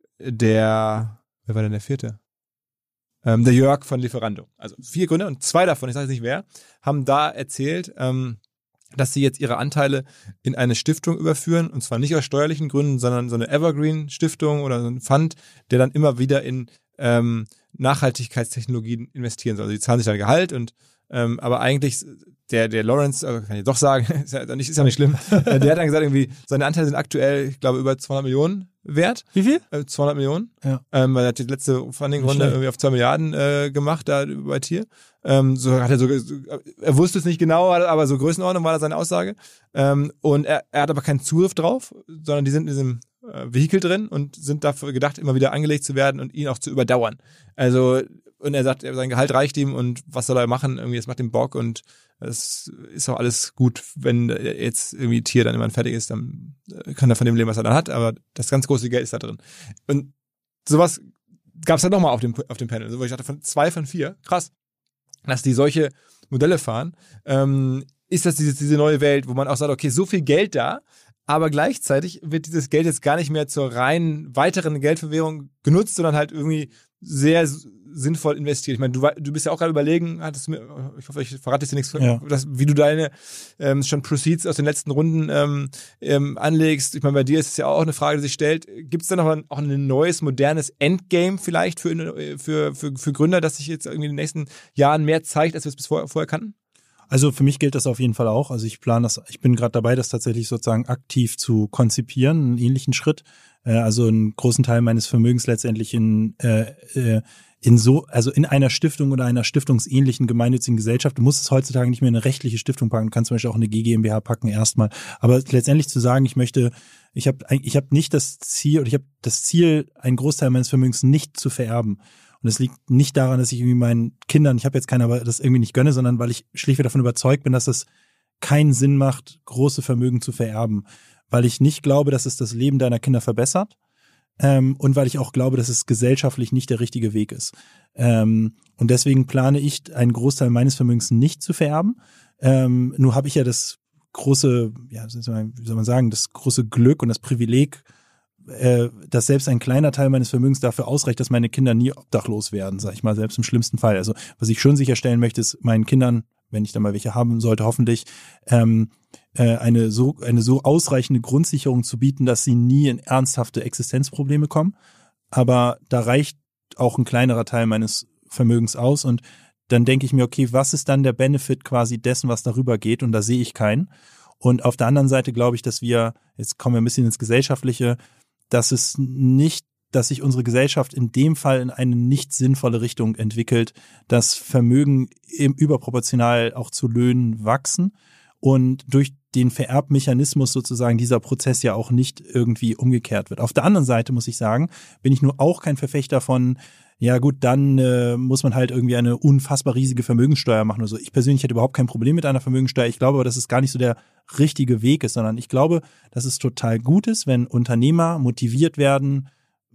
der, wer war denn der vierte? Ähm, der Jörg von Lieferando. Also vier Gründer, und zwei davon, ich sage jetzt nicht wer, haben da erzählt, ähm, dass sie jetzt ihre Anteile in eine Stiftung überführen, und zwar nicht aus steuerlichen Gründen, sondern so eine Evergreen-Stiftung oder so ein Fund, der dann immer wieder in ähm, Nachhaltigkeitstechnologien investieren soll. Also die zahlen sich dann Gehalt, und ähm, aber eigentlich der der Lawrence, also kann ich doch sagen, ist ja nicht, ist ja nicht schlimm, der hat dann gesagt, irgendwie seine Anteile sind aktuell, ich glaube, über zweihundert Millionen wert. Wie viel? Äh, zweihundert Millionen. Ja. Ähm, weil er hat die letzte Funding-Runde irgendwie auf zwei Milliarden äh, gemacht da bei Tier. Ähm, so hat er so, so, er wusste es nicht genau, aber so Größenordnung war da seine Aussage. Ähm, und er, er hat aber keinen Zugriff drauf, sondern die sind in diesem äh, Vehikel drin und sind dafür gedacht, immer wieder angelegt zu werden und ihn auch zu überdauern. Also, und er sagt, sein Gehalt reicht ihm, und was soll er machen? Irgendwie, es macht ihm Bock, und es ist auch alles gut, wenn jetzt irgendwie Tier dann immer fertig ist, dann kann er von dem leben, was er dann hat, aber das ganz große Geld ist da drin. Und sowas gab es dann nochmal auf dem, auf dem Panel, wo ich dachte, von zwei von vier, krass. dass die solche Modelle fahren, ähm, ist das diese, diese neue Welt, wo man auch sagt, okay, so viel Geld da, aber gleichzeitig wird dieses Geld jetzt gar nicht mehr zur reinen weiteren Geldverwährung genutzt, sondern halt irgendwie sehr sinnvoll investiert. Ich meine, du, du bist ja auch gerade überlegen, hattest mir, ich hoffe, ich verrate dir nichts, ja. dass, wie du deine ähm, schon Proceeds aus den letzten Runden ähm, ähm, anlegst. Ich meine, bei dir ist es ja auch eine Frage, die sich stellt. Gibt es da noch ein, auch ein neues, modernes Endgame vielleicht für, für, für, für Gründer, das sich jetzt irgendwie in den nächsten Jahren mehr zeigt, als wir es bis vorher, vorher kannten? Also für mich gilt das auf jeden Fall auch. Also ich plane das, ich bin gerade dabei, das tatsächlich sozusagen aktiv zu konzipieren, einen ähnlichen Schritt. Äh, also einen großen Teil meines Vermögens letztendlich in äh, in so, also in einer Stiftung oder einer stiftungsähnlichen gemeinnützigen Gesellschaft. Du musst es heutzutage nicht mehr in eine rechtliche Stiftung packen. Du kannst zum Beispiel auch eine G GmbH packen erstmal. Aber letztendlich zu sagen, ich möchte, ich habe ich habe nicht das Ziel, oder ich habe das Ziel, einen Großteil meines Vermögens nicht zu vererben. Und es liegt nicht daran, dass ich irgendwie meinen Kindern, ich habe jetzt keine, aber das irgendwie nicht gönne, sondern weil ich schlichtweg davon überzeugt bin, dass es keinen Sinn macht, große Vermögen zu vererben. Weil ich nicht glaube, dass es das Leben deiner Kinder verbessert. Ähm, und weil ich auch glaube, dass es gesellschaftlich nicht der richtige Weg ist. Ähm, und deswegen plane ich, einen Großteil meines Vermögens nicht zu vererben. Ähm, nur habe ich ja das große, ja, wie soll man sagen, das große Glück und das Privileg, äh, dass selbst ein kleiner Teil meines Vermögens dafür ausreicht, dass meine Kinder nie obdachlos werden, sag ich mal, selbst im schlimmsten Fall. Also was ich schon sicherstellen möchte, ist meinen Kindern, wenn ich dann mal welche haben sollte, hoffentlich, ähm, eine so eine so ausreichende Grundsicherung zu bieten, dass sie nie in ernsthafte Existenzprobleme kommen. Aber da reicht auch ein kleinerer Teil meines Vermögens aus. Und dann denke ich mir, okay, was ist dann der Benefit quasi dessen, was darüber geht? Und da sehe ich keinen. Und auf der anderen Seite glaube ich, dass wir, jetzt kommen wir ein bisschen ins Gesellschaftliche, dass es nicht, dass sich unsere Gesellschaft in dem Fall in eine nicht sinnvolle Richtung entwickelt, dass Vermögen eben überproportional auch zu Löhnen wachsen. Und durch den Vererbmechanismus sozusagen dieser Prozess ja auch nicht irgendwie umgekehrt wird. Auf der anderen Seite muss ich sagen, bin ich nur auch kein Verfechter von, ja gut, dann äh, muss man halt irgendwie eine unfassbar riesige Vermögenssteuer machen oder so. Ich persönlich hätte überhaupt kein Problem mit einer Vermögenssteuer. Ich glaube aber, dass es gar nicht so der richtige Weg ist, sondern ich glaube, dass es total gut ist, wenn Unternehmer motiviert werden,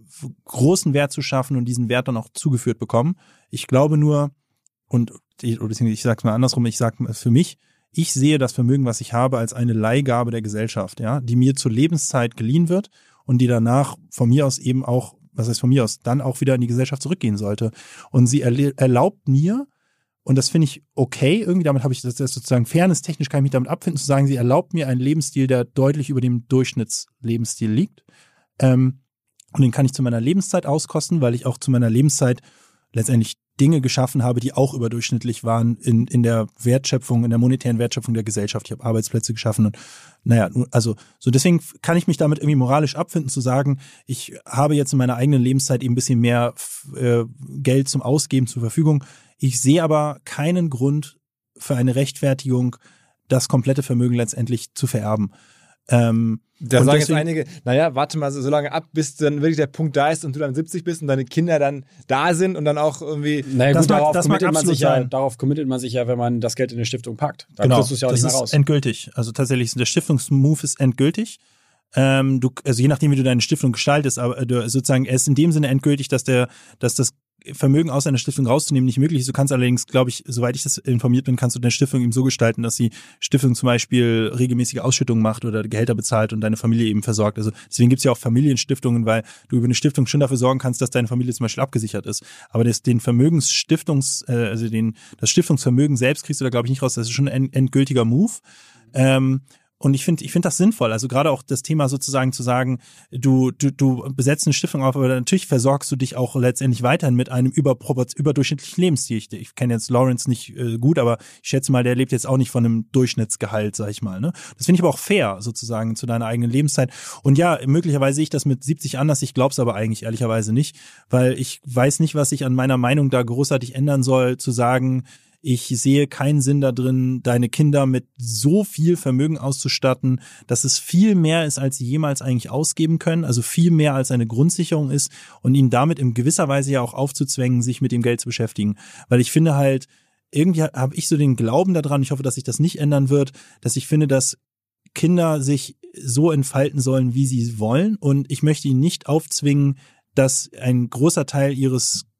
großen Wert zu schaffen und diesen Wert dann auch zugeführt bekommen. Ich glaube nur, und ich, oder ich sage es mal andersrum, ich sage für mich, ich sehe das Vermögen, was ich habe, als eine Leihgabe der Gesellschaft, ja, die mir zur Lebenszeit geliehen wird und die danach von mir aus eben auch, was heißt von mir aus, dann auch wieder in die Gesellschaft zurückgehen sollte. Und sie erle- erlaubt mir, und das finde ich okay, irgendwie damit habe ich das, das sozusagen fairness, technisch kann ich mich damit abfinden, zu sagen, sie erlaubt mir einen Lebensstil, der deutlich über dem Durchschnittslebensstil liegt. Ähm, und den kann ich zu meiner Lebenszeit auskosten, weil ich auch zu meiner Lebenszeit letztendlich Dinge geschaffen habe, die auch überdurchschnittlich waren in in der Wertschöpfung, in der monetären Wertschöpfung der Gesellschaft. Ich habe Arbeitsplätze geschaffen und naja, also so deswegen kann ich mich damit irgendwie moralisch abfinden, zu sagen, ich habe jetzt in meiner eigenen Lebenszeit eben ein bisschen mehr äh, Geld zum Ausgeben zur Verfügung. Ich sehe aber keinen Grund für eine Rechtfertigung, das komplette Vermögen letztendlich zu vererben. Ähm, da sagen deswegen, jetzt einige, naja, warte mal so, so lange ab, bis dann wirklich der Punkt da ist und du dann siebzig bist und deine Kinder dann da sind und dann auch irgendwie... Naja, das gut, mag, darauf, das committet mag man sich sein. ja, darauf committet man sich ja, wenn man das Geld in eine Stiftung packt. Da genau, kriegst du es ja auch das nicht mehr ist raus. Endgültig. Also tatsächlich, der Stiftungsmove ist endgültig. Ähm, du, also je nachdem, wie du deine Stiftung gestaltest, aber du, sozusagen, er ist in dem Sinne endgültig, dass der, dass das Vermögen aus einer Stiftung rauszunehmen nicht möglich ist. Du kannst allerdings, glaube ich, soweit ich das informiert bin, kannst du deine Stiftung eben so gestalten, dass die Stiftung zum Beispiel regelmäßige Ausschüttungen macht oder Gehälter bezahlt und deine Familie eben versorgt. Also deswegen gibt es ja auch Familienstiftungen, weil du über eine Stiftung schon dafür sorgen kannst, dass deine Familie zum Beispiel abgesichert ist. Aber das, den Vermögensstiftungs, äh, also den, das Stiftungsvermögen selbst kriegst du da, glaube ich, nicht raus. Das ist schon ein endgültiger Move. Ähm, Und ich finde, ich finde das sinnvoll. Also gerade auch das Thema sozusagen zu sagen, du, du, du besetzt eine Stiftung auf, aber natürlich versorgst du dich auch letztendlich weiterhin mit einem überdurchschnittlichen Lebensstil. Ich, ich kenne jetzt Lawrence nicht äh, gut, aber ich schätze mal, der lebt jetzt auch nicht von einem Durchschnittsgehalt, sag ich mal. Ne? Das finde ich aber auch fair, sozusagen, zu deiner eigenen Lebenszeit. Und ja, möglicherweise sehe ich das mit siebzig anders. Ich glaube es aber eigentlich ehrlicherweise nicht, weil ich weiß nicht, was sich an meiner Meinung da großartig ändern soll, zu sagen, ich sehe keinen Sinn da drin, deine Kinder mit so viel Vermögen auszustatten, dass es viel mehr ist, als sie jemals eigentlich ausgeben können, also viel mehr als eine Grundsicherung ist und ihnen damit in gewisser Weise ja auch aufzuzwängen, sich mit dem Geld zu beschäftigen. Weil ich finde halt, irgendwie habe ich so den Glauben daran, ich hoffe, dass sich das nicht ändern wird, dass ich finde, dass Kinder sich so entfalten sollen, wie sie wollen und ich möchte ihnen nicht aufzwingen, dass ein großer Teil ihres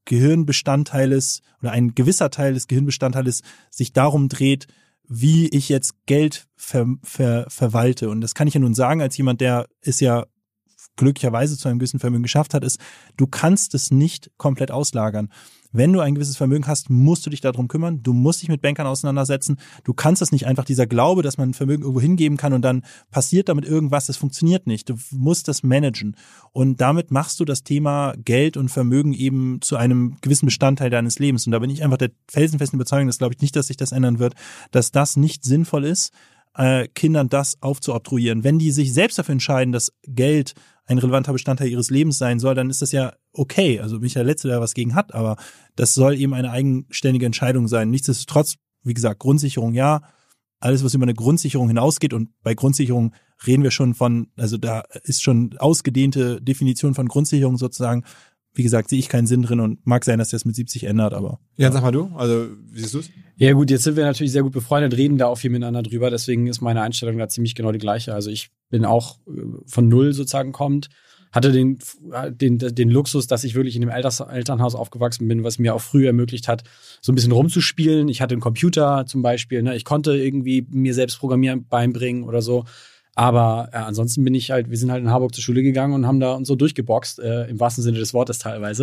Gehirnbestandteiles oder ein gewisser Teil des Gehirnbestandteiles sich darum dreht, wie ich jetzt Geld ver, ver, verwalte. Und das kann ich ja nun sagen, als jemand, der es ja glücklicherweise zu einem gewissen Vermögen geschafft hat, ist, du kannst es nicht komplett auslagern. Wenn du ein gewisses Vermögen hast, musst du dich darum kümmern. Du musst dich mit Bankern auseinandersetzen. Du kannst das nicht einfach, dieser Glaube, dass man ein Vermögen irgendwo hingeben kann und dann passiert damit irgendwas, das funktioniert nicht. Du musst das managen. Und damit machst du das Thema Geld und Vermögen eben zu einem gewissen Bestandteil deines Lebens. Und da bin ich einfach der felsenfesten Überzeugung, das glaube ich nicht, dass sich das ändern wird, dass das nicht sinnvoll ist, äh, Kindern das aufzuoktroyieren. Wenn die sich selbst dafür entscheiden, dass Geld ein relevanter Bestandteil ihres Lebens sein soll, dann ist das ja okay. Also bin ich der Letzte, der was gegen hat, aber das soll eben eine eigenständige Entscheidung sein. Nichtsdestotrotz, wie gesagt, Grundsicherung ja, alles, was über eine Grundsicherung hinausgeht, und bei Grundsicherung reden wir schon von, also da ist schon ausgedehnte Definition von Grundsicherung sozusagen. Wie gesagt, sehe ich keinen Sinn drin und mag sein, dass das mit siebzig ändert, aber. Ja, sag mal du, also wie siehst du es? Ja gut, jetzt sind wir natürlich sehr gut befreundet, reden da auch viel miteinander drüber, deswegen ist meine Einstellung da ziemlich genau die gleiche. Also ich bin auch von null sozusagen kommt, hatte den, den, den Luxus, dass ich wirklich in dem Elters, Elternhaus aufgewachsen bin, was mir auch früh ermöglicht hat, so ein bisschen rumzuspielen. Ich hatte einen Computer zum Beispiel, ne? Ich konnte irgendwie mir selbst Programmieren beibringen oder so. Aber äh, ansonsten bin ich halt, wir sind halt in Harburg zur Schule gegangen und haben da uns so durchgeboxt, äh, im wahrsten Sinne des Wortes teilweise.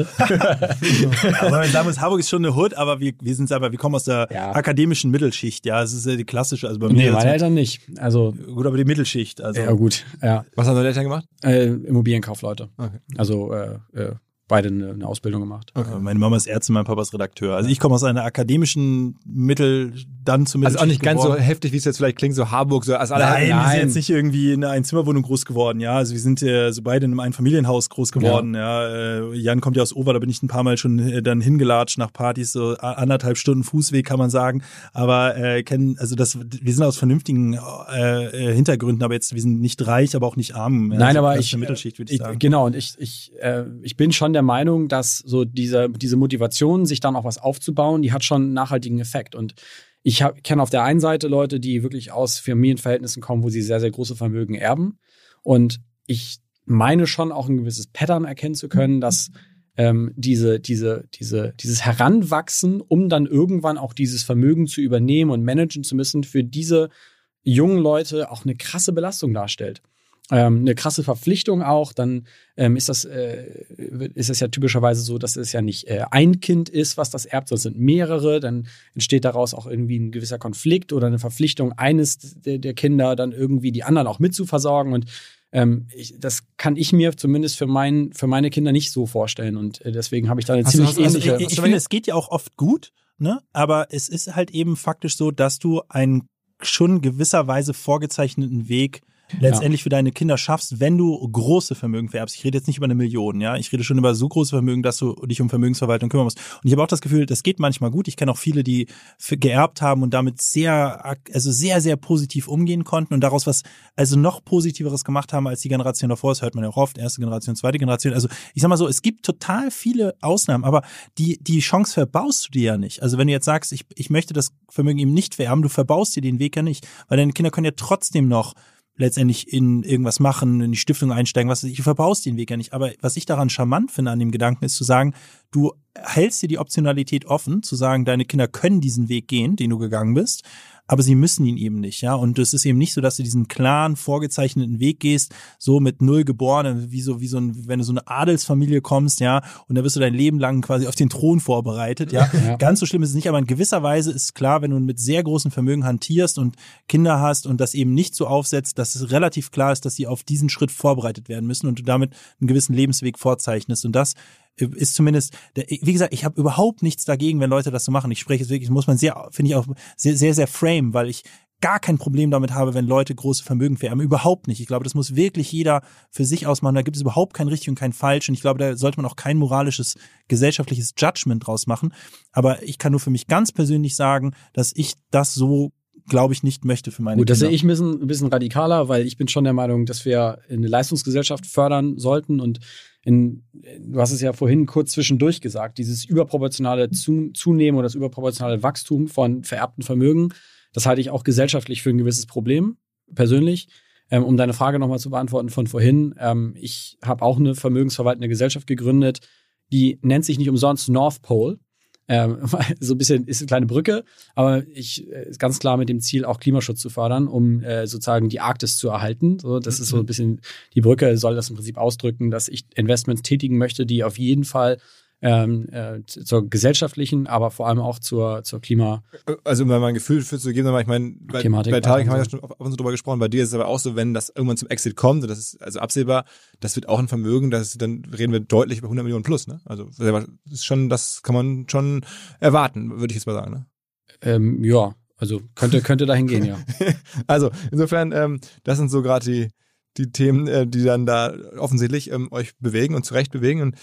Aber man sagen muss, Harburg ist schon eine Hood, aber wir, wir sind aber, wir kommen aus der ja. akademischen Mittelschicht, ja, es ist ja die klassische, also bei mir. Nee, meine Eltern nicht. Also gut, aber die Mittelschicht, also. Ja, gut, ja. Was haben deine Eltern gemacht? Äh, Immobilienkaufleute. Okay. Also, äh, äh, beide eine, eine Ausbildung gemacht. Okay. Meine Mama ist Ärztin, mein Papa ist Redakteur. Also ich komme aus einer akademischen Mittel, dann zu Mittelschicht. Also auch nicht ganz geworden. so heftig, wie es jetzt vielleicht klingt, so Harburg, so als alle. Nein, Nein, wir sind jetzt nicht irgendwie in einer Einzimmerwohnung groß geworden, ja. Also wir sind äh, so beide in einem Einfamilienhaus groß geworden, ja. ja. Äh, Jan kommt ja aus Over, da bin ich ein paar Mal schon äh, dann hingelatscht nach Partys, so anderthalb Stunden Fußweg kann man sagen. Aber äh, kennen, also das, wir sind aus vernünftigen äh, Hintergründen, aber jetzt wir sind nicht reich, aber auch nicht arm. Ja. Nein, also, aber ich, Mittelschicht, würde ich, ich sagen. Genau, und ich ich äh, ich bin schon der Meinung, dass so diese diese Motivation, sich dann auch was aufzubauen, die hat schon einen nachhaltigen Effekt. Und ich kenne auf der einen Seite Leute, die wirklich aus Familienverhältnissen kommen, wo sie sehr, sehr große Vermögen erben. Und ich meine schon auch ein gewisses Pattern erkennen zu können, dass ähm, diese, diese, diese, dieses Heranwachsen, um dann irgendwann auch dieses Vermögen zu übernehmen und managen zu müssen, für diese jungen Leute auch eine krasse Belastung darstellt. Ähm, eine krasse Verpflichtung auch, dann ähm, ist das äh, ist es ja typischerweise so, dass es ja nicht äh, ein Kind ist, was das erbt, sondern es sind mehrere, dann entsteht daraus auch irgendwie ein gewisser Konflikt oder eine Verpflichtung eines der, der Kinder, dann irgendwie die anderen auch mitzuversorgen, und ähm, ich, das kann ich mir zumindest für, mein, für meine Kinder nicht so vorstellen, und äh, deswegen habe ich da eine hast ziemlich du, hast, ähnliche... Also ich ich finde, es geht ja auch oft gut, ne? Aber es ist halt eben faktisch so, dass du einen schon gewisserweise vorgezeichneten Weg letztendlich ja. für deine Kinder schaffst, wenn du große Vermögen vererbst. Ich rede jetzt nicht über eine Million, ja. Ich rede schon über so große Vermögen, dass du dich um Vermögensverwaltung kümmern musst. Und ich habe auch das Gefühl, das geht manchmal gut. Ich kenne auch viele, die geerbt haben und damit sehr, also sehr, sehr positiv umgehen konnten und daraus was, also noch Positiveres gemacht haben als die Generation davor. Das hört man ja auch oft. Erste Generation, zweite Generation. Also ich sag mal so, es gibt total viele Ausnahmen, aber die, die Chance verbaust du dir ja nicht. Also wenn du jetzt sagst, ich, ich möchte das Vermögen eben nicht vererben, du verbaust dir den Weg ja nicht, weil deine Kinder können ja trotzdem noch letztendlich in irgendwas machen, in die Stiftung einsteigen, was weiß ich, du verbaust den Weg ja nicht. Aber was ich daran charmant finde an dem Gedanken, ist zu sagen, du hältst dir die Optionalität offen, zu sagen, deine Kinder können diesen Weg gehen, den du gegangen bist, aber sie müssen ihn eben nicht, ja. Und es ist eben nicht so, dass du diesen klaren, vorgezeichneten Weg gehst, so mit null Geborenen, wie so, wie so ein, wenn du so eine Adelsfamilie kommst, ja, und da wirst du dein Leben lang quasi auf den Thron vorbereitet, ja. ja. Ganz so schlimm ist es nicht, aber in gewisser Weise ist klar, wenn du mit sehr großen Vermögen hantierst und Kinder hast und das eben nicht so aufsetzt, dass es relativ klar ist, dass sie auf diesen Schritt vorbereitet werden müssen und du damit einen gewissen Lebensweg vorzeichnest. Und das ist zumindest, wie gesagt, ich habe überhaupt nichts dagegen, wenn Leute das so machen. Ich spreche jetzt wirklich, muss man sehr, finde ich auch sehr, sehr, sehr frame, weil ich gar kein Problem damit habe, wenn Leute große Vermögen vererben. Überhaupt nicht. Ich glaube, das muss wirklich jeder für sich ausmachen. Da gibt es überhaupt kein richtig und kein falsch. Und ich glaube, da sollte man auch kein moralisches, gesellschaftliches Judgment draus machen. Aber ich kann nur für mich ganz persönlich sagen, dass ich das so, glaube ich, nicht möchte für meine Gut, Kinder. das sehe ich ein bisschen, ein bisschen radikaler, weil ich bin schon der Meinung, dass wir eine Leistungsgesellschaft fördern sollten, und in, du hast es ja vorhin kurz zwischendurch gesagt, dieses überproportionale Zunehmen oder das überproportionale Wachstum von vererbten Vermögen, das halte ich auch gesellschaftlich für ein gewisses Problem, persönlich. Ähm, um deine Frage nochmal zu beantworten von vorhin, ähm, ich habe auch eine vermögensverwaltende Gesellschaft gegründet, die nennt sich nicht umsonst North Pole. Ähm, so ein bisschen ist eine kleine Brücke, aber ich ist ganz klar mit dem Ziel, auch Klimaschutz zu fördern, um äh, sozusagen die Arktis zu erhalten. So, das ist so ein bisschen, die Brücke soll das im Prinzip ausdrücken, dass ich Investments tätigen möchte, die auf jeden Fall ähm, äh, zur gesellschaftlichen, aber vor allem auch zur, zur Klima... Also um mal ein Gefühl für zu geben, ich meine, bei, bei Tarek haben wir ja schon ab und zu drüber gesprochen, bei dir ist es aber auch so, wenn das irgendwann zum Exit kommt, und das ist also absehbar, das wird auch ein Vermögen, das ist, dann reden wir deutlich über hundert Millionen plus, ne? Also das ist schon, das kann man schon erwarten, würde ich jetzt mal sagen, ne? Ähm, ja, also könnte, könnte dahin gehen, ja. Also insofern, ähm, das sind so gerade die, die Themen, äh, die dann da offensichtlich ähm, euch bewegen und zurecht bewegen. Und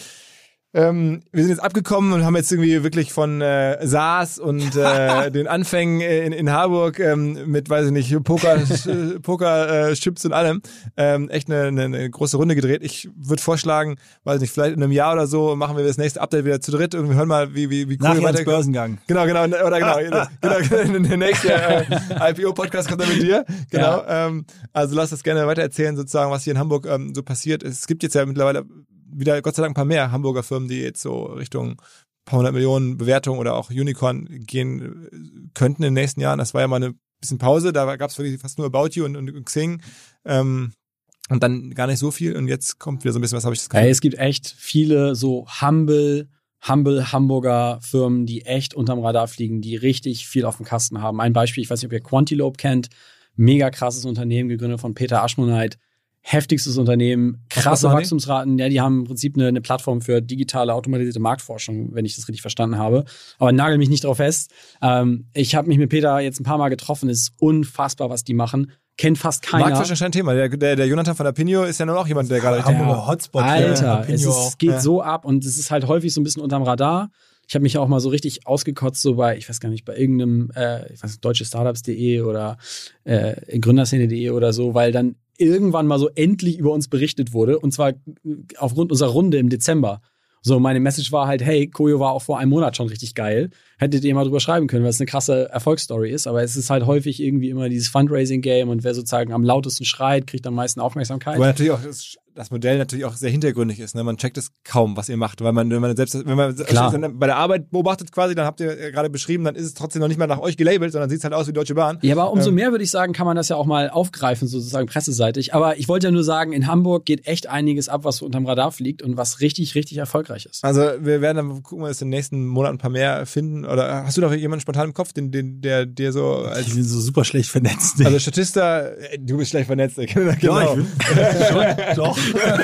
Ähm, wir sind jetzt abgekommen und haben jetzt irgendwie wirklich von äh, SaaS und äh, den Anfängen in, in Harburg ähm, mit, weiß ich nicht, Poker, äh, Poker äh, Chips und allem ähm, echt eine, eine, eine große Runde gedreht. Ich würde vorschlagen, weiß nicht, vielleicht in einem Jahr oder so machen wir das nächste Update wieder zu dritt und wir hören mal, wie wie wie cool Nachher ins Börsengang. Genau, genau, oder genau, genau der nächste äh, I P O-Podcast kommt dann mit dir. Genau. Ja. Ähm, also lass das gerne weiter erzählen, sozusagen, was hier in Hamburg ähm, so passiert. Es gibt jetzt ja mittlerweile wieder Gott sei Dank ein paar mehr Hamburger Firmen, die jetzt so Richtung paar hundert Millionen Bewertung oder auch Unicorn gehen könnten in den nächsten Jahren. Das war ja mal eine bisschen Pause, da gab es wirklich fast nur About You und, und Xing ähm, und dann gar nicht so viel und jetzt kommt wieder so ein bisschen, was habe ich das gesagt? Hey, es gibt echt viele so humble, humble Hamburger Firmen, die echt unterm Radar fliegen, die richtig viel auf dem Kasten haben. Ein Beispiel, ich weiß nicht, ob ihr Quantilope kennt, mega krasses Unternehmen, gegründet von Peter Aschmoneit. Heftigstes Unternehmen, krasse Wachstumsraten. Ja, die haben im Prinzip eine, eine Plattform für digitale, automatisierte Marktforschung, wenn ich das richtig verstanden habe. Aber nagel mich nicht drauf fest. Ähm, ich habe mich mit Peter jetzt ein paar Mal getroffen. Es ist unfassbar, was die machen. Kennt fast keiner. Marktforschung ist ein Thema. Der, der, der Jonathan von Apinio ist ja nur auch jemand, der gerade... Hamburger Hotspot. Alter, es, ist, es geht ja. so ab und es ist halt häufig so ein bisschen unterm Radar. Ich habe mich auch mal so richtig ausgekotzt, so bei, ich weiß gar nicht, bei irgendeinem, äh, ich weiß nicht, deutsche Startups punkt de oder äh, Gründerszene punkt de oder so, weil dann irgendwann mal so endlich über uns berichtet wurde und zwar aufgrund unserer Runde im Dezember. So, meine Message war halt, hey, Koyo war auch vor einem Monat schon richtig geil. Hättet ihr mal drüber schreiben können, weil es eine krasse Erfolgsstory ist. Aber es ist halt häufig irgendwie immer dieses Fundraising-Game und wer sozusagen am lautesten schreit, kriegt am meisten Aufmerksamkeit. Aber natürlich auch das, das Modell natürlich auch sehr hintergründig ist. Ne? Man checkt es kaum, was ihr macht. Weil man, wenn man selbst, wenn man dann bei der Arbeit beobachtet quasi, dann habt ihr gerade beschrieben, dann ist es trotzdem noch nicht mal nach euch gelabelt, sondern sieht es halt aus wie Deutsche Bahn. Ja, aber umso ähm, mehr würde ich sagen, kann man das ja auch mal aufgreifen, sozusagen presseseitig. Aber ich wollte ja nur sagen, in Hamburg geht echt einiges ab, was unterm Radar fliegt und was richtig, richtig erfolgreich ist. Also wir werden dann gucken, dass wir in den nächsten Monaten ein paar mehr finden. Oder hast du noch jemanden spontan im Kopf, den, den, der dir so als... Die sind so super schlecht vernetzt. Also Statista, du bist schlecht vernetzt. Genau. Ja, ich bin schon, doch.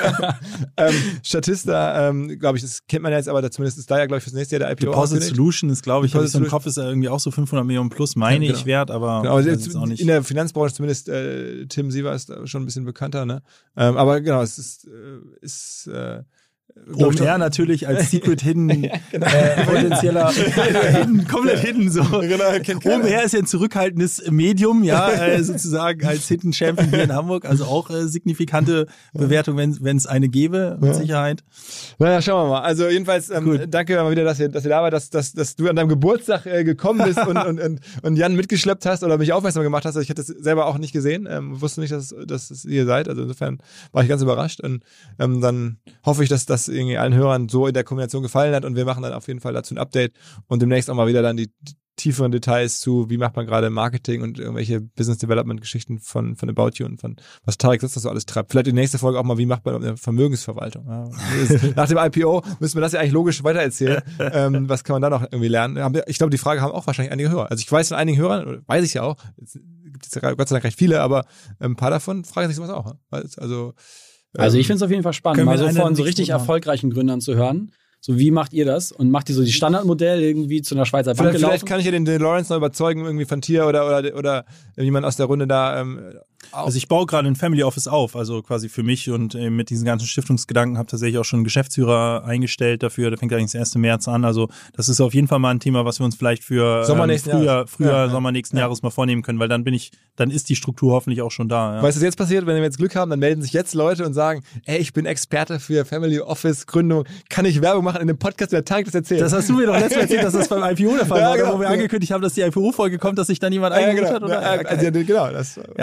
ähm, Statista, ähm, glaube ich, das kennt man ja jetzt, aber da zumindest ist da ja, glaube ich, fürs nächste Jahr der I P O. Deposit Solution ist, glaube ich, habe ich so im Kopf, ist ja irgendwie auch so fünfhundert Millionen plus, meine ja, genau. ich, wert, aber genau, also jetzt auch nicht. In der Finanzbranche zumindest, äh, Tim Siever ist schon ein bisschen bekannter, ne? Ähm, aber genau, es ist, äh, ist äh, O M R natürlich als Secret Hidden, ja, genau. äh, potenzieller hidden, komplett hidden so. Genau, O M R ist ja ein zurückhaltendes Medium, ja, äh, sozusagen als Hidden Champion hier in Hamburg, also auch äh, signifikante Bewertung, wenn wenn es eine gäbe, mit ja. Sicherheit. Naja, schauen wir mal. Also jedenfalls, ähm, danke mal wieder, dass ihr, dass ihr da war, dass, dass, dass du an deinem Geburtstag äh, gekommen bist und, und, und, und Jan mitgeschleppt hast oder mich aufmerksam gemacht hast. Also ich hätte es selber auch nicht gesehen, ähm, wusste nicht, dass, dass es ihr seid. Also insofern war ich ganz überrascht und ähm, dann hoffe ich, dass das irgendwie allen Hörern so in der Kombination gefallen hat und wir machen dann auf jeden Fall dazu ein Update und demnächst auch mal wieder dann die tieferen Details zu, wie macht man gerade Marketing und irgendwelche Business Development Geschichten von, von About You und von was Tarek sonst so alles treibt. Vielleicht die nächste Folge auch mal, wie macht man eine Vermögensverwaltung. Ja, nach dem I P O müssen wir das ja eigentlich logisch weitererzählen. ähm, was kann man da noch irgendwie lernen? Ich glaube, die Frage haben auch wahrscheinlich einige Hörer. Also ich weiß von einigen Hörern, weiß ich ja auch, es gibt es ja Gott sei Dank recht viele, aber ein paar davon fragen sich sowas auch. Also Also ich finde es auf jeden Fall spannend, mal so von so richtig erfolgreichen Gründern zu hören. So, wie macht ihr das? Und macht ihr so die Standardmodell irgendwie zu einer Schweizer Bank vielleicht, gelaufen? Vielleicht kann ich ja den, den Lawrence noch überzeugen, irgendwie von Tier oder, oder, oder jemand aus der Runde da. Ähm, also ich baue gerade ein Family Office auf, also quasi für mich und äh, mit diesen ganzen Stiftungsgedanken habe tatsächlich auch schon einen Geschäftsführer eingestellt dafür. Der fängt eigentlich das erste März an. Also das ist auf jeden Fall mal ein Thema, was wir uns vielleicht für Sommer ähm, nächsten früher, Jahres. früher ja, Sommer nächsten ja. Jahres mal vornehmen können, weil dann bin ich, dann ist die Struktur hoffentlich auch schon da. Ja. Weißt du, was jetzt passiert, wenn wir jetzt Glück haben, dann melden sich jetzt Leute und sagen, ey, ich bin Experte für Family Office Gründung, kann ich Werbung machen in dem Podcast, der Tarek das erzählt. Das hast du mir doch letztes Mal erzählt, dass das beim I P O der Fall ja, war, genau, wo wir ja. angekündigt haben, dass die I P O-Folge kommt, dass sich dann jemand ja, eingeholt genau, hat. Oder? Ja, also, ja, genau, das, ja, es gibt auf jeden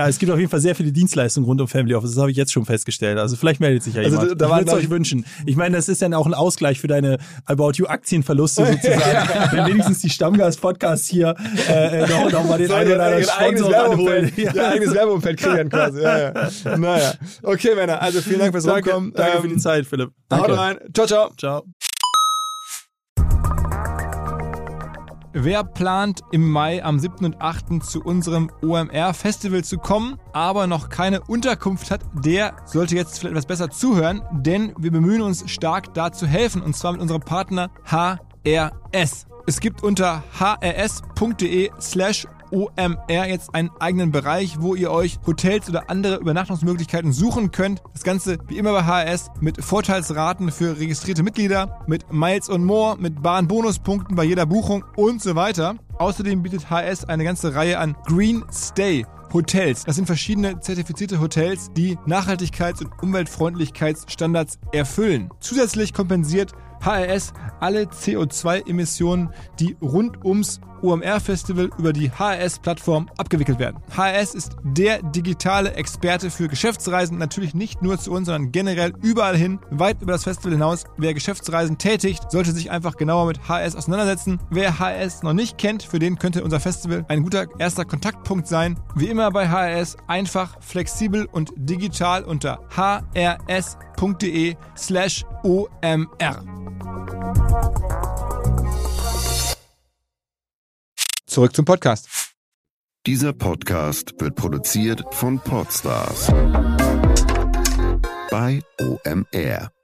jeden Fall sehr viele Dienstleistungen rund um Family Office. Das habe ich jetzt schon festgestellt. Also vielleicht meldet sich ja Also, jemand. da Ich war, würde es glaub euch ich- wünschen. Ich meine, das ist dann auch ein Ausgleich für deine About You Aktienverluste sozusagen. Wenn wenigstens die Stammgast-Podcasts hier äh, noch, noch mal den einen oder anderen ihr eigenes Sponsor ranholen. Werbeumfeld, ihr eigenes Werbeumfeld kreieren quasi. Ja, ja. Naja. Okay, Männer, also vielen Dank fürs Danke, Rumkommen. danke für Ähm, die Zeit, Philipp. Haut Danke. rein. Ciao, ciao. Ciao. Wer plant im Mai am siebten und achten zu unserem O M R-Festival zu kommen, aber noch keine Unterkunft hat, der sollte jetzt vielleicht etwas besser zuhören, denn wir bemühen uns stark, da zu helfen, und zwar mit unserem Partner H R S. Es gibt unter hrs.de slash OMR jetzt einen eigenen Bereich, wo ihr euch Hotels oder andere Übernachtungsmöglichkeiten suchen könnt. Das Ganze wie immer bei H R S mit Vorteilsraten für registrierte Mitglieder, mit Miles und More, mit baren Bonuspunkten bei jeder Buchung und so weiter. Außerdem bietet H R S eine ganze Reihe an Green Stay Hotels. Das sind verschiedene zertifizierte Hotels, die Nachhaltigkeits- und Umweltfreundlichkeitsstandards erfüllen. Zusätzlich kompensiert H R S alle C O zwei Emissionen, die rund ums O M R-Festival über die H R S-Plattform abgewickelt werden. H R S ist der digitale Experte für Geschäftsreisen, natürlich nicht nur zu uns, sondern generell überall hin, weit über das Festival hinaus. Wer Geschäftsreisen tätigt, sollte sich einfach genauer mit H R S auseinandersetzen. Wer H R S noch nicht kennt, für den könnte unser Festival ein guter erster Kontaktpunkt sein. Wie immer bei H R S einfach, flexibel und digital unter hrs.de slash OMR. Zurück zum Podcast. Dieser Podcast wird produziert von Podstars bei O M R.